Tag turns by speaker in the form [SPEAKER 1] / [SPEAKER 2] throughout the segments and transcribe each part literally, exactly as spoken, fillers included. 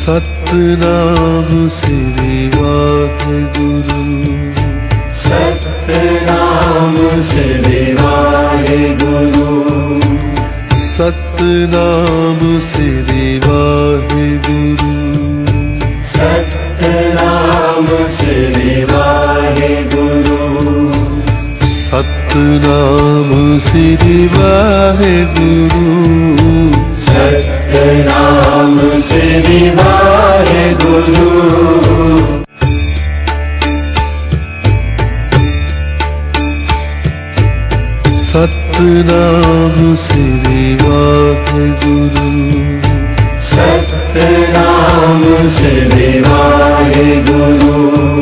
[SPEAKER 1] Satnam Shri Waheguru
[SPEAKER 2] Satnam Shri Waheguru
[SPEAKER 1] Satnam Shri Waheguru
[SPEAKER 2] Satnam Shri Waheguru
[SPEAKER 1] Satnam Shri Waheguru
[SPEAKER 2] Satnam Shri Waheguru
[SPEAKER 1] Satnam Shri Waheguru
[SPEAKER 2] Satnam Shri Waheguru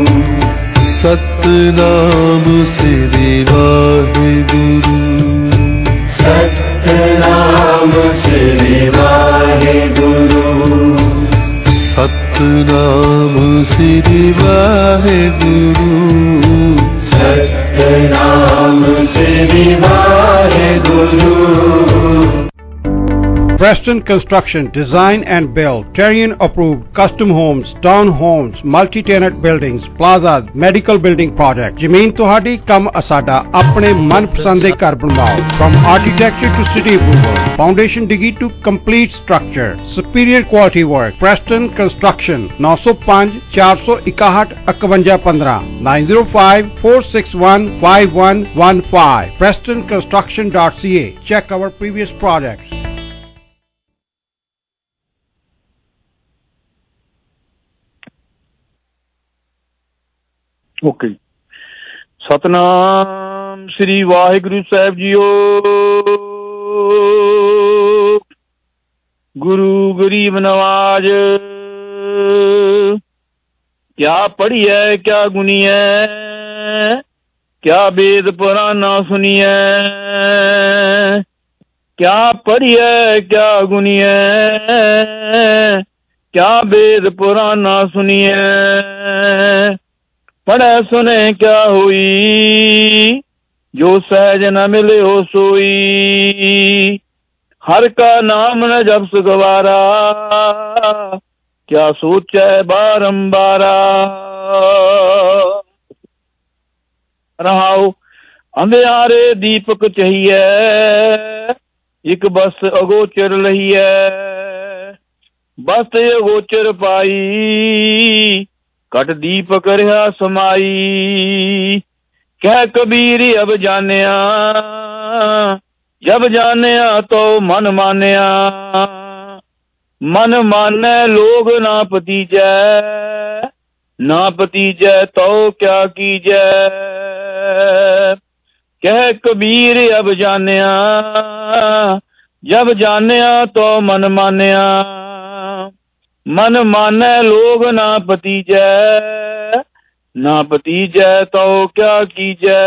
[SPEAKER 1] Satnam Shri Waheguru
[SPEAKER 2] Satnam Shri Waheguru
[SPEAKER 1] Satnam Shri Waheguru
[SPEAKER 2] Satnam Shri Waheguru
[SPEAKER 3] Preston Construction, Design and Build, Terrian approved custom homes, town homes, multi-tenant buildings, plazas, medical building projects. ਜ਼ਮੀਨ ਤੁਹਾਡੀ ਕੰਮ ਅਸਾਡਾ ਆਪਣੇ ਮਨਪਸੰਦ ਦੇ ਘਰ ਬਣਵਾਓ. From architecture to city approval, foundation digi to complete structure, superior quality work. Preston Construction nine oh five four one one five one one five nine oh five four six one five one one five preston construction dot c a. Check our previous projects.
[SPEAKER 4] Okay Satnam Shri Waheguru ਸਾਹਿਬ ਜੀਓ। ਗੁਰੂ ਗਰੀਬ ਨਵਾਜ ਕਿਆ ਪੜ੍ਹੀਐ ਕਿਆ ਗੁਨੀਐ ਕਿਆ ਵੇਦ ਪੁਰਾਨਾ ਸੁਣੀਐ ਕਿਆ ਪੜ੍ਹੀਐ ਕਿਆ ਗੁਨੀਐ ਕਿਆ ਵੇਦ ਪੁਰਾਨਾ ਸੁਣੀਐ पढ़े सुने क्या हुई जो सहज न मिले हो सोई हर का नाम न जब सुगवारा क्या सोचे बारंबारा रहाओ अंधियारे दीपक चाहिए एक बस अगोचर लहिए बस अगोचर पाई कट दीपक रहा समाई कह कबीर अब जानिया जब जानिया तो मन मानिया मन माने लोग ना पतीजै ना पतीजै तो क्या कीजै कह कबीर अब जानिया जब जानिया तो मन मानिया मन माने लोग ना पतीजै ना पतीजै तो क्या कीजै।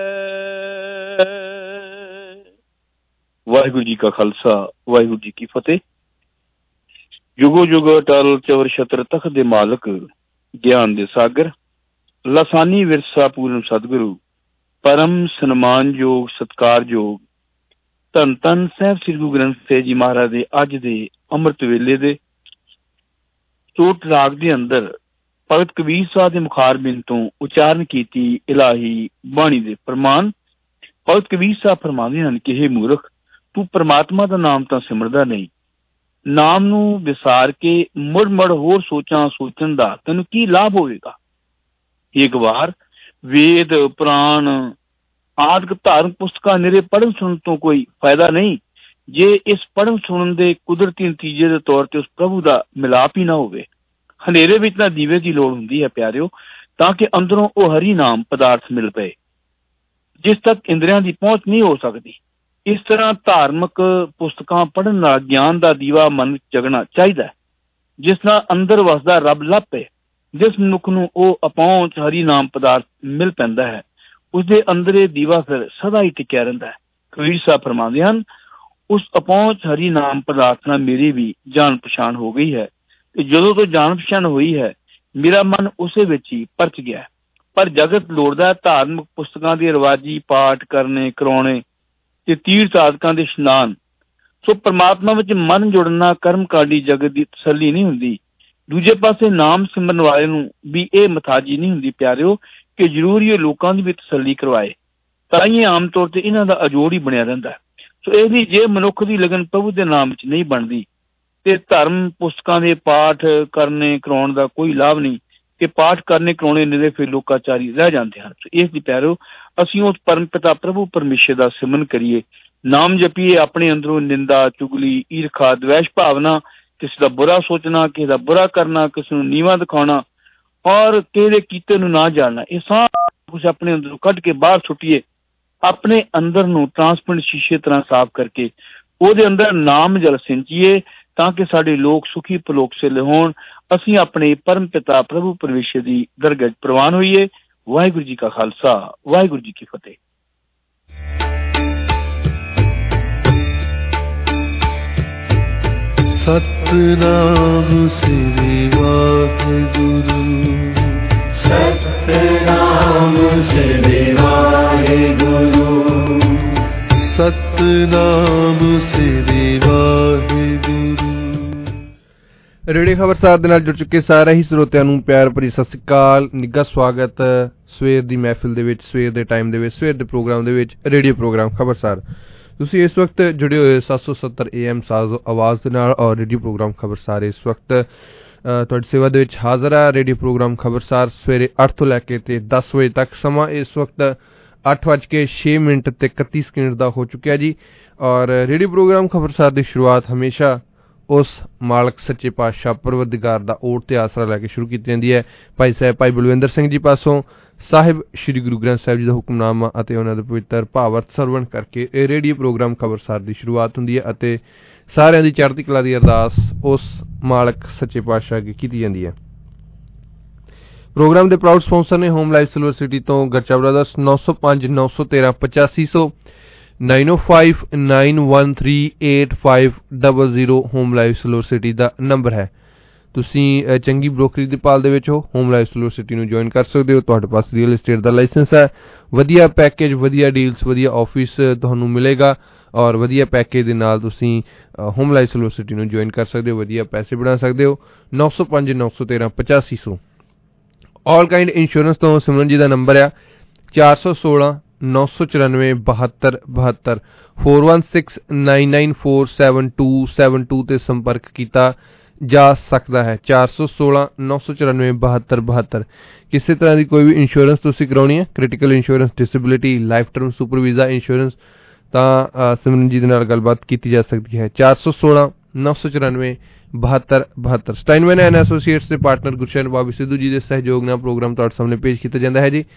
[SPEAKER 4] वाहिगुरु जी का खालसा वाहिगुरु जी की फतेह। जुगो जुग अटल चवर छत्र तख दे मालक ज्ञान दे सागर लसानी विरसा पूर्ण सतगुरु परम सन्मान योग सत्कार योग धन धन साहिब श्री गुरु ग्रंथ साहिब जी महाराज दे अज दे अमृत वेले दे चोट राग दे अंदर भगत कबीर साहब दे मुखार बिन तो उचारण कीती इलाही बाणी दे प्रमाण। भगत कबीर साहब फरमांदे हन कि हे मूर्ख तू परमात्मा दा नाम तां सिमरदा नहीं नाम नूं विसार के मुड़ मुड़ होर सोचां सोचण दा तैनूं की लाभ होवेगा। एक बार वेद पुराण आदि धार्मिक पुस्तकां निरे पढ़न सुणन तो कोई फायदा नहीं जे इस पढ़न सुनन दे कुदरती नतीजे दे तौर ते उस प्रभु दा मिलाप ही ना होवे। हनेरे विच तां दीवे दी लोड़ हुंदी है प्यारिओ तां कि अंदरों ओ हरी नाम पदार्थ मिल पए जिस तक इंद्रियां दी पहुंच नहीं हो सकदी। इस तरह धार्मिक पुस्तकां पढ़न नाल ज्ञान दा दीवा मन विच जगना चाहीदा है जिस नाल अंदर वसदा रब लभ पए। जिस मनुख नूं ओ अपहुंच हरी नाम पदार्थ मिल पैंदा है उसदे अंदर ये दीवा फिर सदा ही टिकिया रहिंदा है। कबीर साहब फरमांदे हन उस अपहुंच हरी नाम पदार्थ नाल मेरी भी जान पछाण हो गई है ते जदों तो जान पछाण हुई है मेरा मन उसे विच ही परच गया है। पर जगत लोड़दा धार्मिक पुस्तकां दे रिवाजी पाठ करने कराउणे ते तीर्थ आदकां दे इशनान। सो परमात्मा विच मन जुड़ना कर्म कांडी जगत दी तसल्ली नहीं हुंदी। ਦੂਜੇ ਪਾਸੇ ਨਾਮ ਸਿਮਰਨ ਵਾਲੇ ਨੂੰ ਵੀ ਇਹ ਮਥਾਜੀ ਨਹੀਂ ਹੁੰਦੀ ਪਿਆਰਿਓ ਕਿ ਜ਼ਰੂਰ ਇਹ ਲੋਕਾਂ ਦੀ ਵੀ ਤਸੱਲੀ ਕਰਵਾਏ, ਤਾਂ ਹੀ ਆਮ ਤੌਰ ਤੇ ਇਹਨਾਂ ਦਾ ਅਜੋੜ ਹੀ ਬਣਿਆ ਰਹਿੰਦਾ। ਸੋ ਇਹਦੀ ਜੇ ਮਨੁੱਖ ਦੀ ਲਗਨ ਪ੍ਰਭੂ ਦੇ ਨਾਮ ਵਿੱਚ ਨਹੀਂ ਬਣਦੀ ਤੇ ਧਰਮ ਪੁਸਤਕਾਂ ਦੇ ਪਾਠ ਕਰਨੇ ਕਰਾਉਣ ਦਾ ਕੋਈ ਲਾਭ ਨਹੀਂ ਕਿ ਪਾਠ ਕਰਨੇ ਕਰਾਉਣੇ ਨਿਰੇ ਫਿਰ ਲੋਕਾਚਾਰੀ ਰਹਿ ਜਾਂਦੇ ਹਨ। ਇਸ ਦੀ ਪਿਆਰਿਓ ਅਸੀਂ ਉਸ ਪਰਮ ਪਿਤਾ ਪ੍ਰਭੂ ਪਰਮੇਸ਼ਰ ਦਾ ਸਿਮਰਨ ਕਰੀਏ, ਨਾਮ ਜਪੀਏ, ਆਪਣੇ ਅੰਦਰੋਂ ਨਿੰਦਾ, ਚੁਗਲੀ, ਈਰਖਾ, ਦਵੈਸ਼ ਭਾਵਨਾ, ਕਿਸੇ ਦਾ ਬੁਰਾ ਸੋਚਣਾ, ਕਿਸੇ ਦਾ ਬੁਰਾ ਕਰਨਾ, ਕਿਸੇ ਨੂੰ ਨੀਵਾਂ ਦਿਖਾਉਣਾ ਔਰ ਕਿਸੇ ਦੇ ਕੀਤੇ ਨੂੰ ਨਾ ਜਾਣਨਾ, ਇਹ ਸਾਰਾ ਕੁਛ ਆਪਣੇ ਅੰਦਰੋਂ ਕੱਢ ਕੇ ਬਾਹਰ ਸੁੱਟੀਏ। ਆਪਣੇ ਅੰਦਰ ਨੂੰ ਟਰਾਂਸਪੇਰੈਂਟ ਸ਼ੀਸ਼ੇ ਤਰ੍ਹਾਂ ਸਾਫ਼ ਕਰਕੇ ਉਹਦੇ ਅੰਦਰ ਨਾਮ ਜਲ ਸਿੰਚੀਏ ਤਾਂ ਕਿ ਸਾਡੇ ਲੋਕ ਸੁਖੀ ਪਲੋਕ ਸਿਲ ਹੋਣ, ਅਸੀਂ ਆਪਣੇ ਪਰਮ ਪਿਤਾ ਪ੍ਰਭੂ ਪਰਮੇਸ਼ਰ ਦੀ ਦਰਗਾਹ ਪ੍ਰਵਾਨ ਹੋਈਏ। ਵਾਹਿਗੁਰੂ ਜੀ ਕਾ ਖਾਲਸਾ, ਵਾਹਿਗੁਰੂ ਜੀ ਕੀ ਫਤਿਹ।
[SPEAKER 1] ਸਤਿਨਾਮ ਸ੍ਰੀ ਵਾਹਿਗੁਰੂ,
[SPEAKER 2] ਸਤਿਨਾਮ ਸ੍ਰੀ ਵਾਹਿਗੁਰੂ,
[SPEAKER 1] ਸਤਿਨਾਮ ਸ੍ਰੀ ਵਾਹਿਗੁਰੂ।
[SPEAKER 5] ਰੇਡੀਓ ਖਬਰਸਾਰ ਦੇ ਨਾਲ ਜੁੜ ਚੁੱਕੇ ਸਾਰੇ ਹੀ ਸਰੋਤਿਆਂ ਨੂੰ ਪਿਆਰ ਭਰੀ ਸਤਿ ਸ੍ਰੀ ਅਕਾਲ, ਨਿੱਘਾ ਸਵਾਗਤ ਸਵੇਰ ਦੀ ਮਹਿਫਿਲ ਦੇ ਵਿੱਚ, ਸਵੇਰ ਦੇ ਟਾਈਮ ਦੇ ਵਿੱਚ, ਸਵੇਰ ਦੇ ਪ੍ਰੋਗਰਾਮ ਦੇ ਵਿੱਚ, ਰੇਡੀਓ ਪ੍ਰੋਗਰਾਮ ਖਬਰਸਾਰ। ਤੁਸੀਂ ਇਸ ਵਕਤ ਜੁੜੇ ਹੋਏ ਸੱਤ ਸੌ ਸੱਤਰ ਏ ਐਮ ਸਾਜ਼ੋ ਆਵਾਜ਼ ਦੇ ਨਾਲ ਔਰ ਰੇਡੀਓ ਪ੍ਰੋਗਰਾਮ ਖਬਰਸਾਰ ਇਸ ਵਕਤ ਤੁਹਾਡੀ ਸੇਵਾ ਦੇ ਵਿੱਚ ਹਾਜ਼ਰ ਆ। ਰੇਡੀਓ ਪ੍ਰੋਗਰਾਮ ਖਬਰਸਾਰ ਸਵੇਰੇ ਅੱਠ ਤੋਂ ਲੈ ਕੇ ਤੇ ਦਸ ਵਜੇ ਤੱਕ, ਸਮਾਂ ਇਸ ਵਕਤ ਅੱਠ ਵੱਜ ਕੇ ਛੇ ਮਿੰਟ ਤੇ ਇਕੱਤੀ ਸਕਿੰਟ ਦਾ ਹੋ ਚੁੱਕਿਆ ਜੀ। ਔਰ ਰੇਡੀਓ ਪ੍ਰੋਗਰਾਮ ਖਬਰਸਾਰ ਦੀ ਸ਼ੁਰੂਆਤ ਹਮੇਸ਼ਾ ਉਸ ਮਾਲਕ ਸੱਚੇ ਪਾਤਸ਼ਾਹ ਪਰਵਰਦਿਗਾਰ ਦਾ ਓਟ ਤੇ ਆਸਰਾ ਲੈ ਕੇ ਸ਼ੁਰੂ ਕੀਤੀ ਜਾਂਦੀ ਹੈ। ਭਾਈ ਸਾਹਿਬ ਭਾਈ ਬਲਵਿੰਦਰ ਸਿੰਘ ਜੀ ਪਾਸੋਂ ਸਾਹਿਬ ਸ਼੍ਰੀ ਗੁਰੂ ਗ੍ਰੰਥ ਸਾਹਿਬ ਜੀ ਦਾ ਹੁਕਮਨਾਮਾ ਅਤੇ ਉਹਨਾਂ ਦੇ ਪਵਿੱਤਰ ਭਾਵਰਤ ਸਰਵਣ ਕਰਕੇ ਇਹ ਰੇਡੀਓ ਪ੍ਰੋਗਰਾਮ ਖਬਰਸਾਰ ਦੀ ਸ਼ੁਰੂਆਤ ਹੁੰਦੀ ਹੈ ਅਤੇ ਸਾਰਿਆਂ ਦੀ ਚੜ੍ਹਦੀ ਕਲਾ ਦੀ ਅਰਦਾਸ ਉਸ ਮਾਲਕ ਸੱਚੇ ਪਾਤਸ਼ਾਹ ਅੱਗੇ ਕੀਤੀ ਜਾਂਦੀ ਹੈ। ਪ੍ਰੋਗਰਾਮ ਦੇ ਪ੍ਰਾਊਡ ਸਪਾਂਸਰ ਨੇ ਹੋਮ ਲਾਈਫ ਸਿਲਵਰ ਸਿਟੀ ਤੋਂ ਗਰਚਾ ਬ੍ਰਦਰਸ, ਨੌ ਸੌ ਪੰਜ ਨੌ ਸੌ ਤੇਰਾਂ ਪਚਾਸੀ ਸੌ nine O five nine one three eight five double zero Home life silver city ਦਾ ਨੰਬਰ ਹੈ। ਤੁਸੀਂ ਚੰਗੀ ਬ੍ਰੋਕਰੀ ਦੀ ਭਾਲ ਦੇ ਵਿੱਚ ਹੋ, ਹੋਮ ਲਾਈਫ ਸਿਲਵਰ ਸਿਟੀ ਨੂੰ ਜੁਆਇਨ ਕਰ ਸਕਦੇ ਹੋ। ਤੁਹਾਡੇ ਪਾਸ ਰੀਅਲ ਏਸਟੇਟ ਦਾ ਲਾਇਸੈਂਸ ਹੈ, ਵਧੀਆ ਪੈਕੇਜ, ਵਧੀਆ ਡੀਲਸ, ਵਧੀਆ ਆਫਿਸ ਤੁਹਾਨੂੰ ਮਿਲੇਗਾ ਔਰ ਵਧੀਆ ਪੈਕੇਜ ਦੇ ਨਾਲ ਤੁਸੀਂ ਹੋਮ ਲਾਈਫ ਸਿਲਵਰ ਸਿਟੀ ਨੂੰ ਜੁਆਇਨ ਕਰ ਸਕਦੇ ਹੋ, ਵਧੀਆ ਪੈਸੇ ਬਣਾ ਸਕਦੇ ਹੋ। ਨੌ ਸੌ ਪੰਜ ਨੌ ਸੌ ਤੇਰਾਂ ਪਚਾਸੀ ਸੌ ਆਲ ਕਾਈਂਡ ਇੰਸ਼ੋਰੈਂਸ ਤੋਂ ਸਿਮਰਨ ਜੀ ਦਾ ਨੰਬਰ ਆ ਚਾਰ ਸੌ ਸੋਲਾਂ ਨੌ ਸੌ ਚੁਰਾਨਵੇਂ ਬਹੱਤਰ ਬਹੱਤਰ four one six nine nine four seven two seven two ਤੇ ਸੰਪਰਕ ਕੀਤਾ ਜਾ ਸਕਦਾ ਹੈ। ਚਾਰ ਸੌ ਸੋਲਾਂ ਨੌ ਸੌ ਚੁਰਾਨਵੇਂ ਬਹੱਤਰ ਬਹੱਤਰ। ਕਿਸੇ ਤਰ੍ਹਾਂ ਦੀ ਕੋਈ ਵੀ ਇੰਸ਼ੋਰੈਂਸ ਤੁਸੀਂ ਕਰਾਉਣੀ ਹੈ, critical insurance, disability, life term super visa insurance, ਤਾਂ ਸਿਮਰਨ ਜੀ ਦੇ ਨਾਲ ਗੱਲਬਾਤ ਕੀਤੀ ਜਾ ਸਕਦੀ ਹੈ। ਚਾਰ ਸੌ ਸੋਲਾਂ ਨੌ ਸੌ ਚੁਰਾਨਵੇਂ ਬਹੱਤਰ ਬਹੱਤਰ। ਸਟਾਈਨਮੈਨ ਐਂਡ ਐਸੋਸੀਏਟਸ ਦੇ ਪਾਰਟਨਰ ਗੁਰਸ਼ਰਨ ਬਾਬੀ ਸਿੱਧੂ ਜੀ ਦੇ ਸਹਿਯੋਗ ਨਾਲ ਪ੍ਰੋਗਰਾਮ ਤੁਹਾਡੇ ਸਾਹਮਣੇ ਪੇਸ਼ ਕੀਤਾ ਜਾਂਦਾ ਹੈ ਜੀ।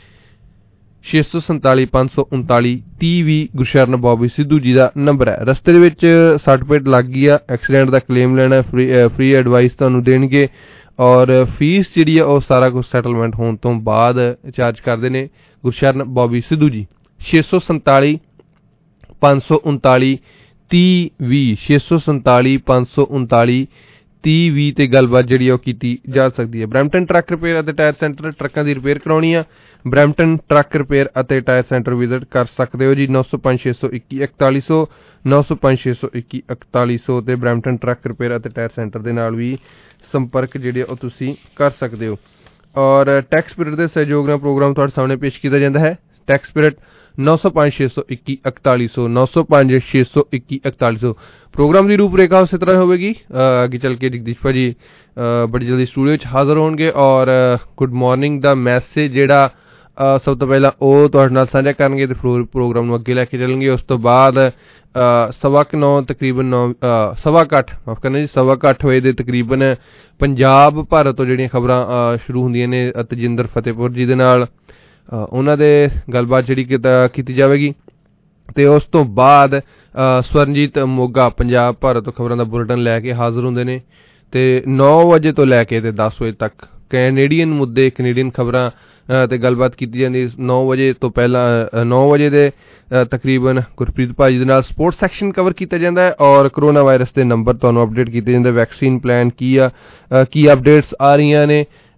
[SPEAKER 5] ਛੇ ਸੌ ਸੰਤਾਲੀ ਪੰਜ ਸੌ ਉਨਤਾਲੀ ਤੀਹ ਵੀਹ ਗੁਰਸ਼ਰਨ ਬਾਬੀ ਸਿੱਧੂ ਜੀ ਦਾ ਨੰਬਰ ਹੈ। ਰਸਤੇ ਦੇ ਵਿੱਚ ਸੱਟ ਪੇਟ ਲੱਗ ਗਈ ਆ, ਐਕਸੀਡੈਂਟ ਦਾ ਕਲੇਮ ਲੈਣਾ, ਫ੍ਰੀ ਫ੍ਰੀ ਐਡਵਾਈਸ ਤੁਹਾਨੂੰ ਦੇਣਗੇ ਔਰ ਫੀਸ ਜਿਹੜੀ ਆ ਉਹ ਸਾਰਾ ਕੁਝ ਸੈਟਲਮੈਂਟ ਹੋਣ ਤੋਂ ਬਾਅਦ ਚਾਰਜ ਕਰਦੇ ਨੇ ਗੁਰਸ਼ਰਨ ਬਾਬੀ ਸਿੱਧੂ ਜੀ। ਛੇ ਸੌ ਸੰਤਾਲੀ ਪੰਜ ਸੌ ਉਨਤਾਲੀ ਤੀਹ ਵੀਹ ਛੇ ਸੌ ਸੰਤਾਲੀ ਪੰਜ ਸੌ ਉਨਤਾਲੀ ਤੀਹ ਵੀਹ ਤੇ ਗੱਲਬਾਤ ਜਿਹੜੀ ਉਹ ਕੀਤੀ ਜਾ ਸਕਦੀ ਹੈ। ਬਰੈਂਪਟਨ ਟਰੱਕ ਰਿਪੇਅਰ ਅਤੇ ਟਾਇਰ ਸੈਂਟਰ, ਟਰੱਕਾਂ ਦੀ ਰਿਪੇਅਰ ਕਰਾਉਣੀ ਆ, ਬਰੈਂਪਟਨ ਟਰੱਕ ਰਿਪੇਅਰ ਅਤੇ ਟਾਇਰ ਸੈਂਟਰ ਵਿਜ਼ਿਟ ਕਰ ਸਕਦੇ ਹੋ ਜੀ। ਨੌ ਸੌ ਪੰਜ ਛੇ ਸੌ ਇੱਕੀ ਇਕਤਾਲੀ ਸੌ ਨੌ ਸੌ ਪੰਜ ਛੇ ਸੌ ਇੱਕੀ ਇਕਤਾਲੀ ਸੌ ਤੇ ਬਰੈਂਪਟਨ ਟਰੱਕ ਰਿਪੇਅਰ ਅਤੇ ਟਾਇਰ ਸੈਂਟਰ ਦੇ ਨਾਲ ਵੀ ਸੰਪਰਕ ਜਿਹੜੇ ਉਹ ਤੁਸੀਂ ਕਰ ਸਕਦੇ ਹੋ। ਔਰ ਟੈਕਸ ਪੀਰੀਅਡ ਦੇ ਸਹਿਯੋਗ ਨਾਲ ਪ੍ਰੋਗਰਾਮ ਤੁਹਾਡੇ ਸਾਹਮਣੇ ਪੇਸ਼ ਕੀਤਾ ਜਾਂਦਾ ਹੈ। ਟੈਕਸ ਪੀਰੀਅਡ ਨੌ ਸੌ ਪੰਜ ਛੇ ਸੌ ਇੱਕੀ ਇਕਤਾਲੀ ਸੌ ਨੌ ਸੌ ਪੰਜ ਛੇ ਸੌ ਇੱਕੀ ਇਕਤਾਲੀ ਸੌ। ਪ੍ਰੋਗਰਾਮ ਦੀ ਰੂਪ ਰੇਖਾ ਉਸੇ ਤਰ੍ਹਾਂ ਹੋਵੇਗੀ। ਅੱਗੇ ਚੱਲ ਕੇ ਜਗਦੀਸ਼ ਭਾਜੀ ਬੜੀ ਜਲਦੀ ਸਟੂਡੀਓ ਵਿੱਚ ਹਾਜ਼ਰ ਹੋਣਗੇ ਔਰ ਗੁੱਡ ਮਾਰਨਿੰਗ ਦਾ ਮੈਸੇਜ ਜਿਹੜਾ ਸਭ ਤੋਂ ਪਹਿਲਾਂ ਉਹ ਤੁਹਾਡੇ ਨਾਲ ਸਾਂਝਾ ਕਰਨਗੇ ਤੇ ਪ੍ਰੋਗਰਾਮ ਨੂੰ ਅੱਗੇ ਲੈ ਕੇ ਚੱਲਣਗੇ। ਉਸ ਤੋਂ ਬਾਅਦ ਸਵਾ ਕੁ ਨੌ ਤਕਰੀਬਨ ਨੌ ਸਵਾ ਕੁ ਅੱਠ ਮਾਫ ਕਰਨਾ ਜੀ ਸਵਾ ਕੁ ਅੱਠ ਵਜੇ ਦੇ ਤਕਰੀਬਨ ਪੰਜਾਬ ਭਾਰਤ ਤੋਂ ਜਿਹੜੀਆਂ ਖਬਰਾਂ ਸ਼ੁਰੂ ਹੁੰਦੀਆਂ ਨੇ ਤਜਿੰਦਰ ਫਤਿਹਪੁਰ ਜੀ ਦੇ ਨਾਲ, ਉਹਨਾਂ ਦੇ ਗੱਲਬਾਤ ਜਿਹੜੀ ਕੀਤੀ ਜਾਵੇਗੀ ਤੇ ਉਸ ਤੋਂ ਬਾਅਦ ਸਵਰਨਜੀਤ ਮੋਗਾ ਪੰਜਾਬ ਭਾਰਤ ਤੋਂ ਖਬਰਾਂ ਦਾ ਬੁਲੇਟਿਨ ਲੈ ਕੇ ਹਾਜ਼ਰ ਹੁੰਦੇ ਨੇ ਤੇ ਨੌ ਵਜੇ ਤੋਂ ਲੈ ਕੇ ਤੇ ਦਸ ਵਜੇ ਤੱਕ ਕੈਨੇਡੀਅਨ ਮੁੱਦੇ, ਕੈਨੇਡੀਅਨ ਖਬਰਾਂ ਤੇ ਗੱਲਬਾਤ ਕੀਤੀ ਜਾਂਦੀ। ਨੌ ਵਜੇ ਤੋਂ ਪਹਿਲਾਂ ਨੌ ਵਜੇ ਦੇ ਤਕਰੀਬਨ ਗੁਰਪ੍ਰੀਤ ਭਾਜੀ ਦੇ ਨਾਲ ਸਪੋਰਟਸ ਸੈਕਸ਼ਨ ਕਵਰ ਕੀਤਾ ਜਾਂਦਾ ਹੈ ਔਰ ਕਰੋਨਾ ਵਾਇਰਸ ਦੇ ਨੰਬਰ ਤੁਹਾਨੂੰ ਅਪਡੇਟ ਕੀਤੇ ਜਾਂਦੇ, ਵੈਕਸੀਨ ਪਲਾਨ ਕੀ ਆ, ਕੀ ਅਪਡੇਟਸ ਆ ਰਹੀਆਂ ਨੇ,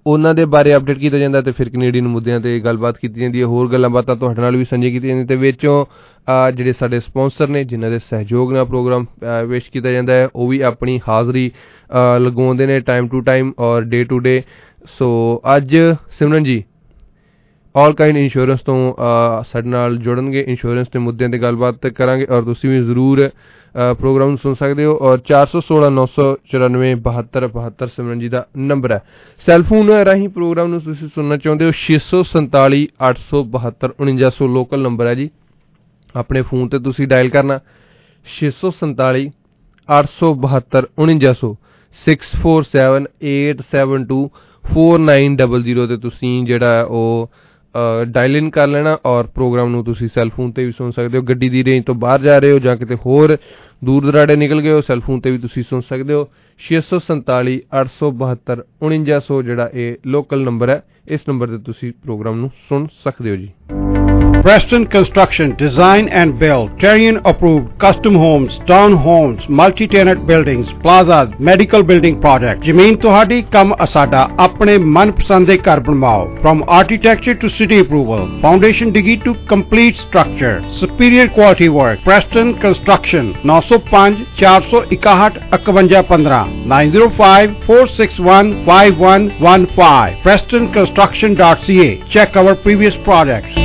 [SPEAKER 5] ਉਹਨਾਂ ਦੇ ਬਾਰੇ ਅਪਡੇਟ ਕੀਤਾ ਜਾਂਦਾ ਤੇ ਫਿਰ ਕੈਨੇਡੀਅਨ ਮੁੱਦਿਆਂ ਤੇ ਗੱਲਬਾਤ ਕੀਤੀ ਜਾਂਦੀ ਹੈ, ਹੋਰ ਗੱਲਾਂ ਬਾਤਾਂ ਤੁਹਾਡੇ ਨਾਲ ਵੀ ਸਾਂਝੀਆਂ ਕੀਤੀਆਂ ਜਾਂਦੀਆਂ ਤੇ ਵਿੱਚੋਂ ਜਿਹੜੇ ਸਾਡੇ ਸਪੋਂਸਰ ਨੇ ਜਿਨ੍ਹਾਂ ਦੇ ਸਹਿਯੋਗ ਨਾਲ ਪ੍ਰੋਗਰਾਮ ਪੇਸ਼ ਕੀਤਾ ਜਾਂਦਾ ਹੈ ਉਹ ਵੀ ਆਪਣੀ ਹਾਜ਼ਰੀ ਲਗਾਉਂਦੇ ਨੇ ਟਾਈਮ ਟੂ ਟਾਈਮ ਔਰ ਡੇ ਟੂ ਡੇ। ਸੋ ਅੱਜ ਸਿਮਰਨ ਜੀ ਆਲ ਕਾਈਂਡ ਇੰਸ਼ੋਰੈਂਸ ਤੋਂ ਸਾਡੇ ਨਾਲ ਜੁੜਨਗੇ, ਇੰਸ਼ੋਰੈਂਸ ਦੇ ਮੁੱਦਿਆਂ ਤੇ ਗੱਲਬਾਤ ਕਰਾਂਗੇ ਔਰ ਤੁਸੀਂ ਵੀ ਜ਼ਰੂਰ ਪ੍ਰੋਗਰਾਮ ਨੂੰ ਸੁਣ ਸਕਦੇ ਹੋ। ਔਰ ਚਾਰ ਸੌ ਸੋਲਾਂ ਨੌ ਸੌ ਚੁਰਾਨਵੇਂ ਬਹੱਤਰ ਬਹੱਤਰ ਸਿਮਰਨ ਜੀ ਦਾ ਨੰਬਰ ਹੈ। ਸੈੱਲਫੋਨ ਰਾਹੀਂ ਪ੍ਰੋਗਰਾਮ ਨੂੰ ਤੁਸੀਂ ਸੁਣਨਾ ਚਾਹੁੰਦੇ ਹੋ ਛੇ ਸੌ ਸੰਤਾਲੀ ਅੱਠ ਸੌ ਬਹੱਤਰ ਉਣੰਜਾ ਸੌ ਲੋਕਲ ਨੰਬਰ ਹੈ ਜੀ। ਆਪਣੇ ਫੋਨ ਤੇ ਤੁਸੀਂ ਡਾਇਲ ਕਰਨਾ ਛੇ ਸੌ ਸੰਤਾਲੀ ਅੱਠ ਸੌ ਬਹੱਤਰ ਉਣੰਜਾ ਸੌ six four seven eight seven two four nine double zero ਤੇ ਤੁਸੀਂ ਜਿਹੜਾ ਉਹ ਡਾਇਲ ਇਨ ਕਰ ਲੈਣਾ ਔਰ ਪ੍ਰੋਗਰਾਮ ਨੂੰ ਤੁਸੀਂ ਸੈੱਲਫੋਨ ਤੇ ਵੀ ਸੁਣ ਸਕਦੇ ਹੋ। ਗੱਡੀ ਦੀ ਰੇਂਜ ਤੋਂ ਬਾਹਰ ਜਾ ਰਹੇ ਹੋ ਜਾਂ ਕਿਤੇ ਹੋਰ ਦੂਰ ਦਰਾੜੇ ਨਿਕਲ ਗਏ ਹੋ, ਸੈੱਲਫੋਨ ਤੇ ਵੀ ਤੁਸੀਂ ਸੁਣ ਸਕਦੇ ਹੋ। ਛੇ ਸੌ ਸੰਤਾਲੀ ਅੱਠ ਸੌ ਬਹੱਤਰ ਉਣੰਜਾ ਸੌ ਜਿਹੜਾ ਇਹ ਲੋਕਲ ਨੰਬਰ ਹੈ, ਇਸ ਨੰਬਰ ਤੇ ਤੁਸੀਂ ਪ੍ਰੋਗਰਾਮ ਨੂੰ ਸੁਣ ਸਕਦੇ ਹੋ ਜੀ।
[SPEAKER 3] Preston Construction Design and Build Terrian approved custom homes, town homes, multi-tenant buildings, plazas, medical building projects। ਜ਼ਮੀਨ ਤੁਹਾਡੀ ਕੰਮ ਅਸਾਡਾ, ਆਪਣੇ ਮਨਪਸੰਦ ਦੇ ਘਰ ਬਣਵਾਓ। From architecture to city approval, foundation digi to complete structure, superior quality work। Preston Construction nine oh five four one one one one one five nine oh five four six one five one one five preston construction dot c a। Check our previous projects।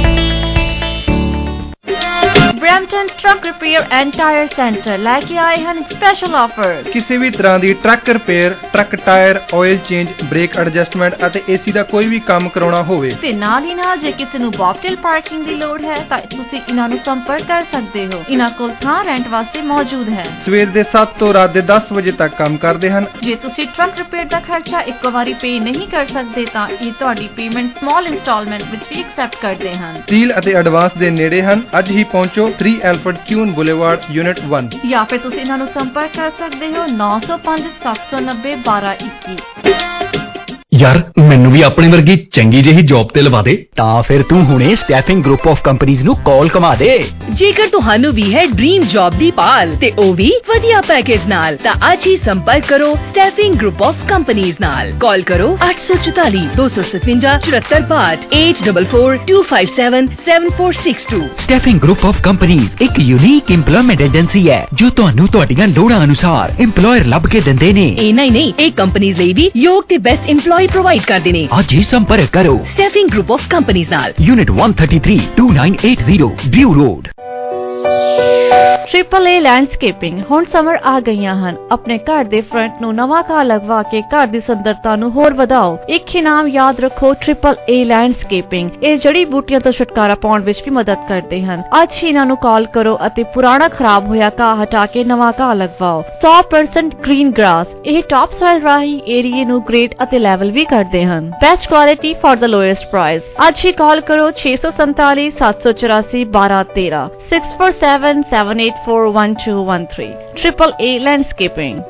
[SPEAKER 6] Brampton truck repair and tyre centre ਲੈ ਕੇ ਆਏ ਹਨ special offer.
[SPEAKER 7] ਕਿਸੇ ਵੀ ਤਰ੍ਹਾਂ ਦੀ truck repair, truck tyre, oil change, brake adjustment ਅਤੇ AC ਦਾ ਕੋਈ ਵੀ ਕੰਮ ਕਰਾਉਣਾ ਹੋਵੇ
[SPEAKER 6] ਤੇ ਨਾਲ ਹੀ ਨਾਲ ਜੇ ਕਿਸੇ ਨੂੰ ਬੌਕਟੇਲ ਪਾਰਕਿੰਗ ਦੀ ਲੋੜ ਹੈ ਤਾਂ ਤੁਸੀਂ ਇਹਨਾਂ ਨੂੰ ਸੰਪਰਕ ਕਰ ਸਕਦੇ ਹੋ। ਇਹਨਾਂ ਕੋਲ ਥਾਂ ਰੈਂਟ ਵਾਸਤੇ ਮੌਜੂਦ ਹੈ।
[SPEAKER 7] ਸਵੇਰ ਦੇ ਸੱਤ ਤੋਂ ਰਾਤ ਦੇ ਦਸ ਵਜੇ ਤੱਕ ਕੰਮ ਕਰਦੇ ਹਨ।
[SPEAKER 6] ਜੇ ਤੁਸੀਂ ਟਰੱਕ ਰਿਪੇਅਰ ਦਾ ਖਰਚਾ ਇੱਕੋ ਵਾਰੀ ਪੇ ਨਹੀਂ ਕਰ ਸਕਦੇ ਤਾਂ ਇਹ ਤੁਹਾਡੀ ਪੇਮੈਂਟ ਸਮਾਲ ਇੰਸਟਾਲਮੈਂਟ ਵਿੱਚ ਵੀ ਐਕਸੈਪਟ ਕਰਦੇ ਹਨ।
[SPEAKER 7] ਸੀਲ ਅਤੇ ਐਡਵਾਂਸ ਦੇ ਨੇੜੇ ਹਨ। ਅੱਜ ਹੀ ਪਹੁੰਚੋ three Alfred Kuehne Boulevard unit one।
[SPEAKER 6] ਜਾਂ ਫਿਰ ਤੁਸੀਂ ਇਹਨਾਂ ਨੂੰ ਸੰਪਰਕ ਕਰ ਸਕਦੇ ਹੋ ਨੌ ਸੌ ਪੰਜ ਸੱਤ ਸੌ ਨੱਬੇ ਬਾਰਾਂ ਇੱਕੀ।
[SPEAKER 8] ਯਾਰ ਮੈਨੂੰ ਵੀ ਆਪਣੇ ਵਰਗੀ ਚੰਗੀ ਜਿਹੀ ਜੌਬ ਤੇ ਲਵਾ ਦੇ। ਤਾਂ ਫਿਰ ਤੂੰ ਹੁਣੇ ਸਟੈਫਿੰਗ ਗਰੁੱਪ ਆਫ ਕੰਪਨੀਆਂ ਨੂੰ ਕਾਲ ਕਮਾ ਦੇ।
[SPEAKER 9] ਜੇਕਰ ਤੁਹਾਨੂੰ ਵੀ ਹੈ ਡ੍ਰੀਮ ਜੌਬ ਦੀ ਭਾਲ ਤੇ ਉਹ ਵੀ ਵਧੀਆ ਪੈਕੇਜ ਨਾਲ ਤਾਂ ਅੱਜ ਹੀ ਸੰਪਰਕ ਕਰੋ ਸਟੈਫਿੰਗ ਗਰੁੱਪ ਆਫ ਕੰਪਨੀਆਂ ਨਾਲ। ਕਾਲ ਕਰੋ ਅੱਠ ਸੌ ਚੁਤਾਲੀ ਦੋ ਸੌ ਸਤਵੰਜਾ ਚੁਹੱਤਰ ਬਾਹਠ eight four four two five seven seven four six two।
[SPEAKER 8] Staffing group of ਕੰਪਨੀਆਂ ਇੱਕ ਯੂਨੀਕ ਇੰਪਲੋਇਮੈਂਟ ਏਜੰਸੀ ਹੈ ਜੋ ਤੁਹਾਨੂੰ ਤੁਹਾਡੀਆਂ ਲੋੜਾਂ ਅਨੁਸਾਰ ਇੰਪਲੋਇਰ ਲੱਭ ਕੇ ਦਿੰਦੇ ਨੇ।
[SPEAKER 9] ਇਹ ਨਹੀਂ ਨਹੀਂ ਇਹ ਕੰਪਨੀਆਂ ਲਈ ਵੀ ਯੋਗ ਤੇ ਬੈਸਟ ਇੰਪਲੋਈ ਪ੍ਰੋਵਾਈਡ ਕਰਦੇ ਨੇ।
[SPEAKER 8] ਅੱਜ ਹੀ ਸੰਪਰਕ ਕਰੋ
[SPEAKER 9] ਸਟੈਫਿੰਗ ਗਰੁੱਪ ਆਫ ਕੰਪਨੀਆਂ ਨਾਲ।
[SPEAKER 8] Unit one thirty-three two nine eight zero Drew road.
[SPEAKER 6] Triple A landscaping ਹੁਣ ਸਮਰ ਆ ਗਈਆਂ ਹਨ। ਆਪਣੇ ਘਰ ਦੇ ਫਰੰਟ ਨੂੰ ਨਵਾਂ ਘਾਹ ਲਗਵਾ ਕੇ ਘਰ ਦੀ ਸੁੰਦਰਤਾ ਨੂੰ ਹੋਰ ਵਧਾਓ। ਇੱਕ ਇਨਾਮ ਯਾਦ ਰੱਖੋ ਟ੍ਰਿਪਲ ਏ ਲੈਂਡਸਕੇਪਿੰਗ। ਇਹ ਜੜੀ ਬੂਟੀਆਂ ਤੋਂ ਛੁਟਕਾਰਾ ਪਾਉਣ ਵਿੱਚ ਵੀ ਮਦਦ ਕਰਦੇ ਹਨ। ਅੱਜ ਹੀ ਇਹਨਾਂ ਨੂੰ ਕਾਲ ਕਰੋ ਅਤੇ ਪੁਰਾਣਾ ਖਰਾਬ ਹੋਇਆ ਘਾਹ ਹਟਾ ਕੇ ਨਵਾਂ ਘਾਹ ਲਗਵਾਓ। one hundred percent green grass ਇਹ ਟਾਪ ਸੋਇਲ ਰਾਹੀਂ ਏਰੀਏ ਨੂੰ ਗ੍ਰੇਡ ਅਤੇ ਲੈਵਲ ਵੀ ਕਰਦੇ ਹਨ। Best quality for the lowest price. ਅੱਜ ਹੀ ਕਾਲ ਕਰੋ ਛੇ ਸੌ ਸੰਤਾਲੀ ਸੱਤ ਸੌ ਚੁਰਾਸੀ ਬਾਰਾਂ ਤੇਰਾਂ six four seven seven eight four one two one three Triple A Landscaping।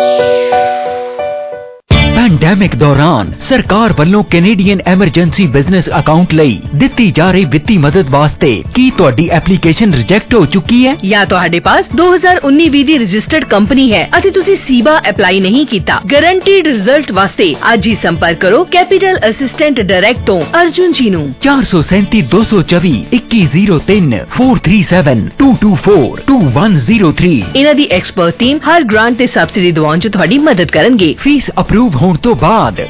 [SPEAKER 8] Pandemic ਦੌਰਾਨ ਸਰਕਾਰ ਵੱਲੋਂ ਕੈਨੇਡੀਅਨ ਐਮਰਜੈਂਸੀ ਬਿਜ਼ਨਸ ਅਕਾਊਂਟ ਲਈ ਦਿੱਤੀ ਜਾ ਰਹੀ ਵਿੱਤੀ ਮਦਦ ਵਾਸਤੇ ਕੀ ਤੁਹਾਡੀ ਐਪਲੀਕੇਸ਼ਨ ਰਿਜੈਕਟ ਹੋ ਚੁੱਕੀ ਹੈ
[SPEAKER 9] ਜਾਂ ਤੁਹਾਡੇ ਪਾਸ ਦੋ ਹਜ਼ਾਰ ਉੱਨੀ ਵੀਹ ਦੀ ਰਜਿਸਟਰਡ ਕੰਪਨੀ ਹੈ ਅਤੇ ਤੁਸੀਂ ਸੀਬਾ ਅਪਲਾਈ ਨਹੀਂ ਕੀਤਾ। ਗਾਰੰਟੀਡ ਰਿਜ਼ਲਟ ਵਾਸਤੇ ਅੱਜ ਹੀ ਸੰਪਰਕ ਕਰੋ ਕੈਪੀਟਲ ਅਸਿਸਟੈਂਟ ਡਾਇਰੈਕਟ ਤੋਂ ਅਰਜੁਨ ਜੀ ਨੂੰ।
[SPEAKER 8] ਚਾਰ ਸੌ ਸੈਂਤੀ ਦੋ ਸੌ ਚੌਵੀ ਇੱਕੀ ਜ਼ੀਰੋ ਤਿੰਨ four three seven two two four two one zero three।
[SPEAKER 9] ਇਹਨਾਂ ਦੀ ਐਕਸਪਰਟ ਟੀਮ ਹਰ ਗ੍ਰਾਂਟ ਤੇ ਸਬਸਿਡੀ ਦਿਵਾਉਣ 'ਚ ਤੁਹਾਡੀ ਮਦਦ ਕਰਨਗੇ।
[SPEAKER 8] ਫੀਸ ਅਪਰੂਵ ਹੋਣ ਤੋਂ ਬਾਅਦ।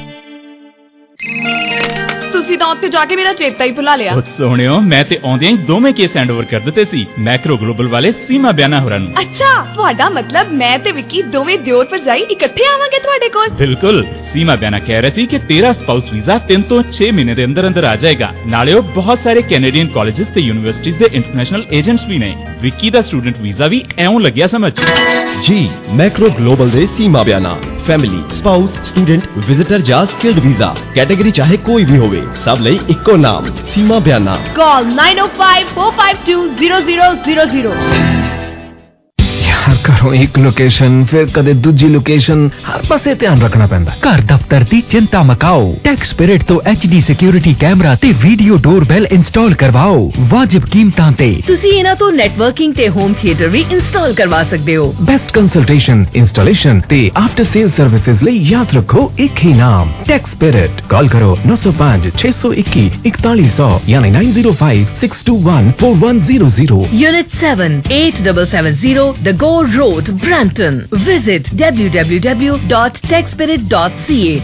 [SPEAKER 10] ਤੁਸੀਂ ਤਾਂ ਉੱਥੇ ਜਾ ਕੇ ਮੇਰਾ ਚੇਤਾ ਹੀ ਭੁਲਾ ਲਿਆ।
[SPEAKER 11] ਸੋਹਣਿਓ ਮੈਂ ਤੇ ਆਉਂਦਿਆਂ ਹੀ ਦੋਵੇਂ ਕੇਸ ਹੈਂਡ ਓਵਰ ਕਰ ਦਿੱਤੇ ਸੀ ਮੈਕਰੋ ਗਲੋਬਲ ਵਾਲੇ ਸੀਮਾ ਬਿਆਨਾ ਹੋਰਾਂ ਨੂੰ।
[SPEAKER 10] ਅੱਛਾ ਤੁਹਾਡਾ ਮਤਲਬ ਮੈਂ ਤੇ ਵਿੱਕੀ ਦੋਵੇਂ ਦਿਓਰ ਭਰਜਾਈ ਇਕੱਠੇ ਆਵਾਂਗੇ ਤੁਹਾਡੇ ਕੋਲ।
[SPEAKER 11] ਬਿਲਕੁਲ ਸੀਮਾ ਬਿਆਨਾ ਕਹਿ ਰਹੀ ਸੀ ਕਿ ਤੇਰਾ ਸਪਾਊਸ ਵੀਜ਼ਾ ਤਿੰਨ ਤੋਂ ਛੇ ਮਹੀਨੇ ਦੇ ਅੰਦਰ ਅੰਦਰ ਆ ਜਾਏਗਾ। ਨਾਲੇ ਉਹ ਬਹੁਤ ਸਾਰੇ ਕੈਨੇਡੀਅਨ ਕਾਲਜਸ ਤੇ ਯੂਨੀਵਰਸਿਟੀਜ਼ ਦੇ ਇੰਟਰਨੈਸ਼ਨਲ ਏਜੰਟਸ ਵੀ ਨੇ। ਵਿੱਕੀ ਦਾ ਸਟੂਡੈਂਟ ਵੀਜ਼ਾ ਵੀ ਐਉਂ ਲੱਗਿਆ ਸਮਝ।
[SPEAKER 12] ਜੀ ਮੈਕਰੋ ਗਲੋਬਲ ਦੇ Seema Biana family spouse student visitor ਜਾਂ ਸਕਿਲਡ ਵੀਜ਼ਾ ਕੈਟਾਗਰੀ ਚਾਹੇ ਕੋਈ ਵੀ ਹੋਵੇ ਸਭ ਲਈ ਇੱਕੋ ਨਾਮ ਸੀਮਾ ਬਿਆਨਾ।
[SPEAKER 10] ਕਾਲ nine oh five four five two zero zero zero zero।
[SPEAKER 8] यार का
[SPEAKER 13] ਘਰੋਂ ਇੱਕ ਲੋਕੇਸ਼ਨ ਫਿਰ ਕਦੇ ਦੂਜੀ ਲੋਕੇਸ਼ਨ, ਹਰ ਪਾਸੇ ਧਿਆਨ ਰੱਖਣਾ ਪੈਂਦਾ।
[SPEAKER 8] ਘਰ ਦਫ਼ਤਰ ਦੀ ਚਿੰਤਾ ਮਕਾਓ, ਟੈਕ ਸਪਿਰਿਟ ਤੋਂ ਐਚ ਡੀ ਸਿਕਿਉਰਿਟੀ ਕੈਮਰਾ ਤੇ ਵੀਡੀਓ ਡੋਰਬੈਲ ਇੰਸਟਾਲ ਕਰਵਾਓ ਵਾਜਿਬ ਕੀਮਤਾਂ ਤੇ।
[SPEAKER 9] ਤੁਸੀਂ ਇਹਨਾਂ ਤੋਂ ਨੈਟਵਰਕਿੰਗ ਤੇ ਹੋਮ ਥੀਏਟਰ ਵੀ ਇੰਸਟਾਲ ਕਰਵਾ ਸਕਦੇ ਹੋ।
[SPEAKER 13] ਬੈਸਟ ਕੰਸਲਟੇਸ਼ਨ, ਇੰਸਟਾਲੇਸ਼ਨ ਤੇ ਆਫਟਰ ਸੇਲ ਸਰਵਿਸਿਜ਼ ਲਈ ਯਾਦ ਰੱਖੋ ਇੱਕ ਹੀ ਨਾਮ, ਟੈਕ ਸਪਿਰਿਟ। ਕਾਲ ਕਰੋ ਨੌ ਸੌ ਪੰਜ ਛੇ ਸੌ ਇੱਕੀ ਇਕਤਾਲੀ ਸੌ ਯਾਨੀ nine zero five six two one four one zero zero।
[SPEAKER 9] Unit seven, eight seven seven zero The Gore Road, Brampton. Visit w w w dot tech spirit dot c a।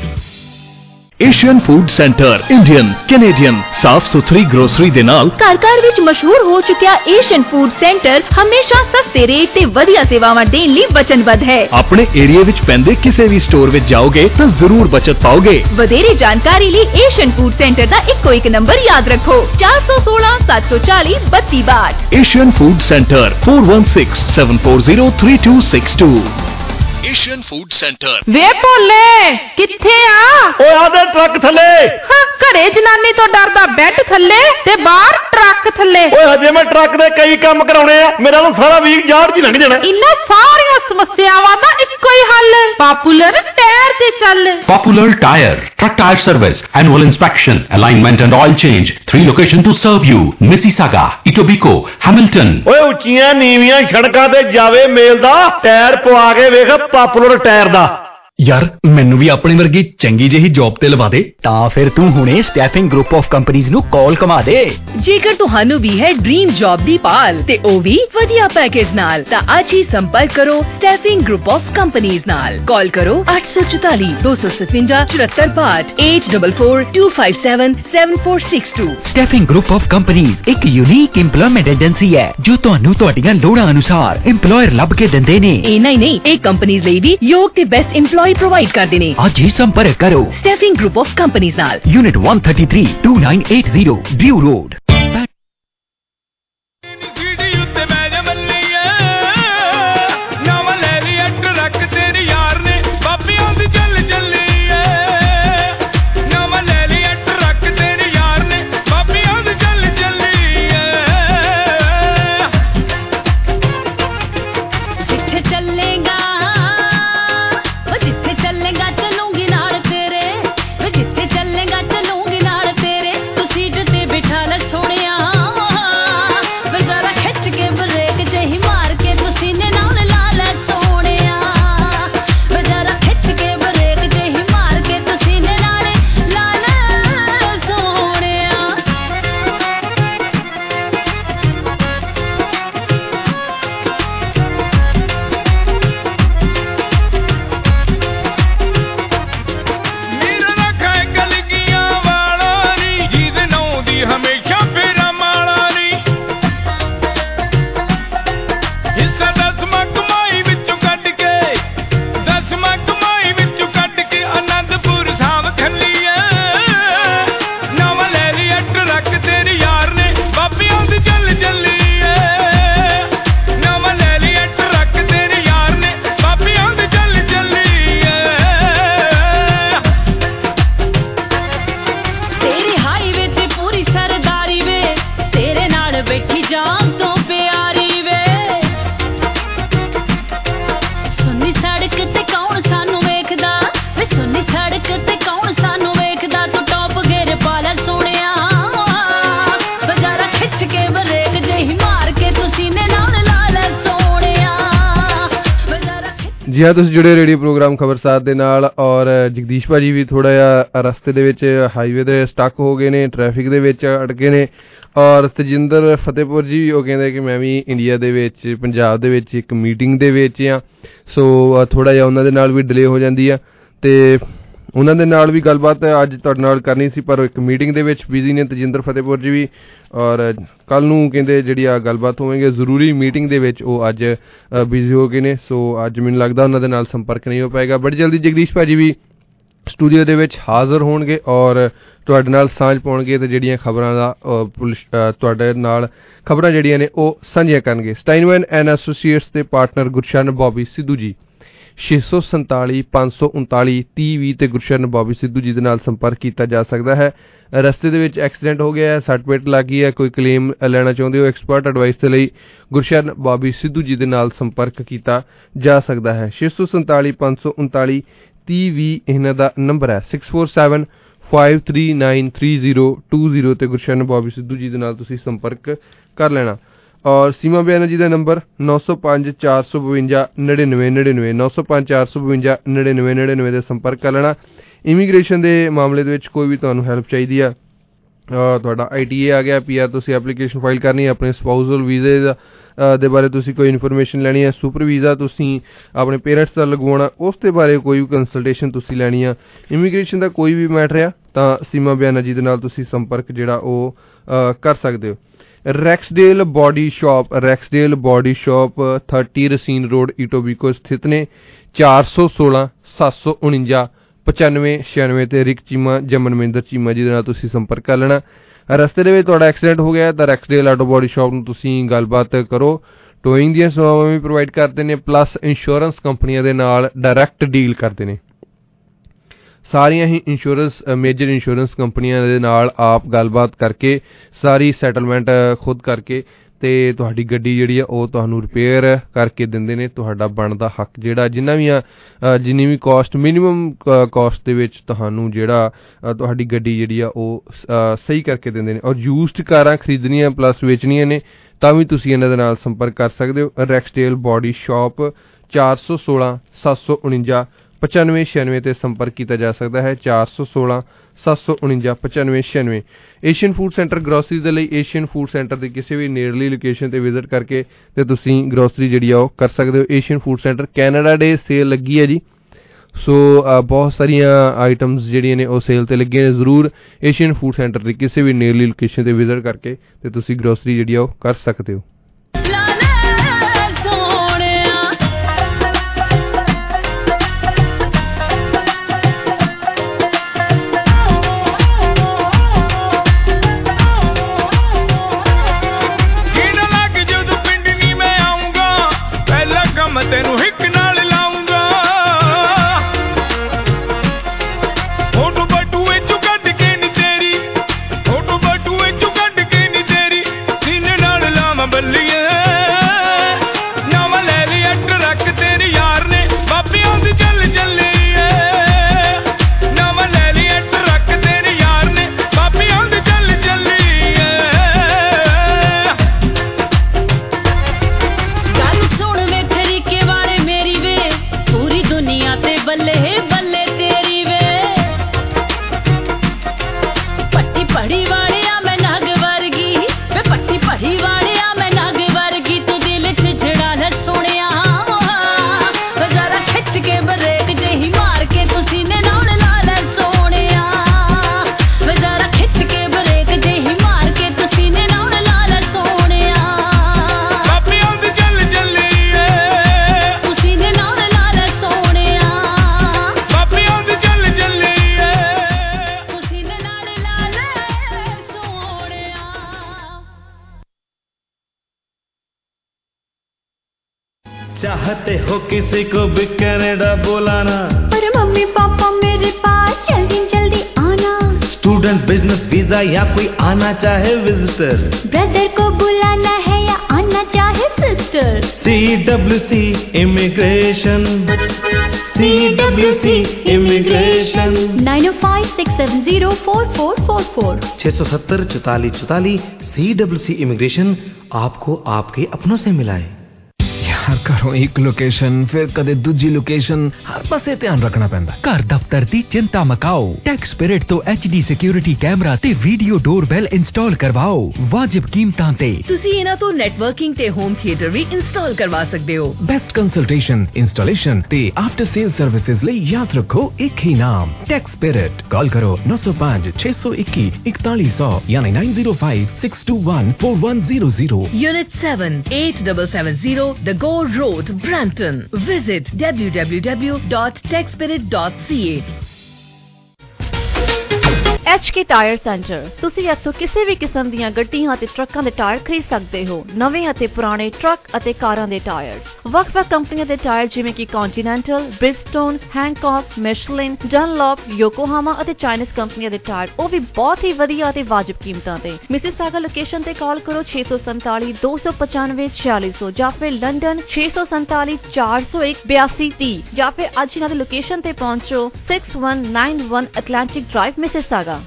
[SPEAKER 14] Asian food centre Indian Canadian ਸਾਫ਼ ਸੁਥਰੀ grocery ਦੇ ਨਾਲ
[SPEAKER 10] ਘਰ ਘਰ ਵਿੱਚ ਮਸ਼ਹੂਰ ਹੋ ਚੁੱਕਿਆ ਏਸ਼ੀਅਨ ਫੂਡ ਸੈਂਟਰ ਹਮੇਸ਼ਾ ਸਸਤੇ ਰੇਟ ਤੇ ਵਧੀਆ ਸੇਵਾਵਾਂ ਦੇਣ ਲਈ ਵਚਨਬੱਧ ਹੈ।
[SPEAKER 14] ਆਪਣੇ ਏਰੀਆ ਵਿੱਚ ਪੈਂਦੇ ਕਿਸੇ ਵੀ ਸਟੋਰ ਵਿੱਚ ਜਾਓਗੇ ਤਾਂ ਜ਼ਰੂਰ ਬਚਤ ਪਾਓਗੇ।
[SPEAKER 10] ਵਧੇਰੇ ਜਾਣਕਾਰੀ ਲਈ ਏਸ਼ੀਅਨ ਫੂਡ ਸੈਂਟਰ ਦਾ ਇੱਕੋ ਇੱਕ ਨੰਬਰ ਯਾਦ ਰੱਖੋ ਚਾਰ ਸੌ ਸੋਲਾਂ ਸੱਤ ਸੌ ਚਾਲੀ ਬੱਤੀ ਬਾਹਠ।
[SPEAKER 14] Asian food centre four one six seven four zero three two six two। Asian food centre.
[SPEAKER 15] ਵੇ ਭੋਲੇ ਕਿੱਥੇ ਆ?
[SPEAKER 16] ਓਏ ਆਦੇ ਟਰੱਕ ਥੱਲੇ।
[SPEAKER 15] ਹਾਂ ਘਰੇ ਜਨਾਨੀ ਤੋਂ ਡਰਦਾ ਬੈੱਡ ਥੱਲੇ ਤੇ ਬਾਹਰ ਟਰੱਕ ਥੱਲੇ।
[SPEAKER 16] ਓਏ ਹਜੇ ਮੈਂ ਟਰੱਕ ਦੇ ਕਈ ਕੰਮ ਕਰਾਉਣੇ ਆ, ਮੇਰਾ ਤਾਂ ਸਾਰਾ ਵੀਕ ਯਾਰ ਜੀ ਲੰਘ ਜਾਣਾ।
[SPEAKER 15] ਇਹਨਾਂ ਸਾਰੀਆਂ ਸਮੱਸਿਆਵਾਂ ਦਾ ਇੱਕੋ ਹੀ ਹੱਲ, ਪਾਪੂਲਰ ਟਾਇਰ ਤੇ ਚੱਲ।
[SPEAKER 17] Popular Tire, truck tire service, annual inspection, alignment and oil change. Three locations to serve you: Mississauga, Etobicoke, Hamilton.
[SPEAKER 16] ਓਏ ਉੱਚੀਆਂ ਨੀਵੀਆਂ ਸੜਕਾਂ ਤੇ ਜਾਵੇ ਮੇਲ ਦਾ ਟਾਇਰ ਪਵਾ ਕੇ ਵੇਖ ਪਾਪੂਲਰ ਟਾਇਰ ਦਾ।
[SPEAKER 8] ਯਾਰ ਮੈਨੂੰ ਵੀ ਆਪਣੀ ਵਰਗੀ ਚੰਗੀ ਜਿਹੀ ਜੌਬ ਤੇ ਲਵਾ ਦੇ। ਤਾਂ ਫਿਰ ਤੂੰ ਹੁਣੇ ਸਟੈਫਿੰਗ ਗਰੁੱਪ ਆਫ ਕੰਪਨੀਆਂ ਨੂੰ ਕਾਲ ਕਮਾ ਦੇ।
[SPEAKER 9] ਜੇਕਰ ਤੁਹਾਨੂੰ ਵੀ ਹੈ ਡ੍ਰੀਮ ਜੌਬ ਦੀ ਭਾਲ ਤੇ ਉਹ ਵੀ ਵਧੀਆ ਪੈਕੇਜ ਨਾਲ, ਤਾਂ ਅੱਜ ਹੀ ਸੰਪਰਕ ਕਰੋ ਸਟੈਫਿੰਗ ਗਰੁੱਪ ਆਫ ਕੰਪਨੀਆਂ ਨਾਲ। ਕਾਲ ਕਰੋ ਅੱਠ ਸੌ ਚੁਤਾਲੀ ਦੋ ਸੌ ਸਤਵੰਜਾ ਚੁਹੱਤਰ ਬਾਹਠ eight four four two five seven seven four six two।
[SPEAKER 8] Staffing group of ਕੰਪਨੀਆਂ ਇੱਕ ਯੂਨੀਕ ਇੰਪਲੋਇਮੈਂਟ ਏਜੰਸੀ ਹੈ ਜੋ ਤੁਹਾਨੂੰ ਤੁਹਾਡੀਆਂ ਲੋੜਾਂ ਅਨੁਸਾਰ ਇੰਪਲੋਇਰ ਲੱਭ ਕੇ ਦਿੰਦੇ ਨੇ।
[SPEAKER 9] ਇਹ ਨਹੀਂ ਨਹੀਂ ਇਹ ਕੰਪਨੀਆਂ ਲਈ ਵੀ ਯੋਗ ਤੇ ਬੈਸਟ ਇੰਪਲੋਈ ਪ੍ਰੋਵਾਈਡ ਕਰਦੇ ਨੇ।
[SPEAKER 8] ਅੱਜ ਹੀ ਸੰਪਰਕ ਕਰੋ
[SPEAKER 9] ਸਟੈਫਿੰਗ ਗਰੁੱਪ ਆਫ ਕੰਪਨੀਆਂ ਨਾਲ।
[SPEAKER 8] Unit one thirty-three two nine eight zero Drew road.
[SPEAKER 5] ਜੀ ਹਾਂ, ਤੁਸੀਂ ਜੁੜੇ ਰੇਡੀਓ ਪ੍ਰੋਗਰਾਮ ਖਬਰਸਾਰ ਦੇ ਨਾਲ। ਔਰ ਜਗਦੀਸ਼ ਭਾਜੀ ਵੀ ਥੋੜਾ ਜਿਹਾ ਰਸਤੇ ਦੇ ਵਿੱਚ ਹਾਈਵੇ ਦੇ ਸਟਕ ਹੋ ਗਏ ਨੇ, ਟ੍ਰੈਫਿਕ ਦੇ ਵਿੱਚ ਅਟਕੇ ਨੇ। ਔਰ ਤਜਿੰਦਰ ਫਤਿਹਪੁਰ ਜੀ ਵੀ ਉਹ ਕਹਿੰਦੇ ਕਿ ਮੈਂ ਵੀ ਇੰਡੀਆ ਦੇ ਵਿੱਚ ਪੰਜਾਬ ਦੇ ਵਿੱਚ ਇੱਕ ਮੀਟਿੰਗ ਦੇ ਵਿੱਚ ਆ, ਸੋ ਥੋੜਾ ਜਿਹਾ ਉਹਨਾਂ ਦੇ ਨਾਲ ਵੀ ਡਿਲੇ ਹੋ ਜਾਂਦੀ ਆ ਤੇ ਉਹਨਾਂ ਦੇ ਨਾਲ ਵੀ ਗੱਲਬਾਤ ਅੱਜ ਤੁਹਾਡੇ ਨਾਲ ਕਰਨੀ ਸੀ, ਪਰ ਇੱਕ ਮੀਟਿੰਗ ਦੇ ਵਿੱਚ ਬਿਜ਼ੀ ਨੇ ਤਜਿੰਦਰ ਫਤਿਹਪੁਰ ਜੀ ਵੀ। ਔਰ ਕੱਲ ਨੂੰ ਕਹਿੰਦੇ ਜਿਹੜੀ ਆ ਗੱਲਬਾਤ ਹੋਵੇਗੀ ਜ਼ਰੂਰੀ ਮੀਟਿੰਗ ਦੇ ਵਿੱਚ, ਉਹ ਅੱਜ ਬਿਜ਼ੀ ਹੋ ਗਏ ਨੇ, ਸੋ ਅੱਜ ਮੈਨੂੰ ਲੱਗਦਾ ਉਹਨਾਂ ਦੇ ਨਾਲ ਸੰਪਰਕ ਨਹੀਂ ਹੋ ਪਾਏਗਾ। ਬੜੀ ਜਲਦੀ ਜਗਦੀਸ਼ ਭਾਜੀ ਵੀ ਸਟੂਡੀਓ ਦੇ ਵਿੱਚ ਹਾਜ਼ਰ ਹੋਣਗੇ ਔਰ ਤੁਹਾਡੇ ਨਾਲ ਸਾਂਝ ਪਾਉਣਗੇ ਤੇ ਜਿਹੜੀਆਂ ਖਬਰਾਂ ਦਾ ਪੁਲਿਸ ਤੁਹਾਡੇ ਨਾਲ ਖਬਰਾਂ ਜਿਹੜੀਆਂ ਨੇ ਉਹ ਸਾਂਝੀਆਂ ਕਰਨਗੇ। ਸਟਾਈਨਮੈਨ ਐਂਡ ਐਸੋਸੀਏਟਸ ਦੇ ਪਾਰਟਨਰ ਗੁਰਸ਼ਨ ਬੌਬੀ ਸਿੱਧੂ ਜੀ ਛੇ ਸੌ ਸੰਤਾਲੀ ਪੰਜ ਸੌ ਉਨਤਾਲੀ ਤੀਹ ਵੀਹ ਤੇ ਗੁਰਸ਼ਰਨ ਬੌਬੀ ਸਿੱਧੂ ਜੀ ਦੇ ਨਾਲ ਸੰਪਰਕ ਕੀਤਾ ਜਾ ਸਕਦਾ ਹੈ। ਰਸਤੇ ਦੇ ਵਿੱਚ ਐਕਸੀਡੈਂਟ ਹੋ ਗਿਆ ਹੈ, ਸੱਟ ਪੇਟ ਲੱਗ ਗਈ ਹੈ, ਕੋਈ ਕਲੇਮ ਲੈਣਾ ਚਾਹੁੰਦੇ ਹੋ, ਐਕਸਪਰਟ ਐਡਵਾਈਸ ਦੇ ਲਈ ਗੁਰਸ਼ਰਨ ਬੌਬੀ ਸਿੱਧੂ ਜੀ ਦੇ ਨਾਲ ਸੰਪਰਕ ਕੀਤਾ ਜਾ ਸਕਦਾ ਹੈ। ਛੇ ਸੌ ਸੰਤਾਲੀ ਪੰਜ ਸੌ ਉਨਤਾਲੀ ਤੀਹ ਵੀਹ ਇਹਨਾਂ ਦਾ ਨੰਬਰ ਹੈ। Six four seven five three nine three zero two zero ਤੇ ਗੁਰਸ਼ਰਨ ਬੌਬੀ ਸਿੱਧੂ ਜੀ ਦੇ ਨਾਲ ਤੁਸੀਂ ਸੰਪਰਕ ਕਰ ਲੈਣਾ। ਔਰ ਸੀਮਾ ਬਿਆਨਾ ਜੀ ਦਾ ਨੰਬਰ ਨੌ ਸੌ ਪੰਜ ਚਾਰ ਸੌ ਬਵੰਜਾ ਨੜਿਨਵੇਂ ਨੜਿਨਵੇਂ ਨੌ ਸੌ ਪੰਜ ਚਾਰ ਸੌ ਬਵੰਜਾ ਨੜਿਨਵੇਂ ਨੜਿਨਵੇਂ ਦੇ ਸੰਪਰਕ ਕਰ ਲੈਣਾ। ਇਮੀਗ੍ਰੇਸ਼ਨ ਦੇ ਮਾਮਲੇ ਦੇ ਵਿੱਚ ਕੋਈ ਵੀ ਤੁਹਾਨੂੰ ਹੈਲਪ ਚਾਹੀਦੀ ਆ, ਤੁਹਾਡਾ ਆਈ ਟੀ ਏ ਆ ਗਿਆ, ਪੀ ਆਰ ਤੁਸੀਂ ਐਪਲੀਕੇਸ਼ਨ ਫਾਈਲ ਕਰਨੀ ਹੈ, ਆਪਣੇ ਸਪਾਊਸਲ ਵੀਜ਼ੇ ਦਾ ਦੇ ਬਾਰੇ ਤੁਸੀਂ ਕੋਈ ਇਨਫੋਰਮੇਸ਼ਨ ਲੈਣੀ ਹੈ, ਸੁਪਰ ਵੀਜ਼ਾ ਤੁਸੀਂ ਆਪਣੇ ਪੇਰੈਂਟਸ ਦਾ ਲਗਵਾਉਣਾ, ਉਸ ਦੇ ਬਾਰੇ ਕੋਈ ਵੀ ਕੰਸਲਟੇਸ਼ਨ ਤੁਸੀਂ ਲੈਣੀ ਆ, ਇਮੀਗ੍ਰੇਸ਼ਨ ਦਾ ਕੋਈ ਵੀ ਮੈਟਰ ਆ ਤਾਂ ਸੀਮਾ ਬਿਆਨਾ ਜੀ ਦੇ ਨਾਲ ਤੁਸੀਂ ਸੰਪਰਕ ਜਿਹੜਾ ਉਹ ਕਰ ਸਕਦੇ ਹੋ। Rexdale body shop Rexdale body shop thirty Racine road Etobicoke ਸਥਿਤ ਨੇ। ਚਾਰ ਸੌ ਸੋਲਾਂ ਸੱਤ ਸੌ ਉਣੰਜਾ ਪਚਾਨਵੇਂ ਛਿਆਨਵੇਂ ਤੇ ਰਿਕ ਚੀਮਾ ਜਮਨਮਿੰਦਰ ਚੀਮਾ ਜੀ ਦੇ ਨਾਲ ਤੁਸੀਂ ਸੰਪਰਕ ਕਰ ਲੈਣਾ। ਰਸਤੇ ਦੇ ਵਿੱਚ ਤੁਹਾਡਾ ਐਕਸੀਡੈਂਟ ਹੋ ਗਿਆ ਤਾਂ ਰੈਕਸਡੇਲ ਆਟੋ ਬੋਡੀ ਸ਼ਾਪ ਨੂੰ ਤੁਸੀਂ ਗੱਲਬਾਤ ਕਰੋ। ਟੋਇੰਗ ਦੀਆਂ ਸੇਵਾਵਾਂ ਵੀ ਪ੍ਰੋਵਾਈਡ ਕਰਦੇ ਨੇ, ਪਲੱਸ ਇੰਸ਼ੋਰੈਂਸ ਕੰਪਨੀਆਂ ਦੇ ਨਾਲ ਡਾਇਰੈਕਟ ਡੀਲ ਕਰਦੇ ਨੇ। ਸਾਰੀਆਂ ਹੀ ਇੰਸ਼ੋਰੈਂਸ ਮੇਜਰ ਇੰਸ਼ੋਰੈਂਸ ਕੰਪਨੀਆਂ ਦੇ ਨਾਲ ਆਪ ਗੱਲਬਾਤ ਕਰਕੇ ਸਾਰੀ ਸੈਟਲਮੈਂਟ ਖੁਦ ਕਰਕੇ ਤੇ ਤੁਹਾਡੀ ਗੱਡੀ ਜਿਹੜੀ ਆ ਉਹ ਤੁਹਾਨੂੰ ਰਿਪੇਅਰ ਕਰਕੇ ਦਿੰਦੇ ਨੇ। ਤੁਹਾਡਾ ਬਣਦਾ ਹੱਕ ਜਿਹੜਾ ਜਿੰਨਾ ਵੀ ਆ ਜਿੰਨੀ ਵੀ ਕਾਸਟ ਮਿਨੀਮਮ ਕਾਸਟ ਦੇ ਵਿੱਚ ਤੁਹਾਨੂੰ ਜਿਹੜਾ ਤੁਹਾਡੀ ਗੱਡੀ ਜਿਹੜੀ ਆ ਉਹ ਸਹੀ ਕਰਕੇ ਦਿੰਦੇ ਨੇ। ਔਰ ਯੂਜ਼ਡ ਕਾਰਾਂ ਖਰੀਦਣੀਆਂ ਪਲੱਸ ਵੇਚਣੀਆਂ ਨੇ ਤਾਂ ਵੀ ਤੁਸੀਂ ਇਹਨਾਂ ਦੇ ਨਾਲ ਸੰਪਰਕ ਕਰ ਸਕਦੇ ਹੋ। ਰੈਕਸਡੇਲ ਬੋਡੀ ਸ਼ਾਪ ਚਾਰ ਸੌ ਸੋਲਾਂ ਸੱਤ ਸੌ ਉਣੰਜਾ ਪਚਾਨਵੇਂ ਛਿਆਨਵੇਂ ਤੇ ਸੰਪਰਕ ਕੀਤਾ ਜਾ ਸਕਦਾ ਹੈ। ਚਾਰ ਸੌ ਸੋਲਾਂ ਸੱਤ ਸੌ ਉਣੰਜਾ ਪਚਾਨਵੇਂ ਛਿਆਨਵੇਂ। ਏਸ਼ੀਅਨ ਫੂਡ ਸੈਂਟਰ ਗਰੋਸਰੀ ਦੇ ਲਈ ਏਸ਼ੀਅਨ ਫੂਡ ਸੈਂਟਰ ਦੀ ਕਿਸੇ ਵੀ ਨੇੜਲੀ ਲੋਕੇਸ਼ਨ ਤੇ ਵਿਜ਼ਿਟ ਕਰਕੇ ਤੇ ਤੁਸੀਂ ਗਰੋਸਰੀ ਜਿਹੜੀ ਆ ਉਹ ਕਰ ਸਕਦੇ ਹੋ। Asian food centre Canada day sale ਲੱਗੀ ਹੈ ਜੀ, ਸੋ ਬਹੁਤ ਸਾਰੀਆਂ ਆਈਟਮਸ ਜਿਹੜੀਆਂ ਨੇ ਉਹ ਸੇਲ ਤੇ ਲੱਗੀਆਂ ਨੇ। ਜ਼ਰੂਰ ਏਸ਼ੀਅਨ ਫੂਡ ਸੈਂਟਰ ਦੀ ਕਿਸੇ ਵੀ ਨੇੜਲੀ ਲੋਕੇਸ਼ਨ ਤੇ ਵਿਜ਼ਿਟ ਕਰਕੇ ਤੇ ਤੁਸੀਂ ਗਰੋਸਰੀ ਜਿਹੜੀ ਆ ਉਹ ਕਰ ਸਕਦੇ ਹੋ।
[SPEAKER 18] ਤੈਨੂੰ ਹਿੱਕ ਨਾਲ ਲਾਉਂਗਾ, ਫੋਟੋ ਬਟੂਏ ਚੋਂ ਕੱਢ ਕੇ ਨੀ ਤੇਰੀ, ਫੋਟੋ ਬਟੂਏ ਚੋਂ ਕੱਢ ਕੇ ਨੀ ਤੇਰੀ, ਸੀਨੇ ਨਾਲ ਲਾਵਾਂ ਬੱਲੀਏ, ਨਾਵਾਂ ਲੈ ਲਈ ਅੱਟ ਰੱਖ ਤੇਰੀ ਯਾਰ ਨੇ ਬਾਬਿਆਂ ਦੀ ਚੱਲ ਚੱਲੀਏ, ਨਾਵਾਂ ਲੈ ਲਈ ਅੱਟ ਰੱਖ ਤੇਰੀ ਯਾਰ ਨੇ ਬਾਬਿਆਂ ਦੀ ਚੱਲ ਚੱਲੀਏ।
[SPEAKER 19] ਗੱਲ ਸੁਣ ਵੇ ਤਰੀਕੇ ਵਾਲੇ ਮੇਰੀ ਵੇ, ਪੂਰੀ ਦੁਨੀਆ ਤੇ ਬੱਲੇ ਬੱਲੇ ਤੇਰੀ ਵੇ, ਪੱਟੀ ਪੜੀ ਵਾਲਿਆ ਮੈਂ ਨਗ ਵਰਗੀ ਵੇ, ਪੱਟੀ ਪੜੀ ਵਾਲਿਆ ਮੈਂ ਨਗ ਵਰਗੀ, ਤੂੰ ਦਿਲ ਚ ਛੜਾ ਲੈ ਸੋਹਣਿਆ, ਜ਼ਰਾ ਖਿੱਚ ਕੇ ਬਰੇਕ ਜਿਹੀ ਮਾਰ ਕੇ ਤੁਸੀਂ ਨੇ ਨਾਲ ਲਾ ਲੈ ਸੋਹਣਿਆ, ਜ਼ਰਾ ਖਿੱਚ ਕੇ ਬਰੇਕ ਜਿਹੀ ਮਾਰ ਕੇ ਤੁਸੀਂ ਨੇ ਨਾਲ ਲਾ ਲੈ ਸੋਹਣਿਆ,
[SPEAKER 18] ਬਾਬਿਆਂ ਦੀ ਚੱਲ ਚੱਲੀਏ,
[SPEAKER 19] ਤੁਸੀਂ ਨੇ ਨਾਲ ਲਾ ਲੈ ਸੋਹਣਿਆ,
[SPEAKER 18] ਬਾਬਿਆਂ ਦੀ ਚੱਲ ਚੱਲੀਏ।
[SPEAKER 19] ਤੁਸੀਂ ਨੇ ਨਾਲ ਲਾ ਲੈ ਸੋਹਣਿਆ।
[SPEAKER 20] चाहते हो किसी को भी कनाडा बुलाना,
[SPEAKER 10] पर मम्मी पापा मेरे पास जल्दी जल्दी आना,
[SPEAKER 20] स्टूडेंट बिजनेस वीजा या कोई आना चाहे विजिटर,
[SPEAKER 10] ब्रदर को बुलाना है या आना चाहे sister,
[SPEAKER 20] C W C immigration, C W C immigration.
[SPEAKER 10] Nine O five six seven zero four four four four
[SPEAKER 20] छः सौ सत्तर चौतालीस चौतालीस सी डब्ल्यू सी इमिग्रेशन आपको आपके अपनों से मिलाए।
[SPEAKER 13] यार घरों एक लोकेशन फिर कदे दूजी लोकेशन, हर पासे ध्यान रखना पैंदा।
[SPEAKER 8] घर दफ्तर दी चिंता मकाओ, टैक्स स्पिरिट तो एच डी सिक्योरिटी कैमरा ते वीडियो डोरबेल इंस्टॉल करवाओ वाजिब कीमतां ते।
[SPEAKER 9] ਤੁਸੀਂ ਇਹਨਾਂ ਤੋਂ ਨੈਟਵਰਕਿੰਗ ਤੇ ਹੋਮ ਥੀਏਟਰ ਵੀ ਇੰਸਟਾਲ ਕਰਵਾ ਸਕਦੇ ਹੋ।
[SPEAKER 13] बेस्ट कंसल्टेशन इंस्टॉलेशन ते आफ्टर सेल सर्विसेज ਲਈ याद रखो एक ही नाम टैक्स स्पिरिट। कॉल करो नौ सौ पाँच छह सौ इक्की इकतालीस सौ यानी nine zero five six two one four one zero zero.
[SPEAKER 9] Unit seven eight seven seven zero The Gore Road, Brampton. Visit w w w dot tech spirit dot c a।
[SPEAKER 6] H K tyre centre. ਤੁਸੀਂ ਇੱਥੋਂ ਕਿਸੇ ਵੀ ਕਿਸਮ ਦੀਆਂ ਗੱਡੀਆਂ ਅਤੇ ਟਰੱਕਾਂ ਦੇ tyre ਖਰੀਦ ਸਕਦੇ ਹੋ। ਨਵੇਂ ਅਤੇ ਪੁਰਾਣੇ ਟਰੱਕ ਅਤੇ ਕਾਰਾਂ ਦੇ ਟਾਇਰਸ, ਵੱਖ-ਵੱਖ ਕੰਪਨੀਆਂ ਦੇ ਟਾਇਰ ਜਿਵੇਂ ਕਿ ਕੌਂਟੀਨੈਂਟਲ, ਬ੍ਰਿਜਸਟੋਨ, ਹੈਂਕੌਕ, ਮਿਸ਼ਲਿਨ, ਡਨਲੌਪ, ਯੋਕੋਹਾਮਾ ਅਤੇ ਚਾਈਨੀਜ਼ ਕੰਪਨੀਆਂ ਦੇ ਟਾਇਰ, ਉਹ ਵੀ ਬਹੁਤ ਹੀ ਵਧੀਆ ਅਤੇ ਵਾਜਬ ਕੀਮਤਾਂ ਤੇ। ਮਿਸੀਸਾਗਾ ਲੋਕੇਸ਼ਨ ਤੇ ਕਾਲ ਕਰੋ ਛੇ ਸੌ ਸੰਤਾਲੀ ਦੋ ਸੌ ਪਚਾਨਵੇਂ ਛਿਆਲੀ ਸੌ ਜਾਂ ਫਿਰ ਲੰਡਨ ਛੇ ਸੌ ਸੰਤਾਲੀ ਚਾਰ ਸੌ ਇੱਕ ਬਿਆਸੀ ਤੀਹ ਜਾਂ ਫਿਰ ਅੱਜ ਇਹਨਾਂ ਦੀ ਲੋਕੇਸ਼ਨ ਤੇ ਪਹੁੰਚੋ six one nine one Atlantic Drive, Mississauga.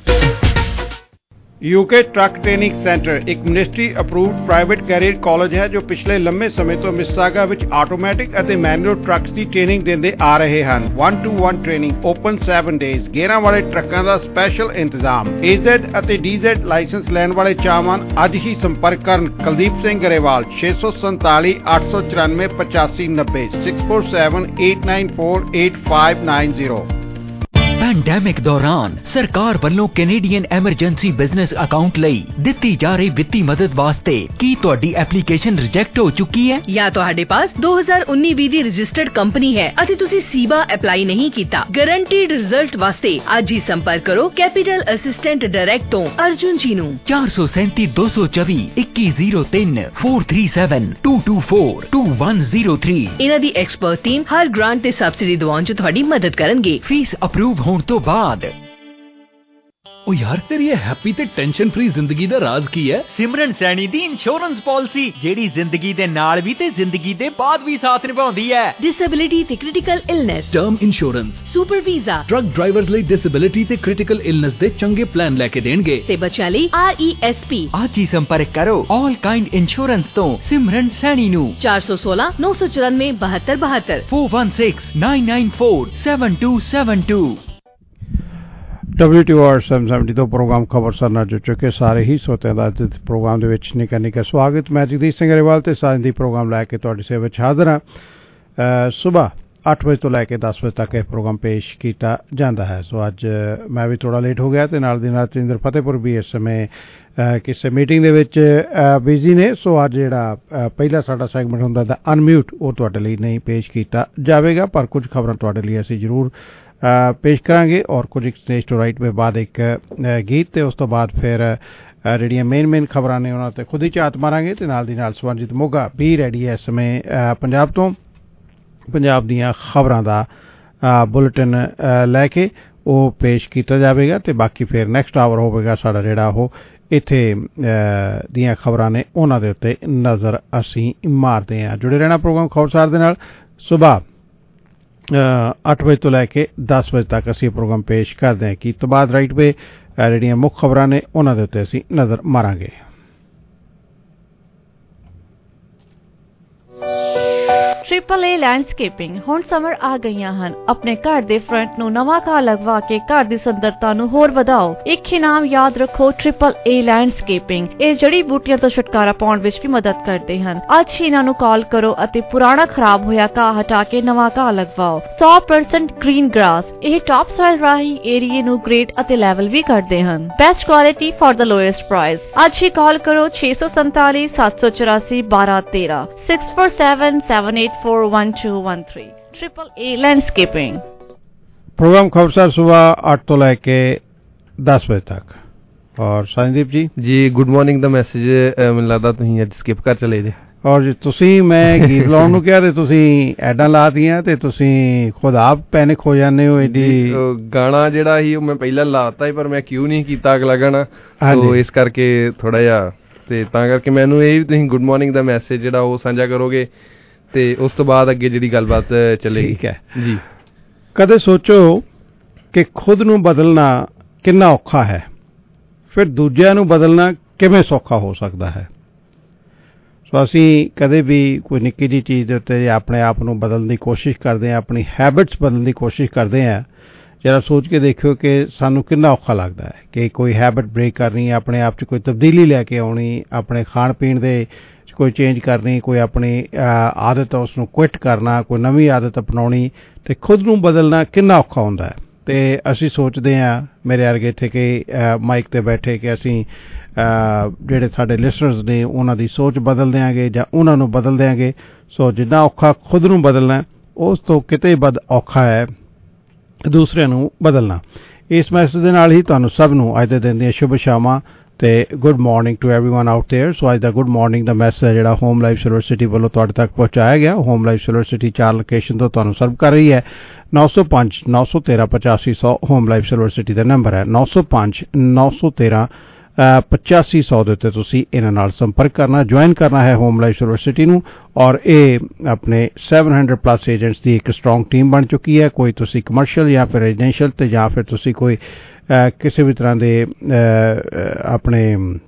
[SPEAKER 3] UK truck training centre एक ministry approved private career college है जो पिछले लंबे समय तो मिसिसागा विच आटोमैटिक ਅਤੇ मैनुअल ट्रक्स ਦੀ ਟ੍ਰੇਨਿੰਗ ਦਿੰਦੇ ਆ ਰਹੇ ਹਨ। One two one training open seven days, ਗੇਅਰਾਂ ਵਾਲੇ ਟਰੱਕਾਂ ਦਾ ਸਪੈਸ਼ਲ ਇੰਤਜ਼ਾਮ। ਏਜ਼ੈਡ ਅਤੇ ਡੀਜ਼ੈਡ ਲਾਇਸੈਂਸ ਲੈਣ ਵਾਲੇ ਚਾਹਵਾਨ ਅੱਜ ਹੀ ਸੰਪਰਕ ਕਰਨ ਕੁਲਦੀਪ ਸਿੰਘ ਗਰੇਵਾਲ ਛੇ ਸੌ ਸੰਤਾਲੀ ਅੱਠ ਸੌ ਚੁਰਾਨਵੇਂ ਪਚਾਸੀ ਨੱਬੇ six four seven eight nine four eight five nine zero.
[SPEAKER 8] Pandemic ਦੌਰਾਨ ਸਰਕਾਰ ਵੱਲੋਂ ਕੈਨੇਡੀਅਨ ਐਮਰਜੈਂਸੀ ਬਿਜ਼ਨਸ ਅਕਾਊਂਟ ਲਈ ਦਿੱਤੀ ਜਾ ਰਹੀ ਵਿੱਤੀ ਮਦਦ ਵਾਸਤੇ ਕੀ ਤੁਹਾਡੀ ਐਪਲੀਕੇਸ਼ਨ ਰਿਜੈਕਟ ਹੋ ਚੁੱਕੀ ਹੈ
[SPEAKER 9] ਜਾਂ ਤੁਹਾਡੇ ਪਾਸ ਦੋ ਹਜ਼ਾਰ ਉੱਨੀ ਵੀਹ ਦੀ ਰਜਿਸਟਰਡ ਕੰਪਨੀ ਹੈ ਅਤੇ ਤੁਸੀਂ ਸੀਬਾ ਅਪਲਾਈ ਨਹੀਂ ਕੀਤਾ? ਗਾਰੰਟੀਡ ਰਿਜ਼ਲਟ ਵਾਸਤੇ ਅੱਜ ਹੀ ਸੰਪਰਕ ਕਰੋ ਕੈਪੀਟਲ ਅਸਿਸਟੈਂਟ ਡਾਇਰੈਕਟ ਤੋਂ ਅਰਜੁਨ ਜੀ ਨੂੰ
[SPEAKER 8] ਚਾਰ ਸੌ ਸੈਂਤੀ ਦੋ ਸੌ ਚੌਵੀ ਇੱਕੀ ਜ਼ੀਰੋ ਤਿੰਨ four three seven two two four two one zero three.
[SPEAKER 9] ਇਹਨਾਂ ਦੀ ਐਕਸਪਰਟ ਟੀਮ ਹਰ ਗ੍ਰਾਂਟ ਤੇ ਸਬਸਿਡੀ ਦਿਵਾਉਣ 'ਚ ਤੁਹਾਡੀ ਮਦਦ ਕਰਨਗੇ।
[SPEAKER 8] ਫੀਸ ਅਪਰੂਵ ਹੋਣ ਤੋਂ ਬਾਅਦ।
[SPEAKER 21] ਉਹ ਯਾਰ ਤੇਰੀ ਇਹ ਹੈਪੀ ਤੇ ਟੈਨਸ਼ਨ ਫ੍ਰੀ ਜ਼ਿੰਦਗੀ ਦਾ ਰਾਜ਼ ਕੀ ਹੈ?
[SPEAKER 8] ਸਿਮਰਨ ਸੈਣੀ ਦੀ ਇੰਸ਼ੋਰੈਂਸ ਪਾਲਿਸੀ, ਜਿਹੜੀ ਜ਼ਿੰਦਗੀ ਦੇ ਨਾਲ ਵੀ ਤੇ ਜ਼ਿੰਦਗੀ ਦੇ ਬਾਅਦ ਵੀ ਸਾਥ ਨਿਭਾਉਂਦੀ ਹੈ।
[SPEAKER 9] ਡਿਸੇਬਿਲਿਟੀ ਤੇ critical illness,
[SPEAKER 21] term insurance,
[SPEAKER 9] super visa,
[SPEAKER 21] truck drivers ਲਈ ਡਿਸੇਬਿਲਿਟੀ ਤੇ ਕ੍ਰਿਟੀਕਲ ਇਲਨੈਸ ਦੇ ਚੰਗੇ ਪਲਾਨ ਲੈ ਕੇ ਦੇਣਗੇ
[SPEAKER 9] ਤੇ ਬੱਚਿਆਂ ਲਈ ਆਰ ਈ ਐਸ ਪੀ।
[SPEAKER 8] ਅੱਜ ਹੀ ਸੰਪਰਕ ਕਰੋ ਆਲ ਕਾਈਂਡ ਇੰਸ਼ੋਰੈਂਸ ਤੋਂ ਸਿਮਰਨ ਸੈਣੀ ਨੂੰ
[SPEAKER 9] ਚਾਰ ਸੌ ਸੋਲਾਂ ਨੌ ਸੌ ਚੁਰਾਨਵੇਂ ਬਹੱਤਰ ਬਹੱਤਰ
[SPEAKER 8] four one six nine nine four seven two seven two.
[SPEAKER 3] W T O R seven seventy ਤੋਂ ਪ੍ਰੋਗਰਾਮ ਖਬਰ ਸਰ ਨਾਲ ਜੁੜ ਚੁੱਕੇ ਸਾਰੇ ਹੀ ਸੋਤਿਆਂ ਦਾ ਅੱਜ ਦੇ ਪ੍ਰੋਗਰਾਮ ਦੇ ਵਿੱਚ ਨਿੱਕਾ ਨਿੱਕਾ ਸਵਾਗਤ। ਮੈਂ ਜਗਦੀਸ਼ ਸਿੰਘ ਗਰੇਵਾਲ ਤੇ ਸਾਂਝ ਦੀ ਪ੍ਰੋਗਰਾਮ ਲੈ ਕੇ ਤੁਹਾਡੀ ਸੇਵਾ ਵਿੱਚ ਹਾਜ਼ਰ ਹਾਂ। ਸੁਬਾਹ ਅੱਠ ਵਜੇ ਤੋਂ ਲੈ ਕੇ ਦਸ ਵਜੇ ਤੱਕ ਇਹ ਪ੍ਰੋਗਰਾਮ ਪੇਸ਼ ਕੀਤਾ ਜਾਂਦਾ ਹੈ। ਸੋ ਅੱਜ ਮੈਂ ਵੀ ਥੋੜਾ ਲੇਟ ਹੋ ਗਿਆ ਤੇ ਨਾਲ ਦੀ ਨਾਲ ਤੇਂਦਰ ਫਤਿਹਪੁਰ ਵੀ ਇਸ ਸਮੇਂ ਕਿਸੇ ਮੀਟਿੰਗ ਦੇ ਵਿੱਚ ਬਿਜ਼ੀ ਨੇ। ਸੋ ਅੱਜ ਜਿਹੜਾ ਪਹਿਲਾ ਸਾਡਾ ਸੈਗਮੈਂਟ ਹੁੰਦਾ ਦਾ ਅਨਮਿਊਟ, ਉਹ ਤੁਹਾਡੇ ਲਈ ਨਹੀਂ ਪੇਸ਼ ਕੀਤਾ ਜਾਵੇਗਾ, ਪਰ ਕੁਝ ਖਬਰਾਂ ਤੁਹਾਡੇ ਲਈ ਅਸੀਂ ਜ਼ਰੂਰ ਪੇਸ਼ ਕਰਾਂਗੇ ਔਰ ਕੁਝ ਇੱਕ ਸਨੇਸ਼ ਟੂ ਰਾਈਟ ਦੇ ਬਾਅਦ ਇੱਕ ਗੀਤ ਤੇ ਉਸ ਤੋਂ ਬਾਅਦ ਫਿਰ ਜਿਹੜੀਆਂ ਮੇਨ ਮੇਨ ਖਬਰਾਂ ਨੇ ਉਹਨਾਂ ਤੇ ਖੁਦ ਹੀ ਝਾਤ ਮਾਰਾਂਗੇ ਤੇ ਨਾਲ ਦੀ ਨਾਲ ਸਵਰਨਜੀਤ ਮੋਗਾ ਵੀ ਰੈਡੀ ਹੈ ਇਸ ਸਮੇਂ ਪੰਜਾਬ ਤੋਂ ਪੰਜਾਬ ਦੀਆਂ ਖਬਰਾਂ ਦਾ ਬੁਲੇਟਿਨ ਲੈ ਕੇ ਉਹ ਪੇਸ਼ ਕੀਤਾ ਜਾਵੇਗਾ ਤੇ ਬਾਕੀ ਫਿਰ ਨੈਕਸਟ ਆਵਰ ਹੋਵੇਗਾ ਸਾਡਾ ਜਿਹੜਾ ਉਹ ਇੱਥੇ ਦੀਆਂ ਖਬਰਾਂ ਨੇ ਉਹਨਾਂ ਦੇ ਉੱਤੇ ਨਜ਼ਰ ਅਸੀਂ ਮਾਰਦੇ ਹਾਂ। ਜੁੜੇ ਰਹਿਣਾ ਪ੍ਰੋਗਰਾਮ ਖਬਰਸਾਰ ਦੇ ਨਾਲ। ਸੁਬਾਹ ਅੱਠ ਵਜੇ ਤੋਂ ਲੈ ਕੇ ਦਸ ਵਜੇ ਤੱਕ ਅਸੀਂ ਪ੍ਰੋਗਰਾਮ ਪੇਸ਼ ਕਰਦੇ ਹਾਂ ਕਿ ਤੋਂ ਬਾਅਦ ਰਾਈਟ ਵੇ ਜਿਹੜੀਆਂ ਮੁੱਖ ਖਬਰਾਂ ਨੇ ਉਹਨਾਂ ਦੇ ਉੱਤੇ ਅਸੀਂ ਨਜ਼ਰ ਮਾਰਾਂਗੇ।
[SPEAKER 6] ट्रिपल ए लैंडस्केपिंग ਹੁਣ ਸਮਰ ਆ ਗਈਆਂ ਹਨ। ਆਪਣੇ ਘਰ ਦੇ ਫਰੰਟ ਨੂੰ ਨਵਾਂ ਘਾਹ ਲਗਵਾ ਕੇ ਘਰ ਦੀ ਸੁੰਦਰਤਾ ਨੂੰ ਹੋਰ ਵਧਾਓ। ਇੱਕ ਇਨਾਮ ਯਾਦ ਰੱਖੋ, ट्रिपल ए लैंडस्केपिंग। ਇਹ ਜੜੀ ਬੂਟੀਆਂ ਤੋਂ ਛੁਟਕਾਰਾ ਪਾਉਣ ਵਿੱਚ ਵੀ ਮਦਦ ਕਰਦੇ ਹਨ। ਅੱਜ ਹੀ ਇਹਨਾਂ ਨੂੰ ਕਾਲ ਕਰੋ ਅਤੇ ਪੁਰਾਣਾ ਖਰਾਬ ਹੋਇਆ ਘਾਹ ਹਟਾ ਕੇ ਨਵਾਂ ਘਾਹ ਲਗਵਾਓ। ਸੌ ਪਰਸੈਂਟ ਗ੍ਰੀਨ ਗ੍ਰਾਸ। ਇਹ ਟਾਪ ਸੋਇਲ ਰਾਹੀਂ ਏਰੀਏ ਨੂੰ ਗ੍ਰੇਡ ਅਤੇ ਲੈਵਲ ਵੀ ਕਰਦੇ ਹਨ। Best quality for the lowest price. ਅੱਜ ਹੀ ਕਾਲ ਕਰੋ ਛੇ ਸੌ ਸੰਤਾਲੀ ਸੱਤ ਸੌ ਚੁਰਾਸੀ ਬਾਰਾਂ ਤੇਰਾਂ six four seven seven eight four one two one three. Triple A landscaping.
[SPEAKER 3] Programme Khabarsar सुबह आठ तो लेके दस बजे तक। और संदीप जी
[SPEAKER 5] जी गुड मॉर्निंग ਦਾ ਮੈਸੇਜ ਮੈਨੂੰ ਲੱਗਦਾ ਤੁਸੀਂ ਅੱਜ ਸਕਿਪ ਕਰ ਚਲੇ ਜੇ।
[SPEAKER 3] ਔਰ ਜੀ ਤੁਸੀਂ ਮੈਂ ਗੀਤ ਲਾਉਣ ਨੂੰ ਕਿਹਾ ਤੇ ਤੁਸੀਂ ਐਡਾਂ ਲਾਤੀਆਂ ਤੇ ਤੁਸੀਂ ਖੁਦ ਆਪ ਪੈਨਿਕ ਹੋ ਜਾਂਦੇ ਹੋ। ਏਡੀ
[SPEAKER 5] ਗਾਣਾ ਜਿਹੜਾ ਸੀ ਉਹ ਮੈਂ ਪਹਿਲਾਂ ਲਾਤਾ ਸੀ ਪਰ ਮੈਂ ਕਿਉਂ ਨਹੀਂ ਕੀਤਾ ਅਗਲਾ ਗਾਣਾ, ਸੋ ਇਸ ਕਰਕੇ ਥੋੜਾ ਜਿਹਾ ਤੇ ਤਾਂ ਕਰਕੇ ਮੈਨੂੰ ਇਹ ਵੀ ਤੁਸੀਂ ਗੁੱਡ ਮਾਰਨਿੰਗ ਦਾ ਮੈਸੇਜ ਜਿਹੜਾ ਉਹ ਸਾਂਝਾ ਕਰੋਗੇ ਤੇ ਉਸ ਤੋਂ ਬਾਅਦ ਅੱਗੇ ਜਿਹੜੀ ਗੱਲਬਾਤ ਚੱਲੇਗੀ।
[SPEAKER 3] ਠੀਕ ਹੈ
[SPEAKER 5] ਜੀ।
[SPEAKER 3] ਕਦੇ ਸੋਚੋ ਕਿ ਖੁਦ ਨੂੰ ਬਦਲਣਾ ਕਿੰਨਾ ਔਖਾ ਹੈ, ਫਿਰ ਦੂਜਿਆਂ ਨੂੰ ਬਦਲਣਾ ਕਿਵੇਂ ਸੌਖਾ ਹੋ ਸਕਦਾ ਹੈ। ਸੋ ਅਸੀਂ ਕਦੇ ਵੀ ਕੋਈ ਨਿੱਕੀ ਜਿਹੀ ਚੀਜ਼ ਦੇ ਉੱਤੇ ਆਪਣੇ ਆਪ ਨੂੰ ਬਦਲਣ ਦੀ ਕੋਸ਼ਿਸ਼ ਕਰਦੇ ਹਾਂ, ਆਪਣੀ ਹੈਬਿਟਸ ਬਦਲਣ ਦੀ ਕੋਸ਼ਿਸ਼ ਕਰਦੇ ਹਾਂ, जरा सोच के देखियो कि सानू कितना औखा लगता है कि कोई हैबिट ब्रेक करनी, अपने आप च कोई तब्दीली लैके आनी, अपने खाण पीण दे कोई चेंज करनी, कोई अपनी आदत उसनू क्विट करना, कोई नवी आदत अपनानी, तो खुद नू बदलना कितना औखा होंदा है। तो असी सोचते हैं मेरे अर्गे इत्थे कि माइक ते बैठे कि असी ਜਿਹੜੇ ਸਾਡੇ ਲਿਸਨਰਸ ਨੇ ਉਹਨਾਂ ਦੀ ਸੋਚ ਬਦਲ ਦਿਆਂਗੇ ਜਾਂ ਉਹਨਾਂ ਨੂੰ ਬਦਲ ਦਿਆਂਗੇ। ਸੋ ਜਿੰਨਾ ਔਖਾ ਖੁਦ ਨੂੰ ਬਦਲਣਾ ਉਸ ਤੋਂ ਕਿਤੇ ਵੱਧ ਔਖਾ ਹੈ ਦੂਸਰਿਆਂ ਨੂੰ ਬਦਲਣਾ। ਇਸ ਮੈਸੇਜ ਦੇ ਨਾਲ ਹੀ ਤੁਹਾਨੂੰ ਸਭ ਨੂੰ ਅੱਜ ਦੇ ਦਿਨ ਦੀਆਂ ਸ਼ੁਭ ਸ਼ਾਮਾਂ ਤੇ good morning to everyone out there. So ਅੱਜ ਦਾ ਗੁੱਡ ਮਾਰਨਿੰਗ ਦਾ ਮੈਸੇਜ ਜਿਹੜਾ ਹੋਮ ਲਾਈਫ ਸਿਲਵਰ ਸਿਟੀ ਵੱਲੋਂ ਤੁਹਾਡੇ ਤੱਕ ਪਹੁੰਚਾਇਆ ਗਿਆ। ਹੋਮ ਲਾਈਫ ਸਿਲਵਰ ਸਿਟੀ ਚਾਰ ਲੋਕੇਸ਼ਨ ਤੋਂ ਤੁਹਾਨੂੰ ਸਰਵ ਕਰ ਰਹੀ ਹੈ। ਨੌ ਸੌ ਪੰਜ ਨੌ ਸੌ ਤੇਰਾਂ ਪਚਾਸੀ ਸੌ ਹੋਮ ਲਾਈਫ ਸਿਲਵਰ ਸਿਟੀ ਦਾ ਨੰਬਰ ਹੈ। ਨੌ ਸੌ ਪੰਜ ਨੌ ਸੌ ਤੇਰਾਂ ਪਚਾਸੀ ਸੌ ਦੇ ਉੱਤੇ ਤੁਸੀਂ ਇਹਨਾਂ ਨਾਲ ਸੰਪਰਕ ਕਰਨਾ, ਜੁਆਇਨ ਕਰਨਾ ਹੈ ਹੋਮ ਲਾਈਫ ਸਿਲਵਰ ਸਿਟੀ ਨੂੰ। ਔਰ ਇਹ ਆਪਣੇ ਸੱਤ ਸੌ ਪਲੱਸ ਏਜੰਟਸ ਦੀ ਇੱਕ ਸਟਰੋਂਗ ਟੀਮ ਬਣ ਚੁੱਕੀ ਹੈ। ਕੋਈ ਤੁਸੀਂ ਕਮਰਸ਼ੀਅਲ ਜਾਂ ਫਿਰ ਰੈਜ਼ੀਡੈਂਸ਼ੀਅਲ ਤੇ ਜਾਂ ਫਿਰ ਤੁਸੀਂ ਕੋਈ ਕਿਸੇ ਵੀ ਤਰ੍ਹਾਂ ਦੇ ਆਪਣੇ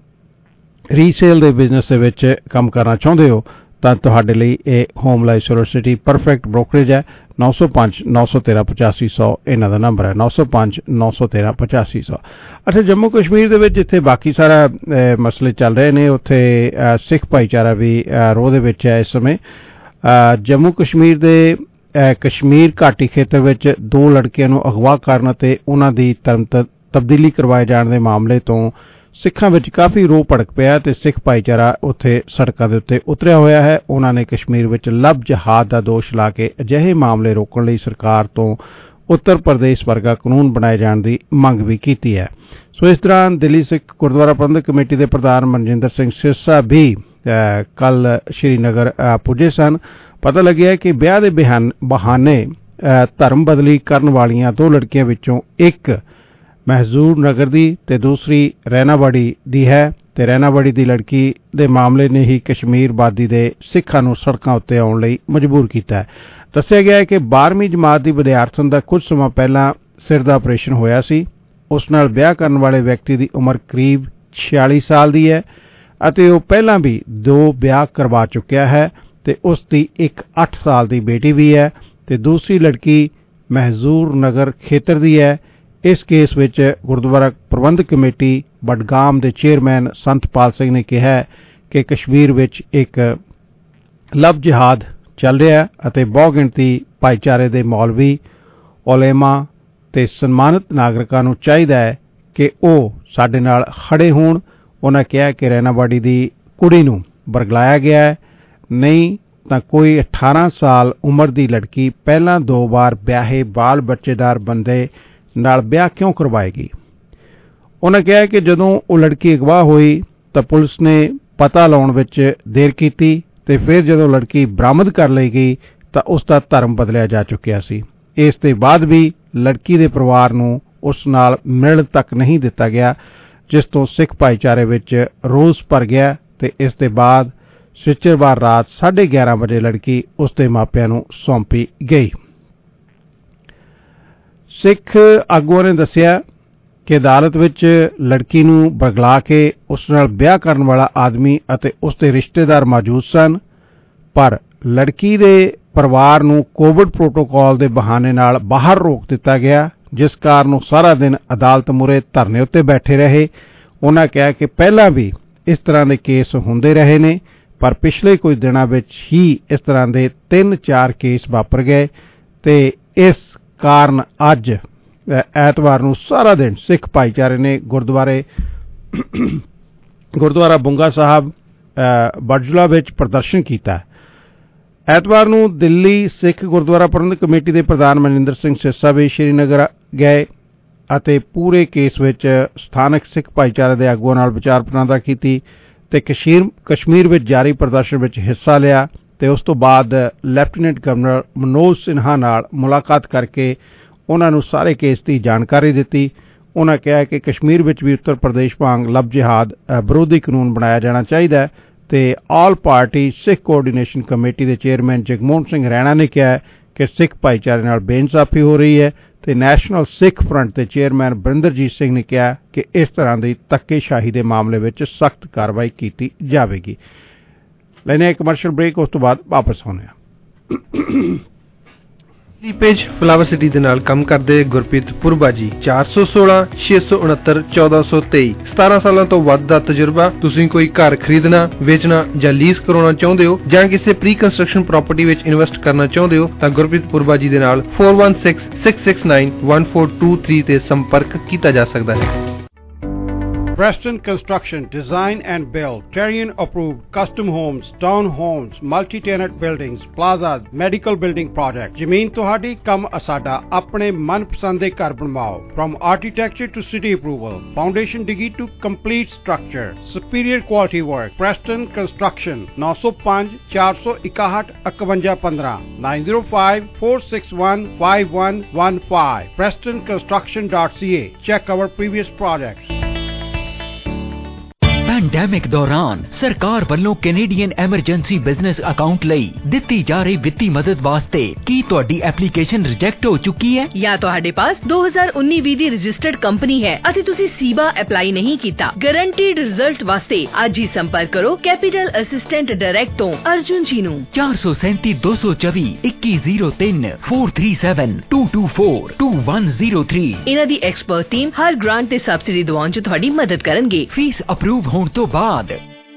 [SPEAKER 3] ਰੀਸੇਲ ਦੇ ਬਿਜ਼ਨਸ ਦੇ ਵਿੱਚ ਕੰਮ ਕਰਨਾ ਚਾਹੁੰਦੇ ਹੋ ਤਾਂ ਤੁਹਾਡੇ ਲਈ ਇਹ home life silver city perfect brokerage ਹੈ। ਨੌ ਸੌ ਪੰਜ ਨੌ ਸੌ ਤੇਰਾਂ ਪਚਾਸੀ ਸੌ ਇਹਨਾਂ ਦਾ ਨੰਬਰ ਹੈ। ਨੌ ਸੌ ਪੰਜ ਨੌ ਸੌ ਤੇਰਾਂ ਪਚਾਸੀ ਸੌ। ਅੱਛਾ, ਜੰਮੂ ਕਸ਼ਮੀਰ ਦੇ ਵਿੱਚ ਜਿੱਥੇ ਬਾਕੀ ਸਾਰਾ ਮਸਲੇ ਚੱਲ ਰਹੇ ਨੇ ਉੱਥੇ ਸਿੱਖ ਭਾਈਚਾਰਾ ਵੀ ਰੋਹ ਦੇ ਵਿੱਚ ਹੈ ਇਸ ਸਮੇਂ। ਜੰਮੂ ਕਸ਼ਮੀਰ ਦੇ ਕਸ਼ਮੀਰ ਘਾਟੀ ਖੇਤਰ ਵਿੱਚ ਦੋ ਲੜਕੀਆਂ ਨੂੰ ਅਗਵਾ ਕਰਨ ਅਤੇ ਉਹਨਾਂ ਦੀ ਧਰਮ ਤਬਦੀਲੀ ਕਰਵਾਏ ਜਾਣ ਦੇ ਮਾਮਲੇ ਤੋਂ ਸਿੱਖਾਂ ਵਿੱਚ ਕਾਫੀ ਰੋਹ ਭੜਕ ਪਿਆ ਤੇ ਸਿੱਖ ਭਾਈਚਾਰਾ ਉੱਥੇ ਸੜਕਾਂ ਦੇ ਉੱਤੇ ਉਤਰਿਆ ਹੋਇਆ ਹੈ। ਉਹਨਾਂ ਨੇ ਕਸ਼ਮੀਰ ਵਿੱਚ ਲਵ ਜਹਾਦ ਦਾ ਦੋਸ਼ ਲਾ ਕੇ ਅਜਿਹੇ ਮਾਮਲੇ ਰੋਕਣ ਲਈ ਸਰਕਾਰ ਤੋਂ ਉੱਤਰ ਪ੍ਰਦੇਸ਼ ਵਰਗਾ ਕਾਨੂੰਨ ਬਣਾਏ ਜਾਣ ਦੀ ਮੰਗ ਵੀ ਕੀਤੀ ਹੈ। ਸੋ ਇਸ ਦੌਰਾਨ ਦਿੱਲੀ ਸਿੱਖ ਗੁਰਦੁਆਰਾ ਪ੍ਰਬੰਧਕ ਕਮੇਟੀ ਦੇ ਪ੍ਰਧਾਨ ਮਨਜਿੰਦਰ ਸਿੰਘ ਸਿਰਸਾ ਵੀ ਕੱਲ ਸ਼੍ਰੀਨਗਰ ਪੁੱਜੇ ਸਨ। ਪਤਾ ਲੱਗਿਆ ਕਿ ਵਿਆਹ ਦੇ ਬਹਾਨੇ ਧਰਮ ਬਦਲੀ ਕਰਨ ਵਾਲੀਆਂ ਦੋ ਲੜਕੀਆਂ ਵਿੱਚੋਂ ਇੱਕ ਮਹਿਜ਼ੂਰ ਨਗਰ ਦੀ ਤੇ ਦੂਸਰੀ ਰੈਨਾਵਾੜੀ ਦੀ ਹੈ ਤੇ ਰੈਨਾਵਾੜੀ ਦੀ ਲੜਕੀ ਦੇ ਮਾਮਲੇ ਨੇ ਹੀ ਕਸ਼ਮੀਰ ਵਾਦੀ ਦੇ ਸਿੱਖਾਂ ਨੂੰ ਸੜਕਾਂ ਉੱਤੇ ਆਉਣ ਲਈ ਮਜਬੂਰ ਕੀਤਾ ਹੈ। ਦੱਸਿਆ ਗਿਆ ਹੈ ਕਿ ਬਾਰ੍ਹਵੀਂ ਜਮਾਤ ਦੀ ਵਿਦਿਆਰਥਣ ਦਾ ਕੁਝ ਸਮਾਂ ਪਹਿਲਾਂ ਸਿਰ ਦਾ ਆਪਰੇਸ਼ਨ ਹੋਇਆ ਸੀ। ਉਸ ਨਾਲ ਵਿਆਹ ਕਰਨ ਵਾਲੇ ਵਿਅਕਤੀ ਦੀ ਉਮਰ ਕਰੀਬ ਛਿਆਲੀ ਸਾਲ ਦੀ ਹੈ ਅਤੇ ਉਹ ਪਹਿਲਾਂ ਵੀ ਦੋ ਵਿਆਹ ਕਰਵਾ ਚੁੱਕਿਆ ਹੈ ਤੇ ਉਸ ਦੀ ਇੱਕ ਅੱਠ ਸਾਲ ਦੀ ਬੇਟੀ ਵੀ ਹੈ ਤੇ ਦੂਸਰੀ ਲੜਕੀ ਮਹਿਜ਼ੂਰ ਨਗਰ ਖੇਤਰ ਦੀ ਹੈ। ਇਸ ਕੇਸ ਵਿੱਚ ਗੁਰਦੁਆਰਾ ਪ੍ਰਬੰਧਕ ਕਮੇਟੀ ਬਡਗਾਮ ਦੇ ਚੇਅਰਮੈਨ ਸੰਤਪਾਲ ਸਿੰਘ ਨੇ ਕਿਹਾ ਕਿ ਕਸ਼ਮੀਰ ਵਿੱਚ ਇੱਕ ਲਵ ਜਿਹਾਦ ਚੱਲ ਰਿਹਾ ਅਤੇ ਬਹੁ ਗਿਣਤੀ ਭਾਈਚਾਰੇ ਦੇ ਮੌਲਵੀ, ਉਲੇਮਾ ਤੇ ਸਨਮਾਨਿਤ ਨਾਗਰਿਕਾਂ ਨੂੰ ਚਾਹੀਦਾ ਹੈ ਕਿ ਉਹ ਸਾਡੇ ਨਾਲ ਖੜੇ ਹੋਣ। ਉਹਨਾਂ ਕਿਹਾ ਕਿ ਰੈਨਾਵਾੜੀ ਦੀ ਕੁੜੀ ਨੂੰ ਬਰਗਲਾਇਆ ਗਿਆ ਹੈ, ਨਹੀਂ ਤਾਂ ਕੋਈ ਅਠਾਰਾਂ ਸਾਲ ਉਮਰ ਦੀ ਲੜਕੀ ਪਹਿਲਾਂ ਦੋ ਵਾਰ ਵਿਆਹੇ ਬਾਲ ਬੱਚੇਦਾਰ ਬੰਦੇ ਨਾਲ ਵਿਆਹ ਕਿਉਂ ਕਰਵਾਏਗੀ। ਉਹਨਾਂ ਕਿਹਾ ਕਿ ਜਦੋਂ ਉਹ ਲੜਕੀ ਅਗਵਾ ਹੋਈ ਤਾਂ ਪੁਲਿਸ ਨੇ ਪਤਾ ਲਾਉਣ ਵਿੱਚ ਦੇਰ ਕੀਤੀ ਤੇ ਫਿਰ ਜਦੋਂ ਲੜਕੀ ਬਰਾਮਦ ਕਰ ਲਈ ਗਈ ਤਾਂ ਉਸ ਦਾ ਧਰਮ ਬਦਲਿਆ ਜਾ ਚੁੱਕਿਆ ਸੀ। ਇਸ ਦੇ ਬਾਅਦ ਵੀ ਲੜਕੀ ਦੇ ਪਰਿਵਾਰ ਨੂੰ ਉਸ ਨਾਲ ਮਿਲਣ ਤੱਕ ਨਹੀਂ ਦਿੱਤਾ ਗਿਆ, ਜਿਸ ਤੋਂ ਸਿੱਖ ਭਾਈਚਾਰੇ ਵਿੱਚ ਰੋਸ ਭਰ ਗਿਆ ਤੇ ਇਸ ਦੇ ਬਾਅਦ ਸ਼ੁੱਕਰਵਾਰ ਰਾਤ ਸਾਢੇ ਗਿਆਰਾਂ ਵਜੇ ਲੜਕੀ ਉਸ ਦੇ ਮਾਪਿਆਂ ਨੂੰ ਸੌਂਪੀ ਗਈ। ਸਿੱਖ ਆਗੂਆਂ ਨੇ ਦੱਸਿਆ ਕਿ ਅਦਾਲਤ ਵਿੱਚ ਲੜਕੀ ਨੂੰ ਬਰਗਲਾ ਕੇ ਉਸ ਨਾਲ ਵਿਆਹ ਕਰਨ ਵਾਲਾ ਆਦਮੀ ਅਤੇ ਉਸ ਦੇ ਰਿਸ਼ਤੇਦਾਰ ਮੌਜੂਦ ਸਨ, ਪਰ ਲੜਕੀ ਦੇ ਪਰਿਵਾਰ ਨੂੰ ਕੋਵਿਡ ਪ੍ਰੋਟੋਕਾਲ ਦੇ ਬਹਾਨੇ ਨਾਲ ਬਾਹਰ ਰੋਕ ਦਿੱਤਾ ਗਿਆ, ਜਿਸ ਕਾਰਨ ਉਹ ਸਾਰਾ ਦਿਨ ਅਦਾਲਤ ਮੂਹਰੇ ਧਰਨੇ ਉੱਤੇ ਬੈਠੇ ਰਹੇ। ਉਹਨਾਂ ਕਿਹਾ ਕਿ ਪਹਿਲਾਂ ਵੀ ਇਸ ਤਰ੍ਹਾਂ ਦੇ ਕੇਸ ਹੁੰਦੇ ਰਹੇ ਨੇ, ਪਰ ਪਿਛਲੇ ਕੁਝ ਦਿਨਾਂ ਵਿੱਚ ਹੀ ਇਸ ਤਰ੍ਹਾਂ ਦੇ ਤਿੰਨ ਚਾਰ ਕੇਸ ਵਾਪਰ ਗਏ ਤੇ ਇਸ ਕਾਰਨ ਅੱਜ ਐਤਵਾਰ ਨੂੰ ਸਾਰਾ ਦਿਨ ਸਿੱਖ ਭਾਈਚਾਰੇ ਨੇ ਗੁਰਦੁਆਰੇ ਗੁਰਦੁਆਰਾ ਬੁੰਗਾ ਸਾਹਿਬ ਬਰਜੁਲਾ ਵਿੱਚ ਪ੍ਰਦਰਸ਼ਨ ਕੀਤਾ। ਐਤਵਾਰ ਨੂੰ ਦਿੱਲੀ ਸਿੱਖ ਗੁਰਦੁਆਰਾ ਪ੍ਰਬੰਧਕ ਕਮੇਟੀ ਦੇ ਪ੍ਰਧਾਨ ਮਨਜਿੰਦਰ ਸਿੰਘ ਸਿਰਸਾ ਵੀ ਸ਼੍ਰੀਨਗਰ ਗਏ ਅਤੇ ਪੂਰੇ ਕੇਸ ਵਿੱਚ ਸਥਾਨਕ ਸਿੱਖ ਭਾਈਚਾਰੇ ਦੇ ਆਗੂਆਂ ਨਾਲ ਵਿਚਾਰ ਵਟਾਂਦਰਾ ਕੀਤੀ ਤੇ ਕਸ਼ਮੀਰ ਕਸ਼ਮੀਰ ਵਿੱਚ ਜਾਰੀ ਪ੍ਰਦਰਸ਼ਨ ਵਿੱਚ ਹਿੱਸਾ ਲਿਆ ਤੇ ਉਸ ਤੋਂ ਬਾਅਦ ਲੈਫਟੀਨੈਂਟ ਗਵਰਨਰ ਮਨੋਜ ਸਿਨਹਾ ਨਾਲ ਮੁਲਾਕਾਤ ਕਰਕੇ ਉਹਨਾਂ ਨੂੰ ਸਾਰੇ ਕੇਸ ਦੀ ਜਾਣਕਾਰੀ ਦਿੱਤੀ। ਉਹਨਾਂ ਕਿਹਾ ਕਿ ਕਸ਼ਮੀਰ ਵਿੱਚ ਵੀ ਉੱਤਰ ਪ੍ਰਦੇਸ਼ ਵਾਂਗ ਲਵ ਜਿਹਾਦ ਵਿਰੋਧੀ ਕਾਨੂੰਨ ਬਣਾਇਆ ਜਾਣਾ ਚਾਹੀਦਾ ਤੇ all party Sikh coordination committee ਦੇ ਚੇਅਰਮੈਨ ਜਗਮੋਹਨ ਸਿੰਘ ਰੈਣਾ ਨੇ ਕਿਹਾ ਕਿ ਸਿੱਖ ਭਾਈਚਾਰੇ ਨਾਲ ਬੇਇਨਸਾਫੀ ਹੋ ਰਹੀ ਹੈ ਤੇ ਨੈਸ਼ਨਲ ਸਿੱਖ ਫਰੰਟ ਦੇ ਚੇਅਰਮੈਨ ਬਰਿੰਦਰਜੀਤ ਸਿੰਘ ਨੇ ਕਿਹਾ ਕਿ ਇਸ ਤਰ੍ਹਾਂ ਦੀ ਧੱਕੇਸ਼ਾਹੀ ਦੇ ਮਾਮਲੇ ਵਿੱਚ ਸਖਤ ਕਾਰਵਾਈ ਕੀਤੀ ਜਾਵੇਗੀ। ਲੈਣੇ ਕਮਰਸ਼ੀਅਲ ਬ੍ਰੇਕ, ਉਸ ਤੋਂ ਬਾਅਦ ਵਾਪਸ ਆਉਂਦੇ ਹਾਂ।
[SPEAKER 5] ਲੀਪੇਜ ਫਲਾਵਰ ਸਿਟੀ ਦੇ ਨਾਲ ਕੰਮ ਕਰਦੇ ਗੁਰਪ੍ਰੀਤ ਪੁਰਬਾ ਜੀ ਚਾਰ ਸੌ ਸੋਲਾਂ ਛੇ ਸੌ ਉਨੱਤਰ ਚੌਦਾਂ ਸੌ ਤੇਈ ਸਤਾਰਾਂ ਸਾਲਾਂ ਤੋਂ ਵੱਧ ਦਾ ਤਜਰਬਾ। ਤੁਸੀਂ ਕੋਈ ਘਰ ਖਰੀਦਣਾ, ਵੇਚਣਾ ਜਾਂ ਲੀਜ਼ ਕਰਾਉਣਾ ਚਾਹੁੰਦੇ ਹੋ ਜਾਂ ਕਿਸੇ ਪ੍ਰੀ ਕੰਸਟਰਕਸ਼ਨ ਪ੍ਰਾਪਰਟੀ ਵਿੱਚ ਇਨਵੈਸਟ ਕਰਨਾ ਚਾਹੁੰਦੇ ਹੋ ਤਾਂ ਗੁਰਪ੍ਰੀਤ ਪੁਰਬਾ ਜੀ ਦੇ ਨਾਲ ਚਾਰ ਇੱਕ ਛੇ, ਛੇ ਛੇ ਨੌ, ਇੱਕ ਚਾਰ ਦੋ ਤਿੰਨ ਤੇ ਸੰਪਰਕ ਕੀਤਾ ਜਾ ਸਕਦਾ ਹੈ।
[SPEAKER 3] Preston Construction Design and Build Terrian approved custom homes, town homes, multi-tenant buildings, plazas, medical building project. ਜ਼ਮੀਨ ਤੁਹਾਡੀ ਕੰਮ ਅਸਾਡਾ ਆਪਣੇ ਮਨਪਸੰਦ ਦੇ ਘਰ ਬਣਵਾਓ. From architecture to city approval, foundation digi to complete structure, superior quality work. Preston Construction nine oh five four one one one one one five nine oh five four six one five one one five preston construction dot c a. Check our previous projects.
[SPEAKER 8] Pandemic ਦੌਰਾਨ ਸਰਕਾਰ ਵੱਲੋਂ Canadian emergency business account ਲਈ ਦਿੱਤੀ ਜਾ ਰਹੀ ਵਿੱਤੀ ਮਦਦ ਵਾਸਤੇ ਕੀ ਤੁਹਾਡੀ ਐਪਲੀਕੇਸ਼ਨ ਰਿਜੈਕਟ ਹੋ ਚੁੱਕੀ ਹੈ
[SPEAKER 9] ਜਾਂ ਤੁਹਾਡੇ ਪਾਸ ਦੋ ਹਜ਼ਾਰ ਉੱਨੀ ਵੀਹ ਦੀ ਰਜਿਸਟਰਡ ਕੰਪਨੀ ਹੈ ਅਤੇ ਤੁਸੀਂ ਸੀਬਾ ਅਪਲਾਈ ਨਹੀਂ ਕੀਤਾ? ਗਾਰੰਟੀਡ ਰਿਜ਼ਲਟ ਵਾਸਤੇ ਅੱਜ ਹੀ ਸੰਪਰਕ ਕਰੋ ਕੈਪੀਟਲ ਅਸਿਸਟੈਂਟ ਡਾਇਰੈਕਟ ਤੋਂ ਅਰਜੁਨ ਜੀ ਨੂੰ
[SPEAKER 8] ਚਾਰ ਸੌ ਸੈਂਤੀ ਦੋ ਸੌ ਚੌਵੀ ਇੱਕੀ ਜ਼ੀਰੋ ਤਿੰਨ ਚਾਰ ਤਿੰਨ ਸੱਤ ਦੋ ਦੋ ਚਾਰ ਦੋ ਇੱਕ ਜ਼ੀਰੋ ਤਿੰਨ।
[SPEAKER 9] ਇਹਨਾਂ ਦੀ ਐਕਸਪਰਟ ਟੀਮ ਹਰ ਗ੍ਰਾਂਟ ਤੇ ਸਬਸਿਡੀ ਦਿਵਾਉਣ 'ਚ ਤੁਹਾਡੀ ਮਦਦ ਕਰਨਗੇ।
[SPEAKER 8] ਫੀਸ ਅਪਰੂਵ ਹੋਣ ਤੋਂ ਬਾਅਦ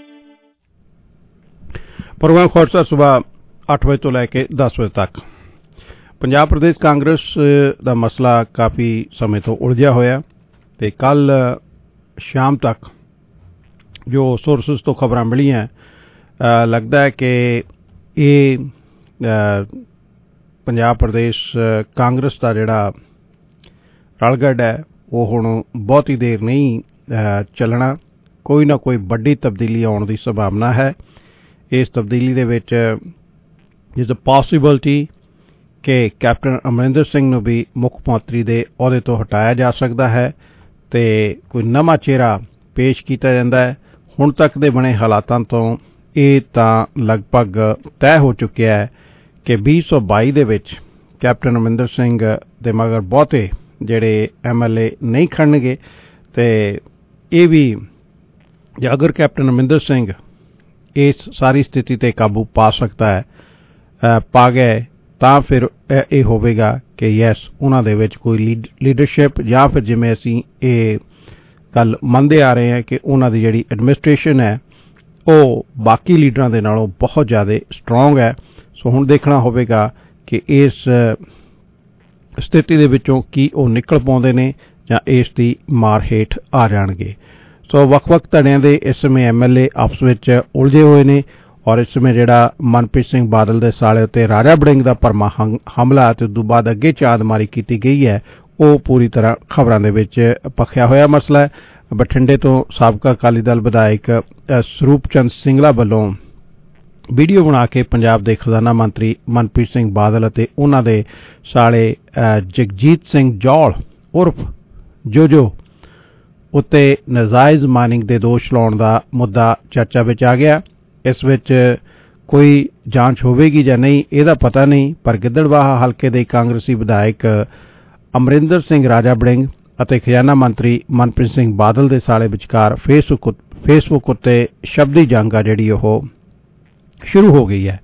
[SPEAKER 3] ਪ੍ਰੋਗਰਾਮ ਖੋਰਸਾ ਸਵੇਰ ਅੱਠ ਵਜੇ ਤੋਂ ਲੈ ਕੇ ਦਸ ਵਜੇ ਤੱਕ। ਪੰਜਾਬ ਪ੍ਰਦੇਸ਼ ਕਾਂਗਰਸ ਦਾ ਮਸਲਾ ਕਾਫੀ ਸਮੇਂ ਤੋਂ ਉਲਝਿਆ ਹੋਇਆ ਤੇ ਕੱਲ ਸ਼ਾਮ ਤੱਕ ਜੋ ਸੋਰਸਸ ਤੋਂ ਖਬਰਾਂ ਮਿਲੀਆਂ ਲੱਗਦਾ ਹੈ ਕਿ ਇਹ ਪੰਜਾਬ ਪ੍ਰਦੇਸ਼ ਕਾਂਗਰਸ ਦਾ ਜਿਹੜਾ ਰਲਗੱਡ ਹੈ ਉਹ ਹੁਣ ਬਹੁਤੀ ਦੇਰ ਨਹੀਂ ਚੱਲਣਾ। ਕੋਈ ਨਾ ਕੋਈ ਵੱਡੀ ਤਬਦੀਲੀ ਆਉਣ ਦੀ ਸੰਭਾਵਨਾ ਹੈ। ਇਸ ਤਬਦੀਲੀ ਦੇ ਵਿੱਚ ਇਜ਼ ਅ ਪੋਸੀਬਿਲਿਟੀ ਕਿ ਕੈਪਟਨ ਅਮਰਿੰਦਰ ਸਿੰਘ ਨੂੰ ਵੀ ਮੁੱਖ ਮੰਤਰੀ ਦੇ ਅਹੁਦੇ ਤੋਂ ਹਟਾਇਆ ਜਾ ਸਕਦਾ ਹੈ ਤੇ ਕੋਈ ਨਵਾਂ ਚਿਹਰਾ ਪੇਸ਼ ਕੀਤਾ ਜਾਂਦਾ ਹੈ। ਹੁਣ ਤੱਕ ਦੇ ਬਣੇ ਹਾਲਾਤਾਂ ਤੋਂ ਇਹ ਤਾਂ ਲਗਭਗ ਤੈਅ ਹੋ ਚੁੱਕਿਆ ਹੈ ਕਿ ਵੀਹ ਸੌ ਬਾਈ ਦੇ ਵਿੱਚ ਕੈਪਟਨ ਅਮਰਿੰਦਰ ਸਿੰਘ ਦੇ ਮਗਰ ਬਹੁਤੇ ਜਿਹੜੇ ਐਮ ਐਲ ਏ ਨਹੀਂ ਖੜਨਗੇ ਤੇ ਇਹ ਵੀ ਜੇ ਅਗਰ ਕੈਪਟਨ ਅਮਰਿੰਦਰ ਸਿੰਘ ਇਸ ਸਾਰੀ ਸਥਿਤੀ ਤੇ ਕਾਬੂ ਪਾ ਸਕਦਾ ਹੈ ਪਾ ਗਏ ਤਾਂ ਫਿਰ ਇਹ ਹੋਵੇਗਾ ਕਿ ਯੈਸ ਉਹਨਾਂ ਦੇ ਵਿੱਚ ਕੋਈ ਲੀਡਰਸ਼ਿਪ ਜਾਂ ਫਿਰ ਜਿਵੇਂ ਅਸੀਂ ਇਹ ਗੱਲ ਮੰਨਦੇ ਆ ਰਹੇ ਹਾਂ ਕਿ ਉਹਨਾਂ ਦੀ ਜਿਹੜੀ ਐਡਮਿਨਿਸਟ੍ਰੇਸ਼ਨ ਹੈ ਉਹ ਬਾਕੀ ਲੀਡਰਾਂ ਦੇ ਨਾਲੋਂ ਬਹੁਤ ਜ਼ਿਆਦਾ ਸਟਰੋਂਗ ਹੈ। ਸੋ ਹੁਣ ਦੇਖਣਾ ਹੋਵੇਗਾ ਕਿ ਇਸ ਸਥਿਤੀ ਦੇ ਵਿੱਚੋਂ ਕੀ ਉਹ ਨਿਕਲ ਪਾਉਂਦੇ ਨੇ ਜਾਂ ਇਸ ਦੀ ਮਾਰ ਹੇਠ ਆ ਜਾਣਗੇ। ਸੋ ਵੱਖ-ਵੱਖ ਧੜਿਆਂ ਦੇ ਇਸ ਸਮੇਂ ਐਮ ਐਲ ਏ ਆਪਸ ਵਿੱਚ ਉਲਝੇ ਹੋਏ ਨੇ ਔਰ ਇਸ ਸਮੇਂ ਜਿਹੜਾ ਮਨਪ੍ਰੀਤ ਸਿੰਘ ਬਾਦਲ ਦੇ ਸਾਲੇ ਉੱਤੇ ਰਾਜਾ ਵੜਿੰਗ ਦਾ ਭਰਮਾ ਹਮਲਾ ਤੇ ਉਦੋਂ ਬਾਅਦ ਅੱਗੇ ਚਾਦਮਾਰੀ ਕੀਤੀ ਗਈ ਹੈ ਉਹ ਪੂਰੀ ਤਰ੍ਹਾਂ ਖਬਰਾਂ ਦੇ ਵਿੱਚ ਪੱਖਿਆ ਹੋਇਆ ਮਸਲਾ ਹੈ। ਬਠਿੰਡੇ ਤੋਂ ਸਾਬਕਾ ਅਕਾਲੀ ਦਲ ਵਿਧਾਇਕ ਸਰੂਪ ਚੰਦ ਸਿੰਗਲਾ ਵੱਲੋਂ ਵੀਡੀਓ ਬਣਾ ਕੇ ਪੰਜਾਬ ਦੇ ਖਜ਼ਾਨਾ ਮੰਤਰੀ ਮਨਪ੍ਰੀਤ ਸਿੰਘ ਬਾਦਲ ਅਤੇ ਉਹਨਾਂ ਦੇ ਸਾਲੇ ਜਗਜੀਤ ਸਿੰਘ ਜੌਲ ਉਰਫ ਜੋਜੋ ਉੱਤੇ ਨਜਾਇਜ਼ ਮਾਈਨਿੰਗ ਦੇ ਦੋਸ਼ ਲਾਉਣ ਦਾ ਮੁੱਦਾ ਚਰਚਾ ਵਿੱਚ ਆ ਗਿਆ। ਇਸ ਵਿੱਚ ਕੋਈ ਜਾਂਚ ਹੋਵੇਗੀ ਜਾਂ ਨਹੀਂ ਇਹਦਾ ਪਤਾ ਨਹੀਂ, ਪਰ ਗਿੱਦੜਬਾਹਾ ਹਲਕੇ ਦੇ ਕਾਂਗਰਸੀ ਵਿਧਾਇਕ ਅਮਰਿੰਦਰ ਸਿੰਘ ਰਾਜਾ ਵੜਿੰਗ ਅਤੇ ਖਜ਼ਾਨਾ ਮੰਤਰੀ ਮਨਪ੍ਰੀਤ ਸਿੰਘ ਬਾਦਲ ਦੇ ਸਾਲੇ ਵਿਚਕਾਰ ਫੇਸਬੁੱਕ ਫੇਸਬੁੱਕ ਉੱਤੇ ਸ਼ਬਦੀ ਜੰਗ ਆ ਜਿਹੜੀ ਉਹ ਸ਼ੁਰੂ ਹੋ ਗਈ ਹੈ।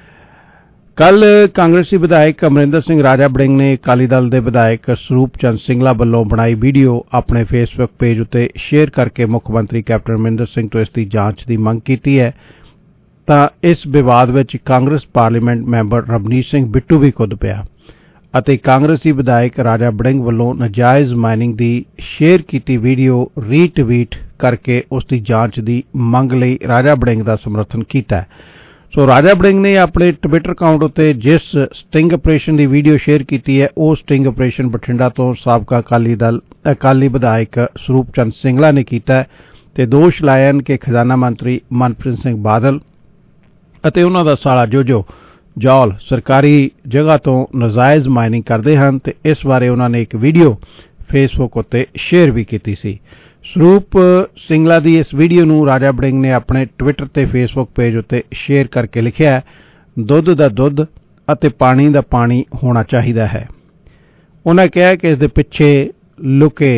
[SPEAKER 3] ਕੱਲ ਕਾਂਗਰਸੀ ਵਿਧਾਇਕ ਅਮਰਿੰਦਰ ਸਿੰਘ ਰਾਜਾ ਵੜਿੰਗ ਨੇ ਅਕਾਲੀ ਦਲ ਦੇ ਵਿਧਾਇਕ ਸਰੂਪ ਚੰਦ ਸਿੰਗਲਾ ਵੱਲੋਂ ਬਣਾਈ ਵੀਡੀਓ ਆਪਣੇ ਫੇਸਬੁੱਕ ਪੇਜ ਉੱਤੇ ਸ਼ੇਅਰ ਕਰਕੇ ਮੁੱਖ ਮੰਤਰੀ ਕੈਪਟਨ ਅਮਰਿੰਦਰ ਸਿੰਘ ਤੋਂ ਇਸ ਦੀ ਜਾਂਚ ਦੀ ਮੰਗ ਕੀਤੀ ਹੈ ਤਾਂ ਇਸ ਵਿਵਾਦ ਵਿੱਚ Congress parliament member Ravneet Singh Bittu ਵੀ ਖੁਦ ਪਿਆ ਅਤੇ ਕਾਂਗਰਸੀ ਵਿਧਾਇਕ ਰਾਜਾ ਵੜਿੰਗ ਵੱਲੋਂ ਨਾਜਾਇਜ਼ ਮਾਈਨਿੰਗ ਦੀ ਸ਼ੇਅਰ ਕੀਤੀ ਵੀਡੀਓ ਰੀਟਵੀਟ ਕਰਕੇ ਉਸ ਦੀ ਜਾਂਚ ਦੀ ਮੰਗ ਲਈ ਰਾਜਾ ਵੜਿੰਗ ਦਾ ਸਮਰਥਨ ਕੀਤਾ। ਸੋ ਰਾਜਾ ਵੜਿੰਗ ਨੇ ਆਪਣੇ ਟਵਿੱਟਰ ਅਕਾਊਂਟ ਉੱਤੇ ਜਿਸ ਸਟਿੰਗ ਆਪਰੇਸ਼ਨ ਦੀ ਵੀਡੀਓ ਸ਼ੇਅਰ ਕੀਤੀ ਹੈ ਉਹ ਸਟਿੰਗ ਆਪਰੇਸ਼ਨ ਬਠਿੰਡਾ ਤੋਂ ਸਾਬਕਾ ਅਕਾਲੀ ਦਲ ਅਕਾਲੀ ਵਿਧਾਇਕ ਸਰੂਪ ਚੰਦ ਸਿੰਗਲਾ ਨੇ ਕੀਤਾ ਤੇ ਦੋਸ਼ ਲਾਏ ਹਨ ਕਿ ਖਜ਼ਾਨਾ ਮੰਤਰੀ ਮਨਪ੍ਰੀਤ ਸਿੰਘ ਬਾਦਲ ਅਤੇ ਉਹਨਾਂ ਦਾ ਸਾਲਾ ਜੋਜੋ ਜੌਲ ਸਰਕਾਰੀ ਜਗ੍ਹਾ ਤੋਂ ਨਾਜਾਇਜ਼ ਮਾਈਨਿੰਗ ਕਰਦੇ ਹਨ ਤੇ ਇਸ ਬਾਰੇ ਉਹਨਾਂ ਨੇ ਇੱਕ ਵੀਡੀਓ ਫੇਸਬੁੱਕ ਉੱਤੇ ਸ਼ੇਅਰ ਵੀ ਕੀਤੀ ਸੀ। ਸਰੂਪ ਸਿੰਗਲਾ ਦੀ ਇਸ ਵੀਡੀਓ ਨੂੰ ਰਾਜਾ ਵੜਿੰਗ ਨੇ ਆਪਣੇ ਟਵਿੱਟਰ ਤੇ ਫੇਸਬੁੱਕ ਪੇਜ ਉੱਤੇ ਸ਼ੇਅਰ ਕਰਕੇ ਲਿਖਿਆ, ਦੁੱਧ ਦਾ ਦੁੱਧ ਅਤੇ ਪਾਣੀ ਦਾ ਪਾਣੀ ਹੋਣਾ ਚਾਹੀਦਾ ਹੈ। ਉਹਨਾਂ ਕਿਹਾ ਕਿ ਇਸ ਦੇ ਪਿੱਛੇ ਲੁਕੇ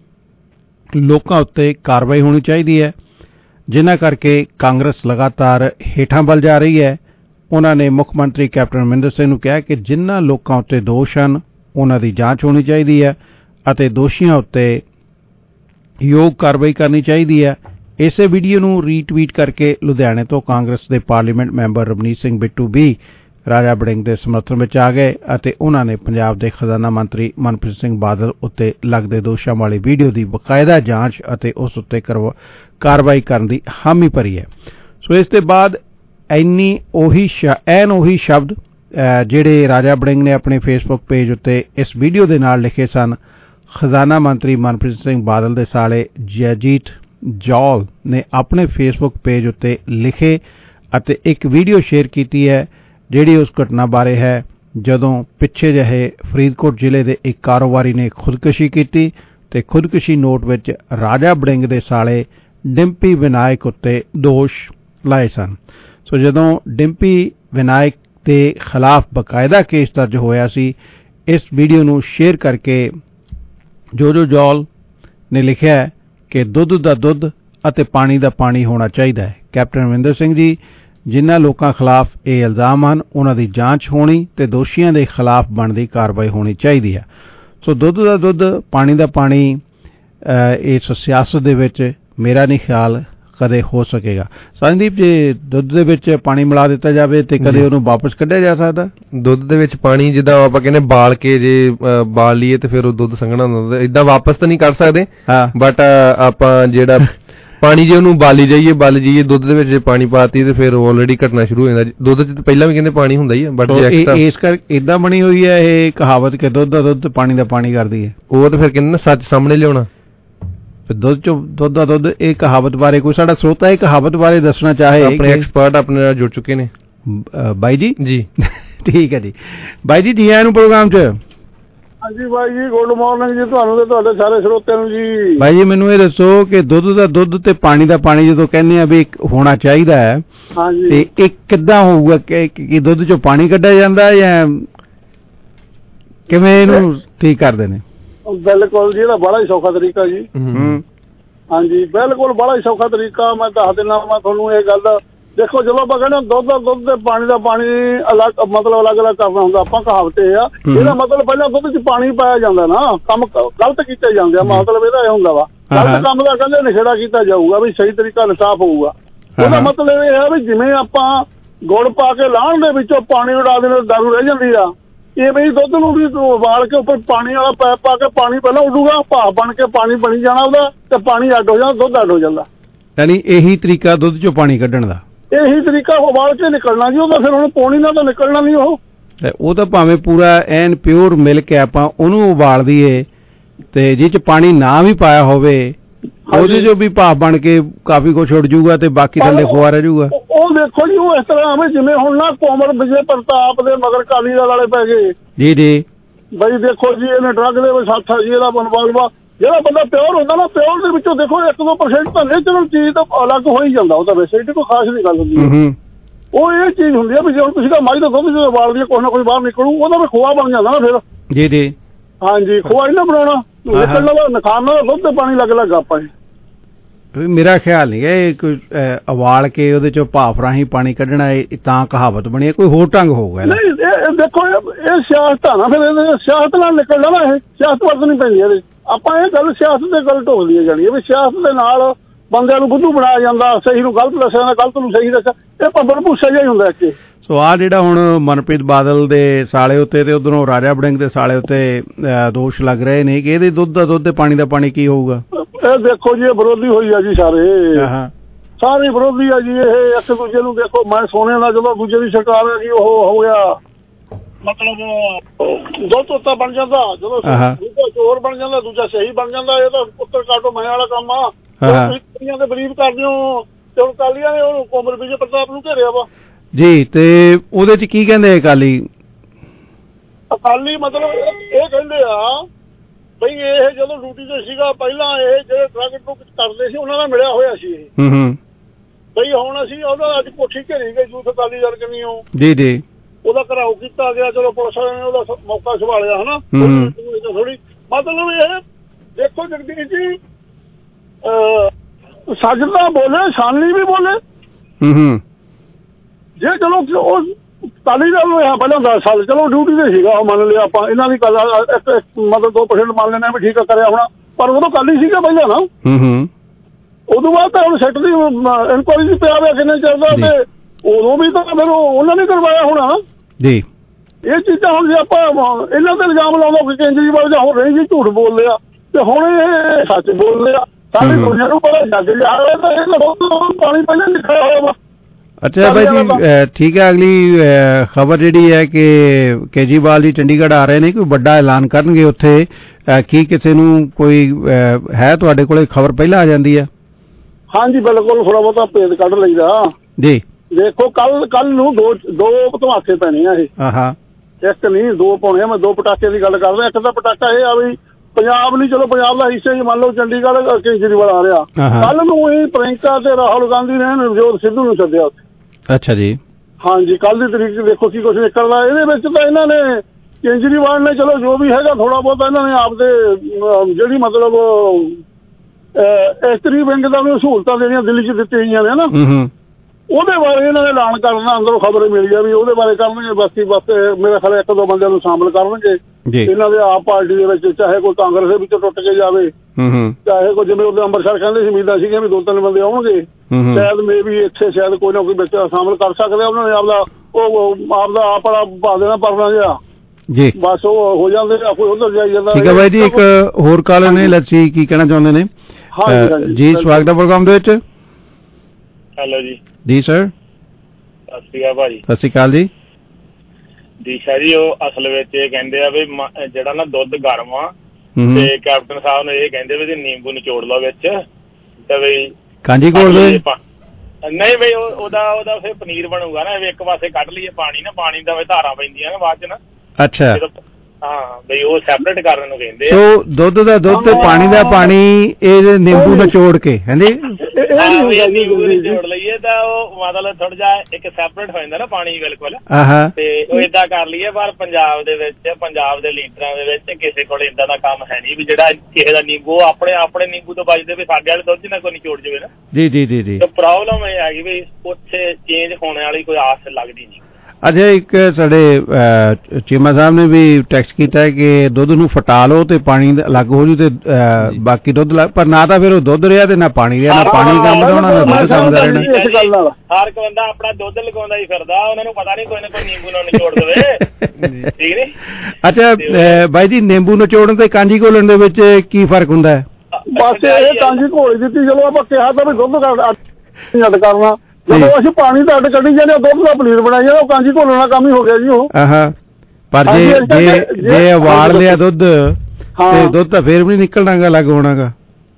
[SPEAKER 3] ਲੋਕਾਂ ਉੱਤੇ ਕਾਰਵਾਈ ਹੋਣੀ ਚਾਹੀਦੀ ਹੈ ਜਿਨ੍ਹਾਂ ਕਰਕੇ ਕਾਂਗਰਸ ਲਗਾਤਾਰ ਹੇਠਾਂ ਵੱਲ ਜਾ ਰਹੀ ਹੈ। ਉਹਨਾਂ ਨੇ ਮੁੱਖ ਮੰਤਰੀ ਕੈਪਟਨ ਅਮਰਿੰਦਰ ਸਿੰਘ ਨੂੰ ਕਿਹਾ ਕਿ ਜਿਨ੍ਹਾਂ ਲੋਕਾਂ ਉੱਤੇ ਦੋਸ਼ ਹਨ ਉਹਨਾਂ ਦੀ ਜਾਂਚ ਹੋਣੀ ਚਾਹੀਦੀ ਹੈ ਅਤੇ ਦੋਸ਼ੀਆਂ ਉੱਤੇ ਯੋਗ ਕਾਰਵਾਈ ਕਰਨੀ ਚਾਹੀਦੀ ਹੈ। ਇਸੇ ਵੀਡੀਓ ਨੂੰ ਰੀਟਵੀਟ ਕਰਕੇ ਲੁਧਿਆਣੇ ਤੋਂ ਕਾਂਗਰਸ ਦੇ ਪਾਰਲੀਮੈਂਟ ਮੈਂਬਰ ਰਵਨੀਤ ਸਿੰਘ ਬਿੱਟੂ ਵੀ ਰਾਜਾ ਵੜਿੰਗ ਦੇ ਸਮਰਥਨ ਵਿੱਚ ਆ ਗਏ ਅਤੇ ਉਹਨਾਂ ਨੇ ਪੰਜਾਬ ਦੇ ਖਜ਼ਾਨਾ ਮੰਤਰੀ ਮਨਪ੍ਰੀਤ ਸਿੰਘ ਬਾਦਲ ਉੱਤੇ ਲੱਗਦੇ ਦੋਸ਼ਾਂ ਵਾਲੀ ਵੀਡੀਓ ਦੀ ਬਕਾਇਦਾ ਜਾਂਚ ਅਤੇ ਉਸ ਉੱਤੇ ਕਾਰਵਾਈ ਕਰਨ ਦੀ ਹਾਮੀ ਭਰੀ ਹੈ। ਸੋ ਇਸ ਤੋਂ ਬਾਅਦ ਇੰਨੀ ਉਹੀ ਐਨ ਉਹੀ ਸ਼ਬਦ ਜਿਹੜੇ ਰਾਜਾ ਵੜਿੰਗ ਨੇ ਆਪਣੇ ਫੇਸਬੁੱਕ ਪੇਜ ਉੱਤੇ ਇਸ ਵੀਡੀਓ ਦੇ ਨਾਲ ਲਿਖੇ ਸਨ, ਖਜ਼ਾਨਾ ਮੰਤਰੀ ਮਨਪ੍ਰੀਤ ਸਿੰਘ ਬਾਦਲ ਦੇ ਸਾਲੇ ਜੈਜੀਤ ਜੌਲ ਨੇ ਆਪਣੇ ਫੇਸਬੁੱਕ ਪੇਜ ਉੱਤੇ ਲਿਖੇ ਅਤੇ ਇੱਕ ਵੀਡੀਓ ਸ਼ੇਅਰ ਕੀਤੀ ਹੈ ਜਿਹੜੀ ਉਸ ਘਟਨਾ ਬਾਰੇ ਹੈ ਜਦੋਂ ਪਿੱਛੇ ਜਿਹੇ ਫਰੀਦਕੋਟ ਜ਼ਿਲ੍ਹੇ ਦੇ ਇੱਕ ਕਾਰੋਬਾਰੀ ਨੇ ਖੁਦਕੁਸ਼ੀ ਕੀਤੀ ਤੇ ਖੁਦਕੁਸ਼ੀ ਨੋਟ ਵਿੱਚ ਰਾਜਾ ਵੜਿੰਗ ਦੇ ਸਾਲੇ ਡਿੰਪੀ ਵਿਨਾਇਕ ਉੱਤੇ ਦੋਸ਼ ਲਾਏ ਸਨ। ਸੋ ਜਦੋਂ ਡਿੰਪੀ ਵਿਨਾਇਕ ਦੇ ਖਿਲਾਫ ਬਕਾਇਦਾ ਕੇਸ ਦਰਜ ਹੋਇਆ ਸੀ, ਇਸ ਵੀਡੀਓ ਨੂੰ ਸ਼ੇਅਰ ਕਰਕੇ ਜੋਜੋ ਜੌਲ ਨੇ ਲਿਖਿਆ ਹੈ ਕਿ ਦੁੱਧ ਦਾ ਦੁੱਧ ਅਤੇ ਪਾਣੀ ਦਾ ਪਾਣੀ ਹੋਣਾ ਚਾਹੀਦਾ ਹੈ। ਕੈਪਟਨ ਅਮਰਿੰਦਰ ਸਿੰਘ ਜੀ, ਜਿਨ੍ਹਾਂ ਲੋਕਾਂ ਖਿਲਾਫ ਇਹ ਇਲਜ਼ਾਮ ਹਨ ਉਹਨਾਂ ਦੀ ਜਾਂਚ ਹੋਣੀ ਤੇ ਦੋਸ਼ੀਆਂ ਦੇ ਖਿਲਾਫ ਬਣਦੀ ਕਾਰਵਾਈ ਹੋਣੀ ਚਾਹੀਦੀ ਹੈ। ਸੋ ਦੁੱਧ ਦਾ ਦੁੱਧ ਪਾਣੀ ਦਾ ਪਾਣੀ ਇਸ ਸਿਆਸਤ ਦੇ ਵਿੱਚ ਮੇਰਾ ਨਹੀਂ ਖਿਆਲ ਕਦੇ ਹੋ ਸਕੇਗਾ। ਸੰਦੀਪ, ਜੇ ਦੁੱਧ ਦੇ ਵਿੱਚ ਪਾਣੀ ਮਿਲਾ ਦਿੱਤਾ ਜਾਵੇ ਤੇ ਕਦੇ ਉਹਨੂੰ ਵਾਪਸ ਕੱਢਿਆ ਜਾ ਸਕਦਾ?
[SPEAKER 5] ਦੁੱਧ ਦੇ ਵਿੱਚ ਪਾਣੀ ਜਿੱਦਾਂ ਆਪਾਂ ਕਹਿੰਦੇ ਬਾਲ ਕੇ ਜੇ ਬਾਲ ਲਈਏ ਤੇ ਫਿਰ ਉਹ ਦੁੱਧ ਸੰਘਣਾ ਹੁੰਦਾ, ਏਦਾਂ ਵਾਪਸ ਤਾਂ ਨਹੀਂ ਕਰ ਸਕਦੇ, ਬਟ ਆਪਾਂ ਜਿਹੜਾ ਪਾਣੀ ਜੇ ਉਹਨੂੰ ਬਾਲੀ ਜਾਈਏ ਬਾਲ ਜਾਈਏ ਦੁੱਧ ਦੇ ਵਿੱਚ ਜੇ ਪਾਣੀ ਪਾਤੀ ਤੇ ਫਿਰ ਆਲਰੇਡੀ ਘਟਨਾ ਸ਼ੁਰੂ ਹੋ ਜਾਂਦਾ। ਦੁੱਧ ਚ ਪਹਿਲਾਂ ਵੀ ਕਹਿੰਦੇ ਪਾਣੀ ਹੁੰਦਾ ਹੀ ਹੈ, ਬਟ
[SPEAKER 3] ਇਸ ਕਰਕੇ ਏਦਾਂ ਬਣੀ ਹੋਈ ਹੈ ਇਹ ਕਹਾਵਤ ਕਿ ਦੁੱਧ ਦਾ ਦੁੱਧ ਪਾਣੀ ਦਾ ਪਾਣੀ ਕਰਦੀ ਹੈ।
[SPEAKER 5] ਉਹ ਤਾਂ ਫਿਰ ਕਹਿੰਦੇ ਨਾ ਸੱਚ ਸਾਹਮਣੇ ਲਿਆਉਣਾ।
[SPEAKER 3] ਦੁੱਧ ਚੋਂ ਦੁੱਧ ਦਾ ਦੁੱਧ, ਇਹ ਕਹਾਵਤ ਬਾਰੇ ਕੋਈ ਸਾਡਾ ਸਰੋਤਾ ਇਹ ਕਹਾਵਤ ਬਾਰੇ ਦੱਸਣਾ ਚਾਹੇ?
[SPEAKER 5] ਆਪਣੇ ਐਕਸਪਰਟ ਆਪਣੇ ਨਾਲ ਜੁੜ ਚੁੱਕੇ ਨੇ
[SPEAKER 3] ਬਾਈ ਜੀ।
[SPEAKER 5] ਜੀ
[SPEAKER 3] ਠੀਕ ਹੈ ਜੀ ਬਾਈ ਜੀ, ਜੀ ਆਇਆਂ ਨੂੰ ਪ੍ਰੋਗਰਾਮ 'ਚ।
[SPEAKER 4] ਹਾਂਜੀ ਬਾਈ ਜੀ, ਗੁੱਡ ਮਾਰਨਿੰਗ ਜੀ ਤੁਹਾਨੂੰ ਤੇ ਤੁਹਾਡੇ ਸਾਰੇ ਸਰੋਤਿਆਂ ਨੂੰ ਜੀ।
[SPEAKER 3] ਬਾਈ ਜੀ ਮੈਨੂੰ ਇਹ ਦੱਸੋ ਕਿ ਦੁੱਧ ਦਾ ਦੁੱਧ ਤੇ ਪਾਣੀ ਦਾ ਪਾਣੀ ਜਦੋਂ ਕਹਿੰਦੇ ਆ ਵੀ ਹੋਣਾ ਚਾਹੀਦਾ ਹੈ, ਤੇ ਇਹ ਕਿੱਦਾਂ ਹੋਊਗਾ ਕਿ ਦੁੱਧ ਚੋਂ ਪਾਣੀ ਕੱਢਿਆ ਜਾਂਦਾ ਜਾਂ ਕਿਵੇਂ ਇਹਨੂੰ ਠੀਕ ਕਰਦੇ ਨੇ?
[SPEAKER 4] ਬਿਲਕੁਲ ਜੀ, ਇਹਦਾ ਬੜਾ ਹੀ ਸੌਖਾ ਤਰੀਕਾ ਜੀ। ਹਾਂਜੀ ਬਿਲਕੁਲ ਬੜਾ ਹੀ ਸੌਖਾ ਤਰੀਕਾ, ਮੈਂ ਦੱਸ ਦਿੰਦਾ ਮੈਂ ਤੁਹਾਨੂੰ ਇਹ ਗੱਲ। ਦੇਖੋ ਜਦੋਂ ਆਪਾਂ ਕਹਿੰਦੇ ਦੁੱਧ ਦਾ ਦੁੱਧ ਤੇ ਪਾਣੀ ਦਾ ਪਾਣੀ ਅਲੱਗ ਮਤਲਬ ਅਲੱਗ ਅਲੱਗ ਕਰਨਾ ਹੁੰਦਾ, ਆਪਾਂ ਕਹਾਵਤ ਇਹ ਆ, ਇਹਦਾ ਮਤਲਬ ਪਹਿਲਾਂ ਦੁੱਧ ਚ ਪਾਣੀ ਪਾਇਆ ਜਾਂਦਾ ਨਾ, ਕੰਮ ਗਲਤ ਕੀਤੇ ਜਾਂਦੇ ਆ, ਮਤਲਬ ਇਹਦਾ ਇਹ ਹੁੰਦਾ ਵਾ ਗਲਤ ਕੰਮ ਦਾ ਕਹਿੰਦੇ ਨਿਖੇੜਾ ਕੀਤਾ ਜਾਊਗਾ ਵੀ ਸਹੀ ਤਰੀਕਾ ਇਨਸਾਫ ਹੋਊਗਾ। ਉਹਦਾ ਮਤਲਬ ਇਹ ਹੈ ਵੀ ਜਿਵੇਂ ਆਪਾਂ ਗੁੜ ਪਾ ਕੇ ਲਾਹਣ ਦੇ ਵਿੱਚੋਂ ਪਾਣੀ ਉਡਾ ਦੇਣਾ ਦਾਰੂ ਰਹਿ ਜਾਂਦੀ ਆ, ਇਵੇਂ ਹੀ ਦੁੱਧ ਨੂੰ ਵੀ ਉਬਾਲ ਕੇ ਉੱਪਰ ਪਾਣੀ ਵਾਲਾ ਪੈਪ ਪਾ ਕੇ ਪਾਣੀ ਪਹਿਲਾਂ ਉੱਡੂਗਾ, ਭਾਫ ਬਣ ਕੇ ਪਾਣੀ ਬਣੀ ਜਾਣਾ ਉਹਦਾ ਤੇ ਪਾਣੀ ਅੱਡ ਹੋ ਜਾਂਦਾ, ਦੁੱਧ ਅੱਡ ਹੋ ਜਾਂਦਾ।
[SPEAKER 3] ਯਾਨੀ ਇਹੀ ਤਰੀਕਾ ਦੁੱਧ ਚੋਂ ਪਾਣੀ ਕੱਢਣ ਦਾ? ਇਹੀ
[SPEAKER 4] ਤਰੀਕਾ ਉਬਾਲ ਕੇ ਨਿਕਲਣਾ ਜੀ, ਉਹਦਾ ਫਿਰ ਹੁਣ ਪਾਣੀ ਨਾਲ ਤਾਂ ਨਿਕਲਣਾ ਨਹੀਂ। ਉਹ
[SPEAKER 3] ਉਹ ਤਾਂ ਭਾਵੇਂ ਪੂਰਾ ਐਨ ਪਿਓਰ ਮਿਲਕ ਆਪਾਂ ਉਹਨੂੰ ਉਬਾਲ ਦਈਏ ਤੇ ਜਿਹ ਚ ਪਾਣੀ ਨਾ ਵੀ ਪਾਇਆ ਹੋਵੇ ਉਹਦੇ ਚੋਂ ਵੀ ਭਾਫ ਬਣ ਕੇ ਕਾਫੀ ਕੁਛ ਉੱਡ ਜੂਗਾ ਤੇ ਬਾਕੀ ਥੱਲੇ ਖੋਆ ਰਹਿ ਜੂਗਾ।
[SPEAKER 4] ਉਹ ਦੇਖੋ ਜੀ, ਉਹ ਇਸ ਤਰ੍ਹਾਂ ਵੀ ਜਿਵੇਂ ਹੁਣ ਨਾ ਕੋਮਲ ਵਿਜੇ ਪ੍ਰਤਾਪ ਦੇ ਮਗਰ ਕਾਲੀ ਦਲ ਵਾਲੇ ਪੈ ਗਏ ਜੀ। ਜੀ ਬਈ ਦੇਖੋ ਜੀ, ਇਹਨੇ ਡਰੱਗ ਦੇ ਵਿੱਚ ਹੱਥ ਆ ਜੀ ਇਹਦਾ ਬਨਵਾਲਵਾ। ਜਿਹੜਾ ਬੰਦਾ ਪਿਓਰ ਹੁੰਦਾ ਨਾ, ਪਿਓਰ ਦੇ ਵਿੱਚੋਂ ਦੇਖੋ ਇੱਕ ਦੋ ਪਰਸੈਂਟ ਤਾਂ ਨੇਚਰਲ ਚੀਜ਼ ਤਾਂ ਅਲੱਗ ਹੋ ਹੀ ਜਾਂਦਾ, ਉਹ ਤਾਂ ਵੈਸੇ ਹੀ ਕੋਈ ਖਾਸ ਦੀ ਗੱਲ ਹੁੰਦੀ ਹੈ। ਉਹ ਇਹ ਚੀਜ਼ ਹੁੰਦੀ ਹੈ ਵੀ ਜੇ ਹੁਣ ਤੁਸੀਂ ਤਾਂ ਮੱਝ ਦਾ ਦੁੱਧ ਜਦੋਂ ਉਬਾਲ ਦਈਏ ਕੁਛ ਨਾ ਕੁਛ ਬਾਹਰ ਨਿਕਲੂ, ਉਹਦਾ ਵੀ ਖੋਆ ਬਣ ਜਾਂਦਾ ਨਾ ਫਿਰ। ਜੀ ਜੀ ਹਾਂਜੀ, ਖੋਆ ਹੀ ਨਾ ਬਣਾਉਣਾ, ਨਿਕਲਣ ਵਾਲਾ ਨਖਾਣ ਵਾਲਾ ਦੁੱਧ ਤੇ ਪਾਣੀ ਲੱਗ ਲੱਗ ਆਪਾਂ।
[SPEAKER 3] ਮੇਰਾ ਖਿਆਲ ਨਹੀਂ ਇਹ ਕੋਈ ਉਬਾਲ ਕੇ ਉਹਦੇ ਚੋਂ ਭਾਫ ਰਾਹੀਂ ਪਾਣੀ ਕੱਢਣਾ ਇਹ ਤਾਂ ਕਹਾਵਤ ਬਣੀ ਹੈ, ਕੋਈ ਹੋਰ ਢੰਗ ਹੋਊਗਾ?
[SPEAKER 4] ਨਹੀਂ ਇਹ ਦੇਖੋ ਇਹ ਸਿਆਸਤ ਆ ਨਾ, ਫਿਰ ਇਹਦੇ ਸਿਆਸਤ ਨਾਲ ਨਿਕਲਣਾ ਨਾ, ਇਹ ਸਿਆਸਤ ਵਰਤਣੀ ਪੈਂਦੀ ਇਹਦੇ। ਆਪਾਂ ਇਹ ਗੱਲ ਸਿਆਸਤ ਦੇ ਗੱਲ ਢੋਲ ਲਈ ਜਾਣੀ ਹੈ ਵੀ ਸਿਆਸਤ ਦੇ ਨਾਲ ਬੰਦਿਆਂ ਨੂੰ ਬੁੱਧੂ ਬਣਾਇਆ ਜਾਂਦਾ, ਸਹੀ ਨੂੰ ਗਲਤ ਦੱਸਿਆ ਜਾਂਦਾ, ਗਲਤ ਨੂੰ ਸਹੀ ਦੱਸਿਆ, ਇਹ ਭੰਬਲ ਭੂਸਾ ਜਿਹਾ ਹੀ ਹੁੰਦਾ ਇੱਥੇ।
[SPEAKER 3] ਸੋ ਆਹ ਜਿਹੜਾ ਹੁਣ ਮਨਪ੍ਰੀਤ ਬਾਦਲ ਦੇ ਸਾਲੇ ਉੱਤੇ ਤੇ ਉਧਰੋਂ ਰਾਜਾ ਵੜਿੰਗ ਦੇ ਸਾਲੇ ਉੱਤੇ ਦੋਸ਼ ਲੱਗ ਰਹੇ ਨੇ ਕਿ ਇਹਦੇ ਦੁੱਧ ਦਾ ਦੁੱਧ ਤੇ ਪਾਣੀ ਦਾ ਪਾਣੀ ਕੀ ਹੋਊਗਾ?
[SPEAKER 4] ਇਹ ਦੇਖੋ ਜੀ, ਇਹ ਵਿਰੋਧੀ ਹੋਈ ਆ ਜੀ, ਸਾਰੇ ਸਾਰੇ ਵਿਰੋਧੀ ਆ ਜੀ। ਇਹ ਇੱਕ ਦੂਜੇ ਨੂੰ ਦੇਖੋ, ਮੈਂ ਸੁਣਿਆ ਨਾ ਜਦੋਂ ਦੂਜੇ ਦੀ ਸਰਕਾਰ ਹੈ ਜੀ ਉਹ ਹੋ ਗਿਆ ਮਤਲਬ ਦੋ ਤੋਤਾ ਬਣ ਜਾਂਦਾ, ਜਦੋਂ ਦੂਜਾ ਚੋਰ ਬਣ ਜਾਂਦਾ ਦੂਜਾ ਸਹੀ ਬਣ ਜਾਂਦਾ। ਇਹ ਤਾਂ ਪੁੱਤਰ ਕਾਟੋ ਮੈਂ ਵਾਲਾ ਕੰਮ ਆ। ਤੁਸੀਂ ਦੇ ਬਰੀਫ ਕਰਦੇ ਹੋ ਤੇ ਹੁਣ ਕਾਲੀਆਂ ਨੇ ਉਹਨੂੰ ਕੋਮਲ ਵਿਜੇ ਪ੍ਰਤਾਪ ਨੂੰ ਘੇਰਿਆ ਵਾ
[SPEAKER 3] ਜੀ, ਤੇ ਉਹਦੇ ਚ ਕੀ ਕਹਿੰਦੇ ਅਕਾਲੀ?
[SPEAKER 4] ਅਕਾਲੀ ਮਤਲਬ ਇਹ ਕਹਿੰਦੇ ਆ ਬਈ ਇਹ ਜਦੋਂ ਡਿਊਟੀ ਤੇ ਸੀਗਾ ਪਹਿਲਾਂ ਇਹ ਜਿਹੜੇ ਡਰੱਗ ਨੂੰ ਕਰਦੇ ਸੀ ਉਹਨਾਂ ਨਾਲ ਮਿਲਿਆ ਹੋਇਆ ਸੀ ਇਹ। ਹੂੰ ਬਈ ਹੁਣ ਅਸੀਂ ਉਹਦਾ ਅੱਜ ਕੋਠੀ ਘੇਰੀ ਗਏ ਯੂਥ ਅਕਾਲੀ ਦਲ ਕਨੀ ਉਹ ਜੀ ਜੀ ਉਹਦਾ ਘਰਾਓ ਕੀਤਾ ਗਿਆ। ਚਲੋ ਪੁਲਿਸ ਵਾਲਿਆਂ ਨੇ ਉਹਦਾ ਮੌਕਾ ਸੰਭਾਲਿਆ ਹਨਾ ਥੋੜੀ। ਮਤਲਬ ਇਹ ਦੇਖੋ ਜਗਦੀਸ਼ ਜੀ, ਸੱਚ ਤਾਂ ਬੋਲੇ, ਛਾਨਣੀ ਵੀ ਬੋਲੇ। ਹੂੰ ਜੇ ਚਲੋ ਉਹ ਕਾਲੀ ਦਲ ਨੂੰ ਇਹ ਪਹਿਲਾਂ ਦਸ ਸਾਲ ਚਲੋ ਡਿਊਟੀ ਤੇ ਸੀਗਾ, ਉਹ ਮੰਨ ਲਿਆ ਆਪਾਂ ਇਹਨਾਂ ਦੀ ਗੱਲ ਮਤਲਬ ਦੋ ਪਰਸੈਂਟ ਮੰਨ ਲੈਣਾ ਵੀ ਠੀਕ ਕਰਿਆ ਹੋਣਾ, ਪਰ ਉਦੋਂ ਕਾਲੀ ਸੀਗਾ ਪਹਿਲਾਂ ਨਾ। ਹੂੰ ਉਦੋਂ ਬਾਅਦ ਤਾਂ ਹੁਣ ਸੈੱਟ ਦੀ ਇਨਕੁਆਇਰੀ ਪਿਆ ਹੋਇਆ ਕਿੰਨੇ ਚੱਲਦਾ ਤੇ ਉਦੋਂ ਵੀ ਤਾਂ ਫਿਰ ਉਹਨਾਂ ਨੇ ਕਰਵਾਇਆ ਹੋਣਾ
[SPEAKER 3] ਜੀ।
[SPEAKER 4] ਇਹ ਚੀਜ਼ਾਂ ਹੁਣ ਜੇ ਆਪਾਂ ਇਹਨਾਂ ਤੇ ਇਲਜ਼ਾਮ ਲਾਉਂਦਾ ਕਿ ਕੇਜਰੀਵਾਲ ਜਾਂ ਹੋਰ ਨਹੀਂ ਜੀ ਝੂਠ ਬੋਲਦੇ ਆ, ਤੇ ਹੁਣ ਇਹ ਸੱਚ ਬੋਲਦੇ ਆ। ਸਾਰੀ ਦੁਨੀਆ ਨੂੰ ਪਤਾ ਜੱਗ ਜਾ ਰਿਹਾ ਤਾਂ ਇਹ ਪਾਣੀ ਪਹਿਲਾਂ ਲਿਖਿਆ ਹੋਇਆ ਵਾ।
[SPEAKER 3] ਅੱਛਾ ਬਾਈ ਜੀ, ਠੀਕ ਹੈ। ਅਗਲੀ ਖਬਰ ਜਿਹੜੀ ਹੈ ਕਿ ਕੇਜਰੀਵਾਲ ਜੀ ਚੰਡੀਗੜ੍ਹ ਆ ਰਹੇ ਨੇ, ਕੋਈ ਵੱਡਾ ਐਲਾਨ ਕਰਨਗੇ ਉੱਥੇ, ਕੀ ਕਿਸੇ ਨੂੰ ਕੋਈ ਹੈ ਤੁਹਾਡੇ ਕੋਲੇ ਖਬਰ ਪਹਿਲਾਂ ਆ ਜਾਂਦੀ ਹੈ?
[SPEAKER 4] ਹਾਂਜੀ ਬਿਲਕੁਲ, ਥੋੜਾ ਬਹੁਤਾ ਭੇਦ ਕੱਢ ਲਈਦਾ
[SPEAKER 3] ਜੀ।
[SPEAKER 4] ਦੇਖੋ ਕੱਲ ਕੱਲ ਨੂੰ ਦੋ ਦੋ ਧਮਾਕੇ ਪੈਣੇ ਆ। ਇਹ ਇੱਕ ਨਹੀਂ ਦੋ ਪਾਉਣੇ ਆ। ਮੈਂ ਦੋ ਪਟਾਕੇ ਦੀ ਗੱਲ ਕਰਦਾ। ਇੱਕ ਤਾਂ ਪਟਾਕਾ ਇਹ ਆ ਵੀ ਪੰਜਾਬ ਨਹੀਂ, ਚਲੋ ਪੰਜਾਬ ਦਾ ਹਿੱਸਾ ਹੀ ਮੰਨ ਲਓ ਚੰਡੀਗੜ੍ਹ ਕੇਜਰੀਵਾਲ ਆ ਰਿਹਾ, ਕੱਲ ਨੂੰ ਇਹ ਪ੍ਰਿਅੰਕਾ ਤੇ ਰਾਹੁਲ ਗਾਂਧੀ ਨੇ ਨਵਜੋਤ ਸਿੱਧੂ ਨੂੰ ਸੱਦਿਆ। ਅੱਛਾ ਜੀ। ਹਾਂਜੀ, ਕੱਲ ਦੀ ਤਰੀਕ ਦੇਖੋ ਕੀ ਕੁਛ ਨਿਕਲਦਾ ਇਹਦੇ ਵਿੱਚ। ਤਾਂ ਇਹਨਾਂ ਨੇ ਕੇਜਰੀਵਾਲ ਨੇ ਚਲੋ ਜੋ ਵੀ ਹੈਗਾ ਥੋੜਾ ਬਹੁਤਾ ਇਹਨਾਂ ਨੇ ਆਪਦੇ ਜਿਹੜੀ ਮਤਲਬ ਇਸਤਰੀ ਵਿੰਗ ਦਾ ਵੀ ਸਹੂਲਤਾਂ ਜਿਹੜੀਆਂ ਦਿੱਲੀ 'ਚ ਦਿੱਤੀਆਂ ਗਈਆਂ ਨੇ ਨਾ, ਉਹਦੇ ਬਾਰੇ ਇਹਨਾਂ ਨੇ ਐਲਾਨ ਕਰਨਾ। ਅੰਦਰੋਂ ਖਬਰ ਮਿਲੀ ਆ ਵੀ ਉਹਦੇ ਬਾਰੇ ਕਰਨਗੇ। ਬਾਕੀ ਬਸ ਮੇਰੇ ਖਿਆਲ ਇੱਕ ਦੋ ਬੰਦਿਆਂ ਨੂੰ ਸ਼ਾਮਲ ਕਰਨਗੇ ਇਹਨਾਂ ਦੇ ਆਪ ਪਾਰਟੀ ਦੇ ਵਿੱਚ, ਚਾਹੇ ਕੋਈ ਕਾਂਗਰਸ ਦੇ ਵਿੱਚੋਂ ਟੁੱਟ ਕੇ ਜਾਵੇ, ਚਾਹੇ ਕੋਈ ਜਿਵੇਂ ਉਹਦੇ ਅੰਮ੍ਰਿਤਸਰ ਕਹਿੰਦੇ ਸੀ ਉਮੀਦਾਂ ਸੀਗੀਆਂ ਵੀ ਦੋ ਤਿੰਨ ਬੰਦੇ ਆਉਣਗੇ, ਸ਼ਾਇਦ ਮੇ ਵੀ ਇੱਥੇ ਸ਼ਾਇਦ ਕੋਈ ਨਾ ਕੋਈ ਵਿੱਚ ਸ਼ਾਮਲ ਕਰ ਸਕਦੇ। ਉਹਨਾਂ ਨੇ ਆਪਦਾ ਉਹ ਆਪਦਾ ਆਪਣਾ ਪਾ ਦੇਣਾ ਪਰਨਾ ਜਿਹਾ ਜੀ, ਬਸ ਉਹ ਹੋ ਜਾਂਦੇ ਆ, ਕੋਈ ਉਧਰ ਜਾਈ ਜਾਂਦਾ।
[SPEAKER 3] ਠੀਕ ਹੈ ਬਾਈ ਜੀ, ਇੱਕ ਹੋਰ ਕਾਲ ਨੇ, ਲੱਸੀ ਕੀ ਕਹਿਣਾ ਚਾਹੁੰਦੇ ਨੇ? ਜੀ ਸਵਾਗਤ ਹੈ ਪ੍ਰੋਗਰਾਮ ਦੇ ਵਿੱਚ।
[SPEAKER 2] ਹੈਲੋ ਜੀ।
[SPEAKER 3] ਜੀ ਸਰ।
[SPEAKER 2] ਸਤਿ ਸ਼੍ਰੀ ਅਕਾਲ ਭਾਜੀ।
[SPEAKER 3] ਸਤਿ ਸ਼੍ਰੀ ਅਕਾਲ ਜੀ।
[SPEAKER 2] ਦੀਸ਼ਾ ਜੀ, ਉਹ ਅਸਲ ਵਿੱਚ ਇਹ ਕਹਿੰਦੇ ਆ ਵੀ ਜਿਹੜਾ ਨਾ ਦੁੱਧ ਗਰਮ ਆ, ਤੇ ਕੈਪਟਨ ਸਾਹਿਬ ਨੇ ਇਹ ਕਹਿੰਦੇ ਵੀ ਨਿੰਬੂ ਨਿਚੋੜ ਲਓ ਵਿੱਚ, ਤੇ ਬਈ
[SPEAKER 3] ਕਾਂਜੀ ਕੋਲ
[SPEAKER 2] ਨਹੀਂ ਬਈ ਉਹਦਾ ਉਹਦਾ ਫਿਰ ਪਨੀਰ ਬਣੂਗਾ ਨਾ। ਇੱਕ ਪਾਸੇ ਕੱਢ ਲਈਏ ਪਾਣੀ ਨਾ, ਪਾਣੀ ਦਾ ਧਾਰਾਂ ਪੈਂਦੀਆਂ ਨਾ ਬਾਅਦ ਚ ਨਾ।
[SPEAKER 3] ਅੱਛਾ।
[SPEAKER 2] ਹਾਂ ਬਈ ਉਹ ਸੈਪਰੇਟ ਕਰਨ ਨੂੰ ਕਹਿੰਦੇ ਆ।
[SPEAKER 3] ਸੋ ਦੁੱਧ ਦਾ ਦੁੱਧ ਤੇ ਪਾਣੀ ਦਾ ਪਾਣੀ, ਇਹ ਨਿੰਬੂ ਨਿਚੋੜ ਕੇ ਹਾਂਜੀ
[SPEAKER 2] ਨਿੰਬੂ ਨਿਚੋੜ ਲਈਏ ਤਾਂ ਉਹ ਮਤਲਬ ਥੋੜਾ ਜਿਹਾ ਇੱਕ ਸੈਪਰੇਟ ਹੋ ਜਾਂਦਾ ਨਾ ਪਾਣੀ ਬਿਲਕੁਲ। ਤੇ ਉਹ ਏਦਾਂ ਕਰ ਲਈਏ। ਪਰ ਪੰਜਾਬ ਦੇ ਵਿੱਚ, ਪੰਜਾਬ ਦੇ ਲੀਡਰਾਂ ਦੇ ਵਿੱਚ ਕਿਸੇ ਕੋਲ ਏਦਾਂ ਦਾ ਕੰਮ ਹੈ ਨਹੀਂ ਵੀ ਜਿਹੜਾ ਕਿਸੇ ਦਾ ਨਿੰਬੂ ਆਪਣੇ ਆਪਣੇ ਨਿੰਬੂ ਤੋਂ ਬਚਦੇ ਵੀ ਸਾਡੇ ਵਾਲੇ ਦੁੱਧ ਨਾਲ ਕੋਈ ਨਿਚੋੜ ਜਾਵੇ ਨਾ।
[SPEAKER 3] ਜੀ ਜੀ ਜੀ ਜੀ।
[SPEAKER 2] ਪ੍ਰੋਬਲਮ ਇਹ ਹੈਗੀ ਵੀ ਉੱਥੇ ਚੇਂਜ ਹੋਣ ਵਾਲੀ ਕੋਈ ਆਸ ਲੱਗਦੀ ਨਹੀਂ।
[SPEAKER 3] ਅੱਛਾ, ਇੱਕ ਸਾਡੇ ਚੀਮਾ ਸਾਹਿਬ ਨੇ ਵੀ ਟੈਕਸਟ ਕੀਤਾ ਹੈ ਕਿ ਦੁੱਧ ਨੂੰ ਫਟਾ ਲਓ ਤੇ ਪਾਣੀ ਅਲੱਗ ਹੋ ਜੂ ਤੇ ਬਾਕੀ ਦੁੱਧ, ਪਰ ਨਾ ਤਾਂ ਫਿਰ ਉਹ ਦੁੱਧ ਰਿਹਾ ਤੇ ਨਾ ਪਾਣੀ ਰਿਹਾ, ਨਾ ਪਾਣੀ ਕੰਮ ਦਾ ਹੋਣਾ, ਨਾ ਦੁੱਧ ਕੰਮ ਦਾ ਰਹਿਣਾ।
[SPEAKER 2] ਹਰ ਇੱਕ ਬੰਦਾ ਆਪਣਾ ਦੁੱਧ ਲਗਾਉਂਦਾ ਹੀ ਫਿਰਦਾ, ਉਹਨਾਂ ਨੂੰ ਪਤਾ ਨਹੀਂ ਕੋਈ ਨਾ ਕੋਈ ਨਿੰਬੂ ਨਾਲ ਨਿਚੋੜ ਦੇਵੇ। ਠੀਕ ਨੀ?
[SPEAKER 3] ਅੱਛਾ ਬਾਈ ਜੀ, ਨਿੰਬੂ ਨਿਚੋੜਨ ਤੇ ਕਾਂਜੀ ਘੋਲਣ ਦੇ ਵਿੱਚ ਕੀ ਫਰਕ ਹੁੰਦਾ ਹੈ?
[SPEAKER 4] ਬਸ ਇਹ ਕਾਂਜੀ ਘੋਲ ਦਿੱਤੀ, ਚਲੋ ਆਪਾਂ ਕਿਹਾ ਤਾਂ ਵੀ ਦੁੱਧ ਅੱਡ ਕਰਨਾ, ਜਦੋਂ ਅਸੀਂ ਪਾਣੀ ਦਾ ਅੱਡ ਕੱਢੀ ਜਾਂਦੇ ਦੁੱਧ ਦਾ ਪਨੀਰ ਬਣਾਈ ਜਾਂਦਾ, ਉਹ ਕਾਂਜੀ ਘੋਲਣ ਦਾ ਕੰਮ ਹੀ ਹੋ ਗਿਆ ਜੀ ਉਹ।
[SPEAKER 3] ਪਰ ਜੇ ਜੇ ਜੇ ਉਬਾਲ ਲਿਆ ਦੁੱਧ ਤੇ ਦੁੱਧ ਤਾਂ ਫੇਰ ਵੀ ਨਹੀਂ ਨਿਕਲਣਾਗਾ, ਅਲੱਗ ਹੋਣਾਗਾ।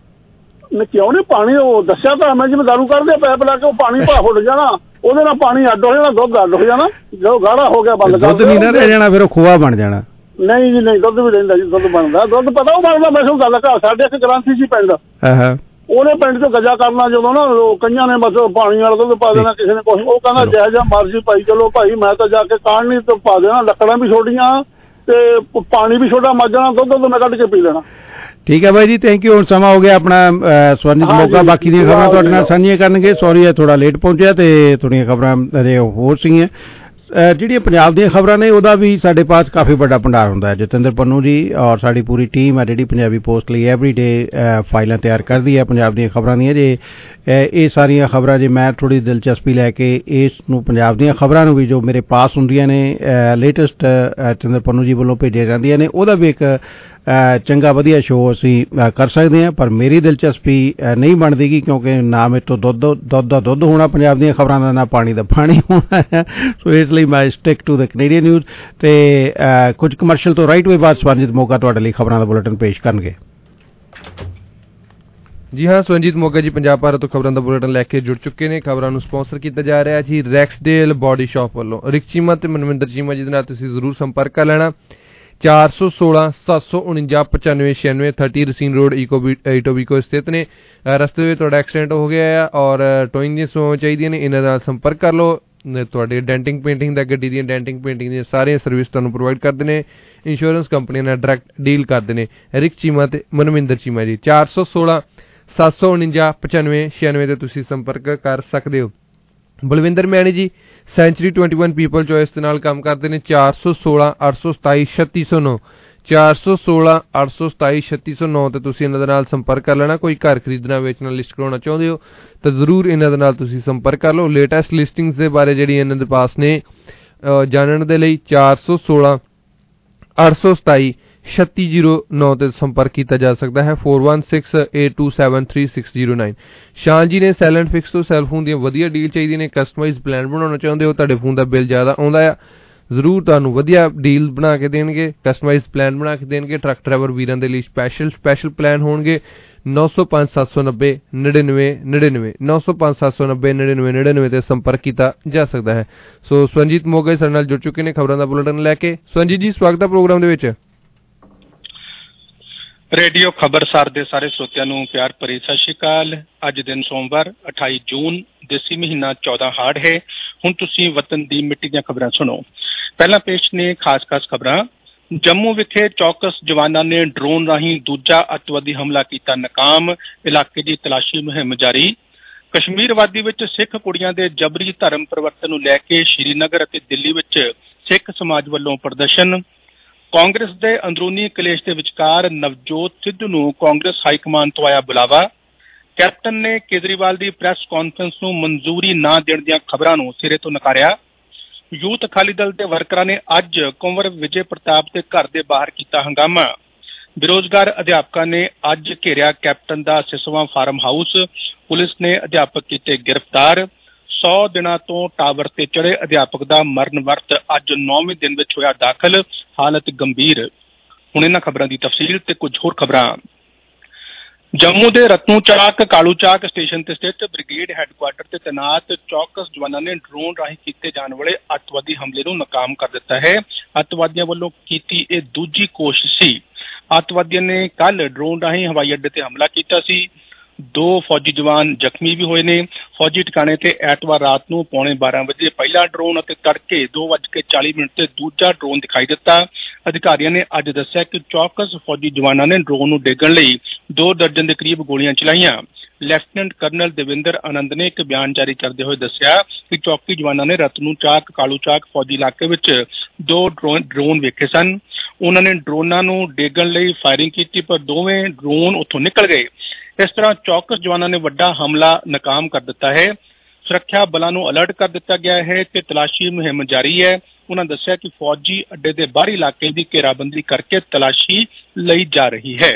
[SPEAKER 4] ਕਿਉਂ ਨਹੀਂ? ਪਾਣੀ ਉਹ ਦੱਸਿਆ ਤਾਂ ਮੈਂ, ਜਿਵੇਂ ਦਾਰੂ ਕੱਢਦੇ ਪੈਪ ਲਾ ਕੇ ਉਹ ਪਾਣੀ ਭਾਫ ਉੱਡ ਜਾਣਾ, ਉਹਦੇ ਨਾਲ ਪਾਣੀ ਅੱਡ ਹੋ ਜਾਣਾ, ਦੁੱਧ ਅੱਡ ਹੋ ਜਾਣਾ। ਜਦੋਂ ਗਾੜਾ ਹੋ ਗਿਆ ਬੰਦ ਕਰ
[SPEAKER 3] ਦੁੱਧ ਨਹੀਂ ਨਾ ਰਹਿ ਜਾਣਾ, ਫਿਰ ਉਹ ਖੋਆ ਬਣ ਜਾਣਾ।
[SPEAKER 4] ਨਹੀਂ ਜੀ ਨਹੀਂ, ਦੁੱਧ ਵੀ ਰਹਿੰਦਾ ਜੀ, ਦੁੱਧ ਬਣਦਾ। ਦੁੱਧ ਪਤਾ ਉਹ ਬਣਦਾ, ਮੈਂ ਤੁਹਾਨੂੰ ਗੱਲ ਕਰ, ਸਾਡੇ ਇੱਕ ਗ੍ਰਾਂਥੀ ਸੀ ਪਿੰਡ, ਉਹਨੇ ਪਿੰਡ ਚੋਂ ਗਜਾ ਕਰਨਾ ਜਦੋਂ ਨਾ, ਕਈਆਂ ਨੇ ਬਸ ਪਾਣੀ ਵਾਲਾ ਦੁੱਧ ਪਾ ਦੇਣਾ, ਕਿਸੇ ਨੇ ਕੁਛ। ਉਹ ਕਹਿੰਦਾ ਜਿਹੋ ਜਿਹਾ ਮਰਜ਼ੀ ਪਾਈ ਚਲੋ ਭਾਈ, ਮੈਂ ਤਾਂ ਜਾ ਕੇ ਕਾਣ ਨਹੀਂ ਤੇ ਪਾ ਦੇਣਾ, ਲੱਕੜਾਂ ਵੀ ਛੋਟੀਆਂ ਤੇ ਪਾਣੀ ਵੀ ਛੋਟਾ ਮੱਝ ਜਾਣਾ, ਦੁੱਧ ਦੁੱਧ ਮੈਂ ਕੱਢ ਕੇ ਪੀ ਲੈਣਾ।
[SPEAKER 3] ਠੀਕ ਹੈ ਬਾਈ ਜੀ, ਥੈਂਕ ਯੂ। ਹੁਣ ਸਮਾਂ ਹੋ ਗਿਆ ਆਪਣਾ ਸਵਰਨਿਤ ਮੌਕਾ, ਬਾਕੀ ਦੀਆਂ ਖਬਰਾਂ ਤੁਹਾਡੇ ਨਾਲ ਸਾਂਝੀਆਂ ਕਰਨਗੇ। ਸੌਰੀ ਹੈ ਥੋੜਾ ਲੇਟ ਪਹੁੰਚਿਆ ਤੇ ਥੋੜੀਆਂ ਖਬਰਾਂ ਅਜੇ ਹੋਰ ਸੀਗੀਆਂ। ਜਿਹੜੀਆਂ ਪੰਜਾਬ ਦੀਆਂ ਖਬਰਾਂ ਨੇ ਉਹਦਾ ਵੀ ਸਾਡੇ ਪਾਸ ਕਾਫੀ ਵੱਡਾ ਭੰਡਾਰ ਹੁੰਦਾ ਹੈ। ਜਤਿੰਦਰ ਪੰਨੂ ਜੀ ਔਰ ਸਾਡੀ ਪੂਰੀ ਟੀਮ ਹੈ ਜਿਹੜੀ ਪੰਜਾਬੀ ਪੋਸਟ ਲਈ ਐਵਰੀਡੇ ਫਾਈਲਾਂ ਤਿਆਰ ਕਰਦੀ ਹੈ ਪੰਜਾਬ ਦੀਆਂ ਖਬਰਾਂ ਦੀਆਂ। ਜੇ ਇਹ ਸਾਰੀਆਂ ਖਬਰਾਂ ਜੇ ਮੈਂ ਥੋੜੀ ਦਿਲਚਸਪੀ ਲੈ ਕੇ ਇਸ ਨੂੰ ਪੰਜਾਬ ਦੀਆਂ ਖਬਰਾਂ ਨੂੰ ਵੀ ਜੋ ਮੇਰੇ ਪਾਸ ਹੁੰਦੀਆਂ ਨੇ ਲੇਟੈਸਟ ਜਤਿੰਦਰ ਪੰਨੂ ਜੀ ਵੱਲੋਂ ਭੇਜੀਆਂ ਜਾਂਦੀਆਂ ਨੇ, ਉਹਦਾ ਵੀ ਇੱਕ ਚੰਗਾ ਵਧੀਆ ਸ਼ੋਅ ਅਸੀਂ ਕਰ ਸਕਦੇ ਹਾਂ। ਪਰ ਮੇਰੀ ਦਿਲਚਸਪੀ ਨਹੀਂ ਬਣਦੀ ਗੀ, ਕਿਉਂਕਿ ਨਾ ਮੇਰੇ ਤੋਂ ਦੁੱਧ ਦੁੱਧ ਦਾ ਦੁੱਧ ਹੋਣਾ ਪੰਜਾਬ ਦੀਆਂ ਖਬਰਾਂ ਦਾ, ਨਾ ਪਾਣੀ ਦਾ ਪਾਣੀ ਹੋਣਾ ਹੈ। ਸੋ ਇਸ ਲਈ ਮੈਂ stick to the Canadian news. ਤੇ ਕੁਝ ਕਮਰਸ਼ੀਅਲ ਤੋਂ ਰਾਈਟ ਵੇ ਬਾਅਦ ਸਵਰਨਜੀਤ ਮੋਗਾ ਤੁਹਾਡੇ ਲਈ ਖਬਰਾਂ ਦਾ ਬੁਲੇਟਿਨ ਪੇਸ਼ ਕਰਨਗੇ।
[SPEAKER 5] ਜੀ ਹਾਂ, ਸਵਰਨਜੀਤ ਮੋਗਾ ਜੀ ਪੰਜਾਬ ਭਾਰਤ ਤੋਂ ਖਬਰਾਂ ਦਾ ਬੁਲੇਟਿਨ ਲੈ ਕੇ ਜੁੜ ਚੁੱਕੇ ਨੇ। ਖਬਰਾਂ ਨੂੰ ਸਪਾਂਸਰ ਕੀਤਾ ਜਾ ਰਿਹਾ ਜੀ ਰੈਕਸਡੇਲ ਬੋਡੀ ਸ਼ਾਪ ਵੱਲੋਂ। ਰਿਕ ਚੀਮਾ ਤੇ ਮਨਵਿੰਦਰ ਚੀਮਾ ਜੀ ਦੇ ਨਾਲ ਤੁਸੀਂ ਜ਼ਰੂਰ ਸੰਪਰਕ ਕਰ ਲੈਣਾ। ਚਾਰ ਸੌ ਸੋਲਾਂ ਸੱਤ ਸੌ ਉਣੰਜਾ ਪਚਾਨਵੇਂ ਛਿਆਨਵੇਂ ਥਰਟੀ ਰਸੀਨ ਰੋਡ ਈਟੋਬੀਕੋ ਸਥਿਤ ਨੇ। ਰਸਤੇ ਵਿੱਚ ਤੁਹਾਡਾ ਐਕਸੀਡੈਂਟ ਹੋ ਗਿਆ ਆ ਔਰ ਟੋਇੰਗ ਦੀਆਂ ਸੇਵਾਵਾਂ ਚਾਹੀਦੀਆਂ ਨੇ, ਇਹਨਾਂ ਨਾਲ ਸੰਪਰਕ ਕਰ ਲਓ। ਤੁਹਾਡੇ ਡੈਂਟਿੰਗ ਪੇਂਟਿੰਗ ਦਾ, ਗੱਡੀ ਦੀਆਂ ਡੈਂਟਿੰਗ ਪੇਂਟਿੰਗ ਦੀਆਂ ਸਾਰੀਆਂ ਸਰਵਿਸ ਤੁਹਾਨੂੰ ਪ੍ਰੋਵਾਈਡ ਕਰਦੇ ਨੇ। ਇੰਸ਼ੋਰੈਂਸ ਕੰਪਨੀਆਂ ਨਾਲ ਡਾਇਰੈਕਟ ਡੀਲ ਕਰਦੇ ਨੇ ਰਿਕ ਚੀਮਾ ਤੇ ਮਨਵਿੰਦਰ ਚੀਮਾ ਜੀ। ਚਾਰ ਸੌ ਸੋਲਾਂ ਸੱਤ ਸੌ ਉਣੰਜਾ ਪਚਾਨਵੇਂ ਛਿਆਨਵੇਂ ਤੇ ਤੁਸੀਂ ਸੰਪਰਕ ਕਰ ਸਕਦੇ ਹੋ। Balwinder Maini ji century twenty one people choice ਦੇ ਨਾਲ ਕੰਮ ਕਰਦੇ ਨੇ। ਚਾਰ ਸੌ ਸੋਲਾਂ ਅੱਠ ਸੌ ਸਤਾਈ ਛੱਤੀ ਸੌ ਨੌ ਚਾਰ ਸੌ ਸੋਲਾਂ ਅੱਠ ਸੌ ਸਤਾਈ ਛੱਤੀ ਸੌ ਨੌ ਤੇ ਤੁਸੀਂ ਇਹਨਾਂ ਦੇ ਨਾਲ ਸੰਪਰਕ ਕਰ ਲੈਣਾ। ਕੋਈ ਘਰ ਖਰੀਦਣਾ, ਵੇਚਣਾ, ਲਿਸਟ ਕਰਾਉਣਾ ਚਾਹੁੰਦੇ ਹੋ ਤਾਂ ਜ਼ਰੂਰ ਇਹਨਾਂ ਦੇ ਨਾਲ ਤੁਸੀਂ ਸੰਪਰਕ ਕਰ ਲਓ। ਲੇਟੈਸਟ ਲਿਸਟਿੰਗਸ ਦੇ ਬਾਰੇ ਜਿਹੜੀ ਇਹਨਾਂ ਦੇ ਪਾਸ ਨੇ ਜਾਣਨ ਦੇ ਲਈ ਚਾਰ ਸੌ ਸੋਲਾਂ ਅੱਠ ਸੌ ਸਤਾਈ ਛੱਤੀ ਜ਼ੀਰੋ ਨੌ ਤੇ ਸੰਪਰਕ ਕੀਤਾ ਜਾ ਸਕਦਾ ਹੈ four one six eight two seven three six zero nine। ਸ਼ਾਨ ਜੀ ਨੇ ਸਾਇਲੈਂਟ ਫਿਕਸ ਤੋਂ ਸੈਲਫੋਨ ਦੀਆਂ ਵਧੀਆ ਡੀਲ ਚਾਹੀਦੀ ਨੇ, ਕਸਟਮਾਈਜ਼ ਪਲਾਨ ਬਣਾਉਣਾ ਚਾਹੁੰਦੇ ਹੋ, ਤੁਹਾਡੇ ਫੋਨ ਦਾ ਬਿੱਲ ਜ਼ਿਆਦਾ ਆਉਂਦਾ ਆ, ਜ਼ਰੂਰ ਤੁਹਾਨੂੰ ਵਧੀਆ ਡੀਲ ਬਣਾ ਕੇ ਦੇਣਗੇ, ਕਸਟਮਾਈਜ਼ ਪਲਾਨ ਬਣਾ ਕੇ ਦੇਣਗੇ। ਟਰੱਕ ਡਰਾਈਵਰ ਵੀਰਾਂ ਦੇ ਲਈ ਸਪੈਸ਼ਲ ਸਪੈਸ਼ਲ ਪਲਾਨ ਹੋਣਗੇ। ਨੌ ਸੌ ਪੰਜ ਸੱਤ ਸੌ ਨੱਬੇ ਨੜਿਨਵੇਂ ਨੜਿਨਵੇਂ ਨੌ ਸੌ ਪੰਜ ਸੱਤ ਸੌ ਨੱਬੇ ਨੜਿਨਵੇਂ ਨੜਿਨਵੇਂ ਤੇ ਸੰਪਰਕ ਕੀਤਾ ਜਾ ਸਕਦਾ ਹੈ। ਸੋ ਸਵੰਜੀਤ ਮੋਗਾ ਸਾਡੇ ਨਾਲ ਜੁੜ ਚੁੱਕੇ ਨੇ ਖਬਰਾਂ ਦਾ ਬੁਲੇਟਿਨ ਲੈ ਕੇ। ਸਵੰਜੀਤ ਜੀ ਸਵਾਗਤ ਹੈ ਪ੍ਰੋਗਰਾਮ ਦੇ ਵਿੱਚ।
[SPEAKER 1] ਰੇਡੀਓ ਖਬਰਸਾਰ ਦੇ ਸਾਰੇ ਸਰੋਤਿਆਂ ਨੂੰ ਪਿਆਰ ਭਰੀ ਸਤਿ ਸ਼੍ਰੀ ਅਕਾਲ। ਅੱਜ ਦਿਨ ਸੋਮਵਾਰ ਅਠਾਈ ਜੂਨ, ਦੇਸੀ ਮਹੀਨਾ ਚੌਦਾਂ ਹਾੜ ਹੈ। ਹੁਣ ਤੁਸੀਂ ਵਤਨ ਦੀ ਮਿੱਟੀ ਦੀਆਂ ਖਬਰਾਂ ਸੁਣੋ। ਪਹਿਲਾਂ ਪੇਸ਼ ਨੇ ਖਾਸ ਖਾਸ ਖਬਰਾਂ। ਜੰਮੂ ਵਿਖੇ ਚੌਕਸ ਜਵਾਨਾਂ ਨੇ ਡਰੋਨ ਰਾਹੀਂ ਦੂਜਾ ਅੱਤਵਾਦੀ ਹਮਲਾ ਕੀਤਾ ਨਾਕਾਮ, ਇਲਾਕੇ ਦੀ ਤਲਾਸ਼ੀ ਮੁਹਿੰਮ ਜਾਰੀ। ਕਸ਼ਮੀਰ ਵਾਦੀ ਵਿੱਚ ਸਿੱਖ ਕੁੜੀਆਂ ਦੇ ਜਬਰੀ ਧਰਮ ਪਰਿਵਰਤਨ ਨੂੰ ਲੈ ਕੇ ਸ਼੍ਰੀਨਗਰ ਅਤੇ ਦਿੱਲੀ ਵਿੱਚ ਸਿੱਖ ਸਮਾਜ ਵੱਲੋਂ ਪ੍ਰਦਰਸ਼ਨ। ਕਾਂਗਰਸ ਦੇ ਅੰਦਰੂਨੀ ਕਲੇਸ਼ ਦੇ ਵਿਚਕਾਰ ਨਵਜੋਤ ਸਿੱਧੂ ਨੂੰ ਕਾਂਗਰਸ ਹਾਈਕਮਾਨ ਤੋਂ ਆਇਆ ਬੁਲਾਵਾ। ਕੈਪਟਨ ਨੇ ਕੇਜਰੀਵਾਲ ਦੀ ਪ੍ਰੈਸ ਕਾਨਫਰੰਸ ਨੂੰ ਮਨਜ਼ੂਰੀ ਨਾ ਦੇਣ ਦੀਆਂ ਖਬਰਾਂ ਨੂੰ ਸਿਰੇ ਤੋਂ ਨਕਾਰਿਆ। ਯੂਥ ਅਕਾਲੀ ਦਲ ਦੇ ਵਰਕਰਾਂ ਨੇ ਅੱਜ ਕੁੰਵਰ ਵਿਜੇ ਪ੍ਰਤਾਪ ਦੇ ਘਰ ਦੇ ਬਾਹਰ ਕੀਤਾ ਹੰਗਾਮਾ। ਬੇਰੁਜ਼ਗਾਰ ਅਧਿਆਪਕਾਂ ਨੇ ਅੱਜ ਘੇਰਿਆ ਕੈਪਟਨ ਦਾ ਸਿਸਵਾਂ ਫਾਰਮ ਹਾਊਸ। ਪੁਲਿਸ ਨੇ ਅਧਿਆਪਕ ਕੀਤੇ ਗ੍ਰਿਫਤਾਰ। ਸੌ ਦਿਨਾਂ ਤੋਂ ਟਾਵਰ ਤੇ ਚੜੇ ਅਧਿਆਪਕ ਦਾ ਮਰਨ ਵਰਤ ਅੱਜ ਨੌਵੇਂ ਦਿਨ ਵਿੱਚ ਹੋਇਆ ਦਾਖਲ, ਹਾਲਤ ਗੰਭੀਰ। ਹੁਣ ਇਹਨਾਂ ਖਬਰਾਂ ਦੀ ਤਫਸੀਲ ਤੇ ਕੁਝ ਹੋਰ ਖਬਰਾਂ। ਜੰਮੂ ਦੇ ਰਤਨੂ ਚਾਕ ਕਾਲੂ ਚਾਕ ਸਟੇਸ਼ਨ ਤੇ ਸਥਿਤ ਬ੍ਰਿਗੇਡ ਹੈੱਡਕੁਆਰਟਰ ਤੇ ਤੈਨਾਤ ਚੌਕਸ ਜਵਾਨਾਂ ਨੇ ਡਰੋਨ ਰਾਹੀਂ ਕੀਤੇ ਜਾਣ ਵਾਲੇ ਅੱਤਵਾਦੀ ਹਮਲੇ ਨੂੰ ਨਾਕਾਮ ਕਰ ਦਿੱਤਾ ਹੈ। ਅੱਤਵਾਦੀਆਂ ਵੱਲੋਂ ਕੀਤੀ ਇਹ ਦੂਜੀ ਕੋਸ਼ਿਸ਼ ਸੀ। ਅੱਤਵਾਦੀਆਂ ਨੇ ਕੱਲ ਡਰੋਨ ਰਾਹੀਂ ਹਵਾਈ ਅੱਡੇ ਤੇ ਹਮਲਾ ਕੀਤਾ ਸੀ। ਦੋ ਫੌਜੀ ਜਵਾਨ ਜ਼ਖਮੀ ਵੀ ਹੋਏ ਨੇ। ਫੌਜੀ ਟਿਕਾਣੇ ਤੇ ਐਤਵਾਰ ਰਾਤ ਨੂੰ ਪੌਣੇ ਬਾਰਾਂ ਵਜੇ ਪਹਿਲਾ ਡਰੋਨ ਅਤੇ ਤੜਕੇ ਦੋ ਵੱਜ ਕੇ ਚਾਲੀ ਮਿੰਟ ਤੇ ਦੂਜਾ ਡਰੋਨ ਦਿਖਾਈ ਦਿੱਤਾ। ਅਧਿਕਾਰੀਆਂ ਨੇ ਅੱਜ ਦੱਸਿਆ ਕਿ ਚੌਕਸ ਫੌਜੀ ਜਵਾਨਾਂ ਨੇ ਡਰੋਨ ਨੂੰ ਡੇਗਣ ਲਈ ਦੋ ਦਰਜਨ ਦੇ ਕਰੀਬ ਗੋਲੀਆਂ ਚਲਾਈਆਂ। ਲੈਫਟੀਨੈਂਟ ਕਰਨਲ ਦੇਵਿੰਦਰ ਆਨੰਦ ਨੇ ਇੱਕ ਬਿਆਨ ਜਾਰੀ ਕਰਦੇ ਹੋਏ ਦੱਸਿਆ ਕਿ ਚੌਕੀ ਜਵਾਨਾਂ ਨੇ ਰਤਨੂ ਚਾਕ ਕਾਲੂ ਚਾਕ ਫੌਜੀ ਇਲਾਕੇ ਵਿੱਚ ਦੋ ਡਰੋਨ ਡਰੋਨ ਵੇਖੇ ਸਨ। ਉਹਨਾਂ ਨੇ ਡਰੋਨਾਂ ਨੂੰ ਡੇਗਣ ਲਈ ਫਾਇਰਿੰਗ ਕੀਤੀ, ਪਰ ਦੋਵੇਂ ਡਰੋਨ ਉੱਥੋਂ ਨਿਕਲ ਗਏ। ਇਸ ਤਰ੍ਹਾਂ ਚੌਕਸ ਜਵਾਨਾਂ ਨੇ ਵੱਡਾ ਹਮਲਾ ਨਾਕਾਮ ਕਰ ਦਿੱਤਾ ਹੈ। ਸੁਰੱਖਿਆ ਬਲਾਂ ਨੂੰ ਅਲਰਟ ਕਰ ਦਿੱਤਾ ਗਿਆ ਹੈ ਤੇ ਤਲਾਸ਼ੀ ਮੁਹਿੰਮ ਜਾਰੀ ਹੈ। ਉਹਨਾਂ ਦੱਸਿਆ ਕਿ ਫੌਜੀ ਅੱਡੇ ਦੇ ਬਾਹਰੀ ਇਲਾਕੇ ਦੀ ਘੇਰਾਬੰਦੀ ਕਰਕੇ ਤਲਾਸ਼ੀ ਲਈ ਜਾ ਰਹੀ ਹੈ।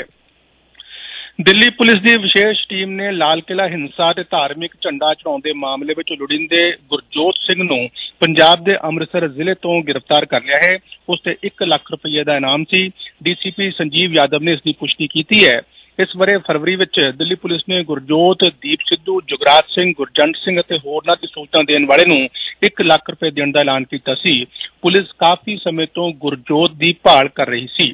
[SPEAKER 1] ਦਿੱਲੀ ਪੁਲਿਸ ਦੀ ਵਿਸ਼ੇਸ਼ ਟੀਮ ਨੇ ਲਾਲ ਕਿਲ੍ਹਾ ਹਿੰਸਾ ਤੇ ਧਾਰਮਿਕ ਝੰਡਾ ਚੜਾਉਣ ਦੇ ਮਾਮਲੇ ਵਿੱਚ ਲੋੜੀਂਦੇ ਗੁਰਜੋਤ ਸਿੰਘ ਨੂੰ ਪੰਜਾਬ ਦੇ ਅੰਮ੍ਰਿਤਸਰ ਜ਼ਿਲ੍ਹੇ ਤੋਂ ਗ੍ਰਿਫਤਾਰ ਕਰ ਲਿਆ ਹੈ। ਉਸ ਤੇ ਇੱਕ ਲੱਖ ਰੁਪਏ ਦਾ ਇਨਾਮ ਸੀ। ਡੀਸੀਪੀ ਸੰਜੀਵ ਯਾਦਵ ਨੇ ਇਸ ਦੀ ਪੁਸ਼ਟੀ ਕੀਤੀ ਹੈ। ਇਸ ਵਰੇ ਫਰਵਰੀ ਵਿੱਚ ਦਿੱਲੀ ਪੁਲਿਸ ਨੇ ਗੁਰਜੋਤ, ਦੀਪ ਸਿੱਧੂ, ਜੁਗਰਾਜ ਸਿੰਘ, ਗੁਰਜੰਟ ਸਿੰਘ ਅਤੇ ਹੋਰਨਾਂ ਦੀ ਸਹੂਲਤਾਂ ਦੇਣ ਵਾਲੇ ਨੂੰ ਇੱਕ ਲੱਖ ਰੁਪਏ ਦੇਣ ਦਾ ਐਲਾਨ ਕੀਤਾ ਸੀ। ਪੁਲਿਸ ਕਾਫੀ ਸਮੇਂ ਤੋਂ ਗੁਰਜੋਤ ਦੀ ਭਾਲ ਕਰ ਰਹੀ ਸੀ।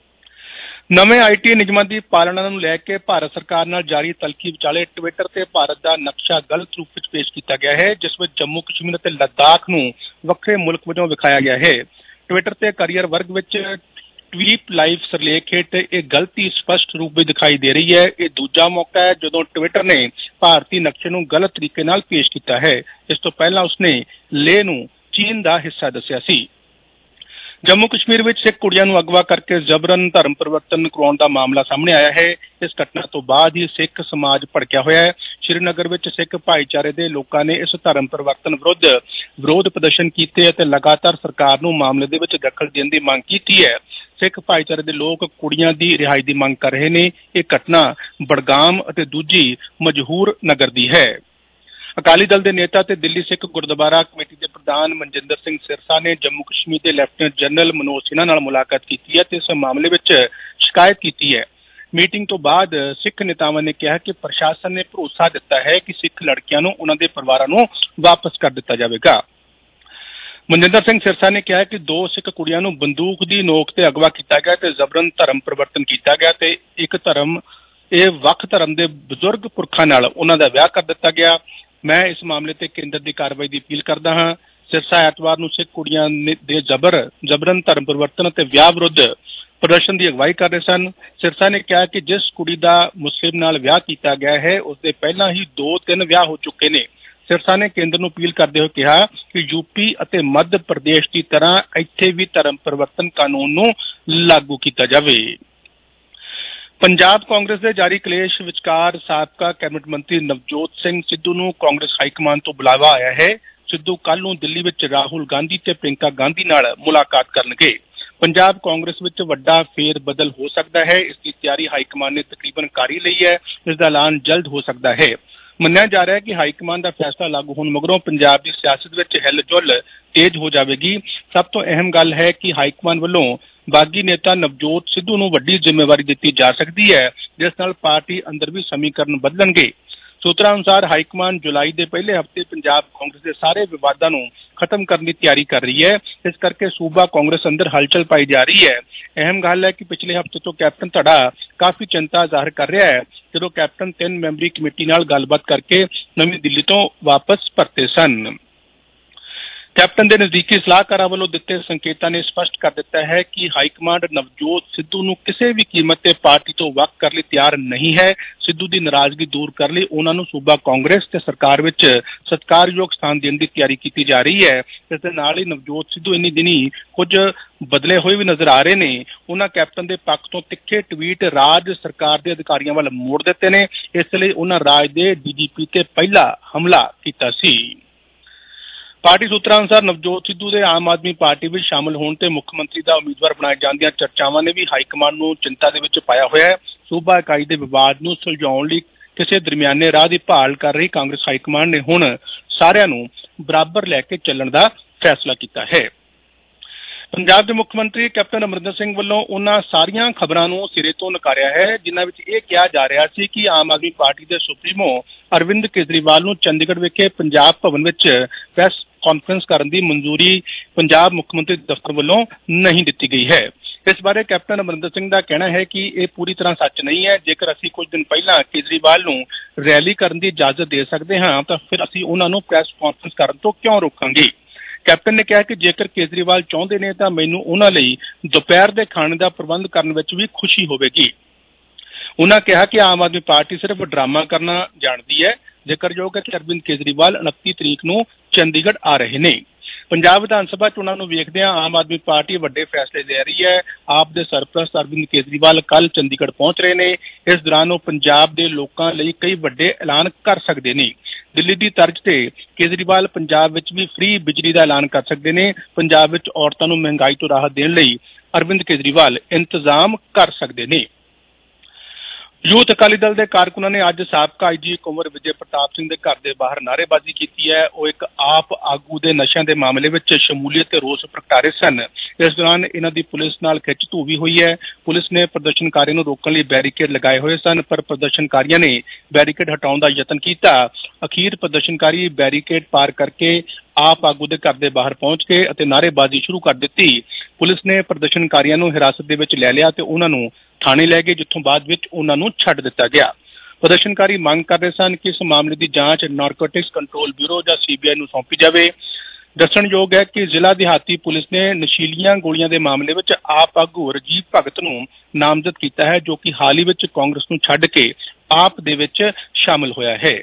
[SPEAKER 1] ਨਵੇਂ ਆਈ ਟੀ ਨਿਯਮਾਂ ਦੀ ਪਾਲਣਾ ਨੂੰ ਲੈ ਕੇ ਭਾਰਤ ਸਰਕਾਰ ਨਾਲ ਜਾਰੀ ਤਲਖੀ ਵਿਚਾਲੇ ਟਵਿੱਟਰ ਤੇ ਭਾਰਤ ਦਾ ਨਕਸ਼ਾ ਗਲਤ ਰੂਪ ਵਿੱਚ ਪੇਸ਼ ਕੀਤਾ ਗਿਆ ਹੈ, ਜਿਸ ਵਿੱਚ ਜੰਮੂ ਕਸ਼ਮੀਰ ਅਤੇ ਲੱਦਾਖ ਨੂੰ ਵੱਖਰੇ ਮੁਲਕ ਵਜੋਂ ਵਿਖਾਇਆ ਗਿਆ ਹੈ। ਟਵਿੱਟਰ ਤੇ ਕਰੀਅਰ ਵਰਗ ਵਿੱਚ ਟਵੀਟ ਲਾਈਵ ਸਿਰਲੇਖ ਹੇਠ ਇਹ ਗਲਤੀ ਸਪਸ਼ਟ ਰੂਪ ਵਿੱਚ ਦਿਖਾਈ ਦੇ ਰਹੀ ਹੈ। ਇਹ ਦੂਜਾ ਮੌਕਾ ਹੈ ਜਦੋਂ ਟਵਿੱਟਰ ਨੇ ਭਾਰਤੀ ਨਕਸ਼ੇ ਨੂੰ ਗਲਤ ਤਰੀਕੇ ਨਾਲ ਪੇਸ਼ ਕੀਤਾ ਹੈ। ਇਸ ਤੋਂ ਪਹਿਲਾਂ ਉਸਨੇ ਲੇਹ ਨੂੰ ਚੀਨ ਦਾ ਹਿੱਸਾ ਦੱਸਿਆ ਸੀ। ਜੰਮੂ ਕਸ਼ਮੀਰ ਵਿੱਚ ਸਿੱਖ ਕੁੜੀਆਂ ਨੂੰ ਅਗਵਾ ਕਰਕੇ ਜ਼ਬਰਨ ਧਰਮ ਪਰਿਵਰਤਨ ਕਰਵਾਉਣ ਦਾ ਮਾਮਲਾ ਸਾਹਮਣੇ ਆਇਆ ਹੈ। ਇਸ ਘਟਨਾ ਤੋਂ ਬਾਅਦ ਹੀ ਸਿੱਖ ਸਮਾਜ ਭੜਕਿਆ ਹੋਇਆ ਹੈ। ਸ਼੍ਰੀਨਗਰ ਵਿੱਚ ਸਿੱਖ ਭਾਈਚਾਰੇ ਦੇ ਲੋਕਾਂ ਨੇ ਇਸ ਧਰਮ ਪਰਿਵਰਤਨ ਵਿਰੁੱਧ ਵਿਰੋਧ ਪ੍ਰਦਰਸ਼ਨ ਕੀਤੇ ਅਤੇ ਲਗਾਤਾਰ ਸਰਕਾਰ ਨੂੰ ਮਾਮਲੇ ਦੇ ਵਿੱਚ ਦਖਲ ਦੇਣ ਦੀ ਮੰਗ ਕੀਤੀ ਹੈ। ਸਿੱਖ ਭਾਈਚਾਰੇ ਦੇ ਲੋਕ ਕੁੜੀਆਂ ਦੀ ਰਿਹਾਈ ਦੀ ਮੰਗ ਕਰ ਰਹੇ ਨੇ। ਇਹ ਘਟਨਾ ਬਡਗਾਮ ਅਤੇ ਦੂਜੀ ਮਜਹੂਰ ਨਗਰ ਦੀ ਹੈ। ਅਕਾਲੀ ਦਲ ਦੇ ਨੇਤਾ ਤੇ ਦਿੱਲੀ ਸਿੱਖ ਗੁਰਦੁਆਰਾ ਕਮੇਟੀ ਦੇ ਪ੍ਰਧਾਨ ਮਨਜਿੰਦਰ ਸਿੰਘ ਸਿਰਸਾ ਨੇ ਜੰਮੂ ਕਸ਼ਮੀਰ ਦੇ ਲੈਫਟੀਨੈਂਟ ਜਨਰਲ ਮਨੋਜ ਸਿਨਹਾ ਨਾਲ ਮੁਲਾਕਾਤ ਕੀਤੀ ਹੈ ਤੇ ਇਸ ਮਾਮਲੇ ਵਿੱਚ ਸ਼ਿਕਾਇਤ ਕੀਤੀ ਹੈ। ਮੀਟਿੰਗ ਤੋਂ ਬਾਅਦ ਸਿੱਖ ਨੇਤਾਵਾਂ ਨੇ ਕਿਹਾ ਕਿ ਪ੍ਰਸ਼ਾਸਨ ਨੇ ਭਰੋਸਾ ਦਿੱਤਾ ਹੈ ਕਿ ਸਿੱਖ ਲੜਕੀਆਂ ਨੂੰ ਉਹਨਾਂ ਦੇ ਪਰਿਵਾਰਾਂ ਨੂੰ ਵਾਪਸ ਕਰ ਦਿੱਤਾ ਜਾਵੇਗਾ। ਮਨਜਿੰਦਰ ਸਿੰਘ ਸਿਰਸਾ ਨੇ ਕਿਹਾ ਕਿ ਦੋ ਸਿੱਖ ਕੁੜੀਆਂ ਨੂੰ ਬੰਦੂਕ ਦੀ ਨੋਕ ਤੇ ਅਗਵਾ ਕੀਤਾ ਗਿਆ ਤੇ ਜ਼ਬਰਨ ਧਰਮ ਪਰਿਵਰਤਨ ਕੀਤਾ ਗਿਆ ਤੇ ਇੱਕ ਧਰਮ ਇਹ ਵੱਖ ਧਰਮ ਦੇ ਬਜ਼ੁਰਗ ਪੁਰਖਾਂ ਨਾਲ ਉਹਨਾਂ ਦਾ ਵਿਆਹ ਕਰ ਦਿੱਤਾ ਗਿਆ। ਮੈਂ ਇਸ ਮਾਮਲੇ ਤੇ ਕੇਂਦਰ ਦੀ ਕਾਰਵਾਈ ਦੀ ਅਪੀਲ ਕਰਦਾ ਹਾਂ। ਸਿਰਸਾ ਐਤਵਾਰ ਨੂੰ ਸਿੱਖ ਕੁੜੀਆਂ ਦੇ ਜ਼ਬਰ ਜ਼ਬਰਨ ਧਰਮ ਪਰਿਵਰਤਨ ਅਤੇ ਵਿਆਹ ਵਿਰੁੱਧ ਪ੍ਰਦਰਸ਼ਨ ਦੀ ਅਗਵਾਈ ਕਰ ਰਹੇ ਸਨ। ਸਿਰਸਾ ਨੇ ਕਿਹਾ ਕਿ ਜਿਸ ਕੁੜੀ ਦਾ ਮੁਸਲਿਮ ਨਾਲ ਵਿਆਹ ਕੀਤਾ ਗਿਆ ਹੈ ਉਸਦੇ ਪਹਿਲਾਂ ਹੀ ਦੋ ਤਿੰਨ ਵਿਆਹ ਹੋ ਚੁੱਕੇ ਨੇ। ਸਿਰਸਾ ਨੇ ਕੇਂਦਰ ਨੂੰ ਅਪੀਲ ਕਰਦੇ ਹੋਏ ਕਿਹਾ ਕਿ ਯੂਪੀ ਅਤੇ ਮੱਧ ਪ੍ਰਦੇਸ਼ ਦੀ ਤਰ੍ਹਾਂ ਇੱਥੇ ਵੀ ਧਰਮ ਪਰਿਵਰਤਨ ਕਾਨੂੰਨ ਨੂੰ ਲਾਗੂ ਕੀਤਾ ਜਾਵੇ। ਪੰਜਾਬ ਕਾਂਗਰਸ ਦੇ ਜਾਰੀ ਕਲੇਸ਼ ਵਿਚਕਾਰ ਸਾਬਕਾ ਕੈਬਨਿਟ ਮੰਤਰੀ ਨਵਜੋਤ ਸਿੰਘ ਸਿੱਧੂ ਨੂੰ ਕਾਂਗਰਸ ਹਾਈਕਮਾਨ ਤੋਂ ਬੁਲਾਵਾ ਆਇਆ ਹੈ। ਸਿੱਧੂ ਕੱਲ੍ਹ ਨੂੰ ਦਿੱਲੀ ਵਿੱਚ ਰਾਹੁਲ ਗਾਂਧੀ ਤੇ ਪ੍ਰਿੰਕਾ ਗਾਂਧੀ ਨਾਲ ਮੁਲਾਕਾਤ ਕਰਨਗੇ। ਪੰਜਾਬ ਕਾਂਗਰਸ ਵਿੱਚ ਵੱਡਾ ਫੇਰ ਬਦਲ ਹੋ ਸਕਦਾ ਹੈ। ਇਸ ਦੀ ਤਿਆਰੀ ਹਾਈਕਮਾਨ ਨੇ ਤਕਰੀਬਨ ਕਰ ਹੀ ਲਈ ਹੈ। ਇਸ ਦਾ ਐਲਾਨ ਜਲਦ ਹੋ ਸਕਦਾ ਹੈ। ਮੰਨਿਆ ਜਾ ਰਿਹਾ ਹੈ ਕਿ ਹਾਈਕਮਾਨ ਦਾ ਫੈਸਲਾ ਲਾਗੂ ਹੋਣ ਮਗਰੋਂ ਪੰਜਾਬ ਦੀ ਸਿਆਸਤ ਵਿੱਚ ਹਿਲਜੁਲ ਤੇਜ਼ ਹੋ ਜਾਵੇਗੀ। ਸਭ ਤੋਂ ਅਹਿਮ ਗੱਲ ਹੈ ਕਿ ਹਾਈਕਮਾਨ ਵੱਲੋਂ ਬਾਗੀ ਨੇਤਾ ਨਵਜੋਤ ਸਿੱਧੂ ਨੂੰ ਵੱਡੀ ਜ਼ਿੰਮੇਵਾਰੀ ਦਿੱਤੀ ਜਾ ਸਕਦੀ ਹੈ, ਜਿਸ ਨਾਲ ਪਾਰਟੀ ਅੰਦਰ ਵੀ ਸਮੀਕਰਨ ਬਦਲਣਗੇ। ਸੂਤਰਾਂ ਅਨੁਸਾਰ ਹਾਈਕਮਾਨ ਜੁਲਾਈ ਦੇ ਪਹਿਲੇ ਹਫ਼ਤੇ ਪੰਜਾਬ ਕਾਂਗਰਸ ਦੇ ਸਾਰੇ ਵਿਵਾਦਾਂ ਨੂੰ ਖਤਮ ਕਰਨ ਦੀ ਤਿਆਰੀ ਕਰ ਰਹੀ ਹੈ। ਇਸ ਕਰਕੇ ਸੂਬਾ ਕਾਂਗਰਸ ਅੰਦਰ ਹਲਚਲ ਪਾਈ ਜਾ ਰਹੀ ਹੈ। ਅਹਿਮ ਗੱਲ ਹੈ ਕਿ ਪਿਛਲੇ ਹਫ਼ਤੇ ਤੋਂ ਕੈਪਟਨ ਧੜਾ ਕਾਫੀ ਚਿੰਤਾ ਜ਼ਾਹਰ ਕਰ ਰਿਹਾ ਹੈ, ਜਦੋਂ ਕੈਪਟਨ ਤਿੰਨ ਮੈਂਬਰੀ ਕਮੇਟੀ ਨਾਲ ਗੱਲਬਾਤ ਕਰਕੇ ਨਵੀਂ ਦਿੱਲੀ ਤੋਂ ਵਾਪਸ ਪਰਤੇ ਸਨ। ਕੈਪਟਨ ਦੇ ਨਜ਼ਦੀਕੀ ਸਲਾਹਕਾਰਾਂ ਵੱਲੋਂ ਦਿੱਤੇ ਸੰਕੇਤਾਂ ਨੇ ਸਪਸ਼ਟ ਕਰ ਦਿੱਤਾ ਹੈ ਕਿ ਹਾਈਕਮਾਂਡ ਨਵਜੋਤ ਸਿੱਧੂ ਨੂੰ ਕਿਸੇ ਵੀ ਕੀਮਤ ਤੇ ਪਾਰਟੀ ਤੋਂ ਵੱਖ ਕਰਨ ਲਈ ਤਿਆਰ ਨਹੀਂ ਹੈ। ਸਿੱਧੂ ਦੀ ਨਾਰਾਜ਼ਗੀ ਦੂਰ ਕਰਨ ਲਈ ਉਹਨਾਂ ਨੂੰ ਸੂਬਾ ਕਾਂਗਰਸ ਤੇ ਸਰਕਾਰ ਵਿੱਚ ਸਤਿਕਾਰਯੋਗ ਸਥਾਨ ਦੇਣ ਦੀ ਤਿਆਰੀ ਕੀਤੀ ਜਾ ਰਹੀ ਹੈ। ਇਸ ਦੇ ਨਾਲ ਹੀ ਨਵਜੋਤ ਸਿੱਧੂ ਇੰਨੀ ਦਿਨੀ ਕੁਝ ਬਦਲੇ ਹੋਏ ਵੀ ਨਜ਼ਰ ਆ ਰਹੇ ਨੇ। ਉਹਨਾਂ ਕੈਪਟਨ ਦੇ ਪੱਖ ਤੋਂ ਤਿੱਖੇ ਟਵੀਟ ਰਾਜ ਸਰਕਾਰ ਦੇ ਅਧਿਕਾਰੀਆਂ ਵੱਲ ਮੋੜ ਦਿੱਤੇ ਨੇ। ਇਸ ਲਈ ਉਹਨਾਂ ਰਾਜ ਦੇ ਡੀ ਜੀ ਪੀ ਤੇ ਪਹਿਲਾ ਹਮਲਾ ਕੀਤਾ ਸੀ। ਪਾਰਟੀ ਸੂਤਰਾਂ ਅਨੁਸਾਰ ਨਵਜੋਤ ਸਿੱਧੂ ਦੇ ਆਮ ਆਦਮੀ ਪਾਰਟੀ ਵਿੱਚ ਸ਼ਾਮਲ ਹੋਣ ਤੇ ਮੁੱਖ ਮੰਤਰੀ ਦਾ ਉਮੀਦਵਾਰ ਬਣਾਏ ਜਾਣ ਦੀਆਂ ਚਰਚਾਵਾਂ ਨੇ ਵੀ ਹਾਈਕਮਾਨ ਨੂੰ ਚਿੰਤਾ ਦੇ ਵਿੱਚ ਪਾਇਆ ਹੋਇਆ ਹੈ। ਸੂਬਾ ਇਕਾਈ ਦੇ ਵਿਵਾਦ ਨੂੰ ਸੁਲਝਾਉਣ ਲਈ ਕਿਸੇ ਦਰਮਿਆਨੇ ਰਾਹ ਦੀ ਭਾਲ ਕਰ ਰਹੀ ਕਾਂਗਰਸ ਹਾਈਕਮਾਨ ਨੇ ਹੁਣ ਸਾਰਿਆਂ ਨੂੰ ਬਰਾਬਰ ਲੈ ਕੇ ਚੱਲਣ ਦਾ ਫੈਸਲਾ ਕੀਤਾ ਹੈ। ਪੰਜਾਬ ਦੇ ਮੁੱਖ ਮੰਤਰੀ ਕੈਪਟਨ ਅਮਰਿੰਦਰ ਸਿੰਘ ਵੱਲੋਂ ਉਹਨਾਂ ਸਾਰੀਆਂ ਖਬਰਾਂ ਨੂੰ ਸਿਰੇ ਤੋਂ ਨਕਾਰਿਆ ਹੈ, ਜਿਨ੍ਹਾਂ ਵਿੱਚ ਇਹ ਕਿਹਾ ਜਾ ਰਿਹਾ ਸੀ ਕਿ ਆਮ ਆਦਮੀ ਪਾਰਟੀ ਦੇ ਸੁਪਰੀਮੋ ਅਰਵਿੰਦ ਕੇਜਰੀਵਾਲ ਨੂੰ ਚੰਡੀਗੜ੍ਹ ਵਿਖੇ ਪੰਜਾਬ ਭਵਨ ਵਿੱਚ ਪ੍ਰੈਸ ਕਾਨਫਰੰਸ ਕਰਨ ਦੀ ਮਨਜ਼ੂਰੀ ਪੰਜਾਬ ਮੁੱਖ ਮੰਤਰੀ ਦਫ਼ਤਰ ਵੱਲੋਂ ਨਹੀਂ ਦਿੱਤੀ ਗਈ ਹੈ। ਇਸ ਬਾਰੇ ਕੈਪਟਨ ਅਮਰਿੰਦਰ ਸਿੰਘ ਦਾ ਕਹਿਣਾ ਹੈ ਕਿ ਇਹ ਪੂਰੀ ਤਰ੍ਹਾਂ ਸੱਚ ਨਹੀਂ ਹੈ। ਜੇਕਰ ਅਸੀਂ ਕੁਝ ਦਿਨ ਪਹਿਲਾਂ ਕੇਜਰੀਵਾਲ ਨੂੰ ਰੈਲੀ ਕਰਨ ਦੀ ਇਜਾਜ਼ਤ ਦੇ ਸਕਦੇ ਹਾਂ ਤਾਂ ਫਿਰ ਅਸੀਂ ਉਹਨਾਂ ਨੂੰ ਪ੍ਰੈਸ ਕਾਨਫਰੰਸ ਕਰਨ ਤੋਂ ਕਿਉਂ ਰੋਕਾਂਗੇ। ਕੈਪਟਨ ਨੇ ਕਿਹਾ ਕਿ ਜੇਕਰ ਕੇਜਰੀਵਾਲ ਚਾਹੁੰਦੇ ਨੇ ਤਾਂ ਮੈਨੂੰ ਉਹਨਾਂ ਲਈ ਦੁਪਹਿਰ ਦੇ ਖਾਣੇ ਦਾ ਪ੍ਰਬੰਧ ਕਰਨ ਵਿੱਚ ਵੀ ਖੁਸ਼ੀ ਹੋਵੇਗੀ। ਉਹਨਾਂ ਕਿਹਾ ਕਿ ਆਮ ਆਦਮੀ ਪਾਰਟੀ ਸਿਰਫ ਡਰਾਮਾ ਕਰਨਾ ਜਾਣਦੀ ਹੈ। ਜ਼ਿਕਰਯੋਗ ਹੈ ਕਿ ਅਰਵਿੰਦ ਕੇਜਰੀਵਾਲ ਉਨੱਤੀ ਤਰੀਕ ਨੂੰ ਚੰਡੀਗੜ੍ਹ ਆ ਰਹੇ ਨੇ। ਪੰਜਾਬ ਵਿਧਾਨ ਸਭਾ ਚੋਣਾਂ ਨੂੰ ਵੇਖਦਿਆਂ ਆਮ ਆਦਮੀ ਪਾਰਟੀ ਵੱਡੇ ਫੈਸਲੇ ਲੈ ਰਹੀ ਹੈ। ਆਪ ਦੇ ਸਰਪ੍ਰਸਤ ਅਰਵਿੰਦ ਕੇਜਰੀਵਾਲ ਕੱਲ੍ਹ ਚੰਡੀਗੜ੍ਹ ਪਹੁੰਚ ਰਹੇ ਨੇ। ਇਸ ਦੌਰਾਨ ਉਹ ਪੰਜਾਬ ਦੇ ਲੋਕਾਂ ਲਈ ਕਈ ਵੱਡੇ ਐਲਾਨ ਕਰ ਸਕਦੇ ਨੇ। ਦਿੱਲੀ ਦੀ ਤਰਜ਼ ਤੇ ਕੇਜਰੀਵਾਲ ਪੰਜਾਬ ਵਿੱਚ ਵੀ ਫ੍ਰੀ ਬਿਜਲੀ ਦਾ ਐਲਾਨ ਕਰ ਸਕਦੇ ਨੇ। ਪੰਜਾਬ ਵਿੱਚ ਔਰਤਾਂ ਨੂੰ ਮਹਿੰਗਾਈ ਤੋਂ ਰਾਹਤ ਦੇਣ ਲਈ ਅਰਵਿੰਦ ਕੇਜਰੀਵਾਲ ਇੰਤਜ਼ਾਮ ਕਰ ਸਕਦੇ ਨੇ। ਯੂਥ ਅਕਾਲੀ ਦਲ ਦੇ ਕਾਰਕੁਨਾਂ ਨੇ ਅੱਜ ਸਾਬਕਾ ਆਈ ਜੀ ਕੁੰਵਰ ਵਿਜੇ ਪ੍ਰਤਾਪ ਸਿੰਘ ਦੇ ਘਰ ਦੇ ਬਾਹਰ ਨਾਅਰੇਬਾਜ਼ੀ ਕੀਤੀ ਹੈ। ਉਹ ਇੱਕ ਆਪ ਆਗੂ ਦੇ ਨਸ਼ਿਆਂ ਦੇ ਮਾਮਲੇ ਵਿੱਚ ਸ਼ਮੂਲੀਅਤ ਤੇ ਰੋਸ ਪ੍ਰਗਟਾ ਰਹੇ ਸਨ। ਇਸ ਦੌਰਾਨ ਇਹਨਾਂ ਦੀ ਪੁਲਿਸ ਨਾਲ ਖਿੱਚਧੂ ਵੀ ਹੋਈ ਹੈ। ਪੁਲਿਸ ਨੇ ਪ੍ਰਦਰਸ਼ਨਕਾਰੀਆਂ ਨੂੰ ਰੋਕਣ ਲਈ ਬੈਰੀਕੇਡ ਲਗਾਏ ਹੋਏ ਸਨ, ਪਰ ਪ੍ਰਦਰਸ਼ਨਕਾਰੀਆਂ ਨੇ ਬੈਰੀਕੇਡ ਹਟਾਉਣ ਦਾ ਯਤਨ ਕੀਤਾ। ਅਖੀਰ ਪ੍ਰਦਰਸ਼ਨਕਾਰੀ ਬੈਰੀਕੇਡ ਪਾਰ ਕਰਕੇ ਆਪ ਆਗੂ ਦੇ ਘਰ ਦੇ ਬਾਹਰ ਪਹੁੰਚ ਗਏ ਅਤੇ ਨਾਅਰੇਬਾਜ਼ੀ ਸ਼ੁਰੂ ਕਰ ਦਿੱਤੀ। ਪੁਲਿਸ ਨੇ ਪ੍ਰਦਰਸ਼ਨਕਾਰੀਆਂ ਨੂੰ ਹਿਰਾਸਤ ਦੇ ਵਿੱਚ ਲੈ ਲਿਆ ਤੇ ਉਹਨਾਂ ਨੂੰ ਥਾਣੇ ਲੈ ਗਏ, ਜਿੱਥੋਂ ਬਾਅਦ ਵਿੱਚ ਉਹਨਾਂ ਨੂੰ ਛੱਡ ਦਿੱਤਾ ਗਿਆ। ਪ੍ਰਦਰਸ਼ਨਕਾਰੀ ਮੰਗ ਕਰ ਰਹੇ ਸਨ ਕਿ ਇਸ ਮਾਮਲੇ ਦੀ ਜਾਂਚ ਨਾਰਕੋਟਿਕਸ ਕੰਟਰੋਲ ਬਿਊਰੋ ਜਾਂ ਸੀ ਬੀ ਆਈ ਨੂੰ ਸੌਂਪੀ ਜਾਵੇ। ਦੱਸਣਯੋਗ ਹੈ ਕਿ ਜ਼ਿਲ੍ਹਾ ਦਿਹਾਤੀ ਪੁਲਿਸ ਨੇ ਨਸ਼ੀਲੀਆਂ ਗੋਲੀਆਂ ਦੇ ਮਾਮਲੇ ਵਿੱਚ ਆਪ ਆਗੂ ਰਜੀਵ ਭਗਤ ਨੂੰ ਨਾਮਜ਼ਦ ਕੀਤਾ ਹੈ, ਜੋ ਕਿ ਹਾਲ ਹੀ ਵਿੱਚ ਕਾਂਗਰਸ ਨੂੰ ਛੱਡ ਕੇ ਆਪ ਦੇ ਵਿੱਚ ਸ਼ਾਮਲ ਹੋਇਆ ਹੈ।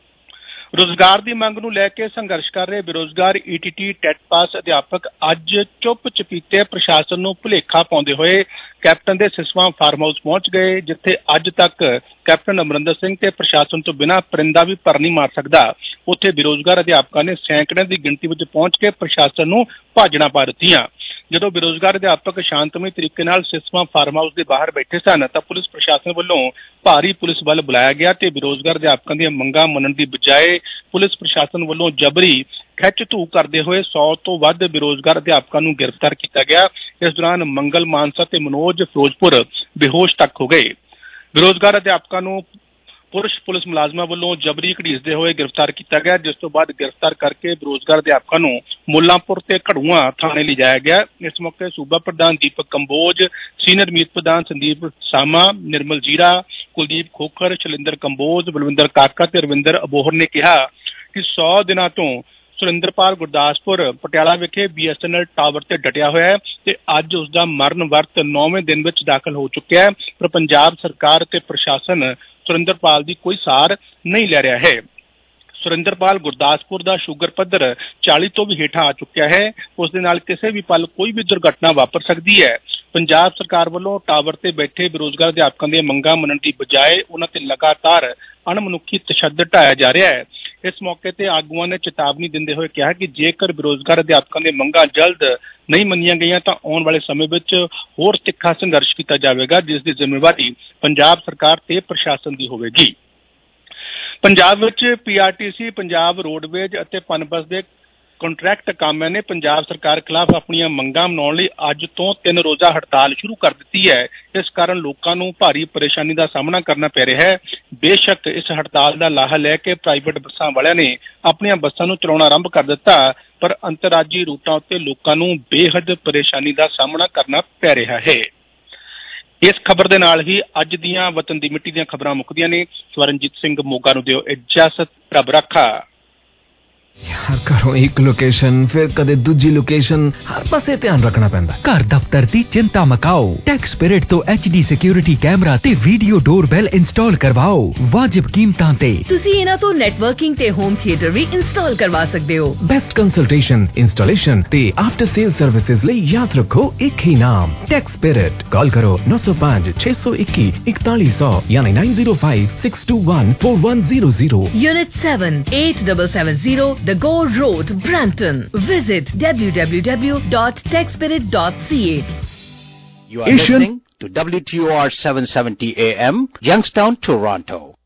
[SPEAKER 1] ਰੁਜ਼ਗਾਰ ਦੀ ਮੰਗ ਨੂੰ ਲੈ ਕੇ ਸੰਘਰਸ਼ ਕਰ ਰਹੇ ਬੇਰੁਜ਼ਗਾਰ E T T TET pass ਅਧਿਆਪਕ ਅੱਜ ਚੁੱਪ ਚਪੀਤੇ ਪ੍ਰਸ਼ਾਸਨ ਨੂੰ ਭੁਲੇਖਾ ਪਾਉਂਦੇ ਹੋਏ ਕੈਪਟਨ ਦੇ ਸਿਸਵਾਂ ਫਾਰਮ ਹਾਊਸ ਪਹੁੰਚ ਗਏ, ਜਿੱਥੇ ਅੱਜ ਤੱਕ ਕੈਪਟਨ ਅਮਰਿੰਦਰ ਸਿੰਘ ਤੇ ਪ੍ਰਸ਼ਾਸਨ ਤੋਂ ਬਿਨਾਂ ਪਰਿੰਦਾ ਵੀ ਪਰ ਨਹੀਂ ਮਾਰ ਸਕਦਾ। ਉੱਥੇ ਬੇਰੁਜ਼ਗਾਰ ਅਧਿਆਪਕਾਂ ਨੇ ਸੈਂਕੜਿਆਂ ਦੀ ਗਿਣਤੀ ਵਿੱਚ ਪਹੁੰਚ ਕੇ ਪ੍ਰਸ਼ਾਸਨ ਨੂੰ ਭਾਜੜਾਂ ਪਾ ਦਿੱਤੀਆਂ। ਜਦੋਂ ਬੇਰੁਜ਼ਗਾਰ ਅਧਿਆਪਕ ਸ਼ਾਂਤਮਈ ਤਰੀਕੇ ਨਾਲ ਸਿਸਵਾਂ ਫਾਰਮ ਹਾਊਸ ਦੇ ਬਾਹਰ ਬੈਠੇ ਸਨ ਤਾਂ ਪੁਲਿਸ ਪ੍ਰਸ਼ਾਸਨ ਵੱਲੋਂ ਭਾਰੀ ਪੁਲਿਸ ਬਲ ਬੁਲਾਇਆ ਗਿਆ ਤੇ ਬੇਰੁਜ਼ਗਾਰ ਅਧਿਆਪਕਾਂ ਦੀਆਂ ਮੰਗਾਂ ਮੰਨਣ ਦੀ ਬਜਾਏ ਪੁਲਿਸ ਪ੍ਰਸ਼ਾਸਨ ਵੱਲੋਂ ਜਬਰੀ ਖਿੱਚ ਧੂ ਕਰਦੇ ਹੋਏ ਸੌ ਤੋਂ ਵੱਧ ਬੇਰੁਜ਼ਗਾਰ ਅਧਿਆਪਕਾਂ ਨੂੰ ਗ੍ਰਿਫਤਾਰ ਕੀਤਾ ਗਿਆ। ਇਸ ਦੌਰਾਨ ਮੰਗਲ ਮਾਨਸਾ ਤੇ ਮਨੋਜ ਫਿਰੋਜ਼ਪੁਰ ਬੇਹੋਸ਼ ਤੱਕ ਹੋ ਗਏ। ਬੇਰੁਜ਼ਗਾਰ ਅਧਿਆਪਕਾਂ ਨੂੰ ਪੁਰਸ਼ ਪੁਲਿਸ ਮੁਲਾਜ਼ਮਾਂ ਵੱਲੋਂ ਜਬਰੀ ਘੜੀਸਦੇ ਹੋਏ ਗ੍ਰਿਫਤਾਰ ਕੀਤਾ ਗਿਆ, ਜਿਸ ਤੋਂ ਬਾਅਦ ਗ੍ਰਿਫਤਾਰ ਕਰਕੇ ਬੇਰੁਜ਼ਗਾਰ ਅਧਿਆਪਕਾਂ ਨੂੰ ਮੁੱਲਾਂਪੁਰ ਤੇ ਘੜੂਆਂ ਥਾਣੇ ਲਿਜਾਇਆ ਗਿਆ। ਇਸ ਮੌਕੇ ਸੂਬਾ ਪ੍ਰਧਾਨ ਦੀਪਕ ਕੰਬੋਜ, ਸੀਨੀਅਰ ਮੀਤ ਪ੍ਰਧਾਨ ਸੰਦੀਪ ਸਾਮਾ, ਨਿਰਮਲ ਜੀਰਾ, ਕੁਲਦੀਪ ਖੋਖਰ, ਸ਼ਲਿੰਦਰ ਕੰਬੋਜ, ਬਲਵਿੰਦਰ ਕਾਕਾ ਤੇ ਰਵਿੰਦਰ ਅਬੋਹਰ ਨੇ ਕਿਹਾ ਕਿ ਸੌ ਦਿਨਾਂ ਤੋਂ ਸੁਰਿੰਦਰਪਾਲ ਗੁਰਦਾਸਪੁਰ ਪਟਿਆਲਾ ਵਿਖੇ B S N L tower ਤੇ ਡਟਿਆ ਹੋਇਆ ਹੈ ਤੇ ਅੱਜ ਉਸ ਦਾ ਮਰਨ ਵਰਤ ਨੌਵੇਂ ਦਿਨ ਵਿੱਚ ਦਾਖਲ ਹੋ ਚੁੱਕਿਆ ਹੈ, ਪਰ ਪੰਜਾਬ ਸਰਕਾਰ ਤੇ ਪ੍ਰਸ਼ਾਸਨ ਸੁਰਿੰਦਰਪਾਲ ਦੀ ਕੋਈ ਸਾਰ ਨਹੀਂ ਲੈ ਰਿਹਾ ਹੈ। ਸੁਰਿੰਦਰਪਾਲ ਗੁਰਦਾਸਪੁਰ ਦਾ ਸ਼ੂਗਰ ਪੱਧਰ ਚਾਲੀ ਤੋਂ ਵੀ ਹੇਠਾਂ ਆ ਚੁੱਕਿਆ ਹੈ। ਉਸ ਦੇ ਨਾਲ ਕਿਸੇ ਵੀ ਪਲ ਕੋਈ ਵੀ ਦੁਰਘਟਨਾ ਵਾਪਰ ਸਕਦੀ ਹੈ। ਪੰਜਾਬ ਸਰਕਾਰ ਵੱਲੋਂ ਟਾਵਰ ਤੇ ਬੈਠੇ ਬੇਰੁਜ਼ਗਾਰ ਅਧਿਆਪਕਾਂ ਦੀਆਂ ਮੰਗਾਂ ਮੰਨਣ ਦੀ ਬਜਾਏ ਉਹਨਾਂ ਤੇ ਲਗਾਤਾਰ ਅਣਮਨੁੱਖੀ ਤਸ਼ੱਦਦ ਢਾਇਆ ਜਾ ਰਿਹਾ ਹੈ। ਇਸ ਮੌਕੇ ਤੇ ਆਗੂਆਂ ਨੇ ਚੇਤਾਵਨੀ ਦਿੰਦੇ ਹੋਏ ਕਿਹਾ ਕਿ ਜੇਕਰ ਬੇਰੁਜ਼ਗਾਰ ਅਧਿਆਪਕਾਂ ਦੀਆਂ ਮੰਗਾਂ ਜਲਦ ਨਹੀਂ ਮੰਨੀਆਂ ਗਈਆਂ ਤਾਂ ਆਉਣ ਵਾਲੇ ਸਮੇਂ ਵਿੱਚ ਹੋਰ ਤਿੱਖਾ ਸੰਘਰਸ਼ ਕੀਤਾ ਜਾਵੇਗਾ, ਜਿਸ ਦੀ ਜ਼ਿੰਮੇਵਾਰੀ ਪੰਜਾਬ ਸਰਕਾਰ ਤੇ ਪ੍ਰਸ਼ਾਸਨ ਦੀ ਹੋਵੇਗੀ। ਪੰਜਾਬ ਵਿੱਚ P R T C, Punjab roadways ਅਤੇ ਪਨਬਸ ਦੇ ਕੰਟਰੈਕਟ ਕਾਮਿਆਂ ਨੇ ਪੰਜਾਬ ਸਰਕਾਰ ਖਿਲਾਫ ਆਪਣੀਆਂ ਮੰਗਾਂ ਮਨਾਉਣ ਲਈ ਅੱਜ ਤੋਂ ਤਿੰਨ ਰੋਜ਼ਾ ਹੜਤਾਲ ਸ਼ੁਰੂ ਕਰ ਦਿੱਤੀ ਹੈ। ਇਸ ਕਾਰਨ ਲੋਕਾਂ ਨੂੰ ਭਾਰੀ ਪਰੇਸ਼ਾਨੀ ਦਾ ਸਾਹਮਣਾ ਕਰਨਾ ਪੈ ਰਿਹਾ ਹੈ। ਬੇਸ਼ੱਕ ਇਸ ਹੜਤਾਲ ਦਾ ਲਾਹਾ ਲੈ ਕੇ ਪ੍ਰਾਈਵੇਟ ਬੱਸਾਂ ਵਾਲਿਆਂ ਨੇ ਆਪਣੀਆਂ ਬੱਸਾਂ ਨੂੰ ਚਲਾਉਣਾ ਆਰੰਭ ਕਰ ਦਿੱਤਾ, ਪਰ ਅੰਤਰਰਾਜੀ ਰੂਟਾਂ ਉੱਤੇ ਲੋਕਾਂ ਨੂੰ ਬੇਹੱਦ ਪਰੇਸ਼ਾਨੀ ਦਾ ਸਾਹਮਣਾ ਕਰਨਾ ਪੈ ਰਿਹਾ ਹੈ। ਇਸ ਖਬਰ ਦੇ ਨਾਲ ਹੀ ਅੱਜ ਦੀਆਂ ਵਤਨ ਦੀ ਮਿੱਟੀ ਦੀਆਂ ਖਬਰਾਂ ਮੁੱਕਦੀਆਂ ਨੇ। ਸਵਰਨਜੀਤ ਸਿੰਘ ਮੋਗਾ ਨੂੰ ਦਿਓ ਇਜਾਜ਼ਤ। ਰੱਬ ਰੱਖਾ।
[SPEAKER 13] यार घरों एक लोकेशन फिर कदे दूजी लोकेशन, हर पासे ध्यान रखना पैंदा।
[SPEAKER 8] घर दफ्तर दी चिंता मकाओ, टैक्स स्पिरिट तो एच डी सिक्योरिटी कैमरा ते वीडियो डोरबेल इंस्टॉल करवाओ वाजिब कीमतां ते।
[SPEAKER 9] ਤੁਸੀਂ ਇਹਨਾਂ ਤੋਂ ਨੈਟਵਰਕਿੰਗ ਤੇ ਹੋਮ ਥੀਏਟਰ ਵੀ ਇੰਸਟਾਲ ਕਰਵਾ ਸਕਦੇ ਹੋ।
[SPEAKER 13] बेस्ट कंसल्टेशन, इंस्टॉलेशन ते आफ्टर सेल सर्विसेज ਲਈ याद रखो एक ही नाम, टैक्स स्पिरिट। कॉल करो नौ सौ पाँच छह सौ इक्कीस इकतालीस सौ यानी nine zero five six two one four one zero zero.
[SPEAKER 9] Unit seven eight seven seven zero The Gore Road, Brampton. Visit w w w dot tech spirit dot c a.
[SPEAKER 7] You are listening to W T O R seven seventy A M, Youngstown, Toronto.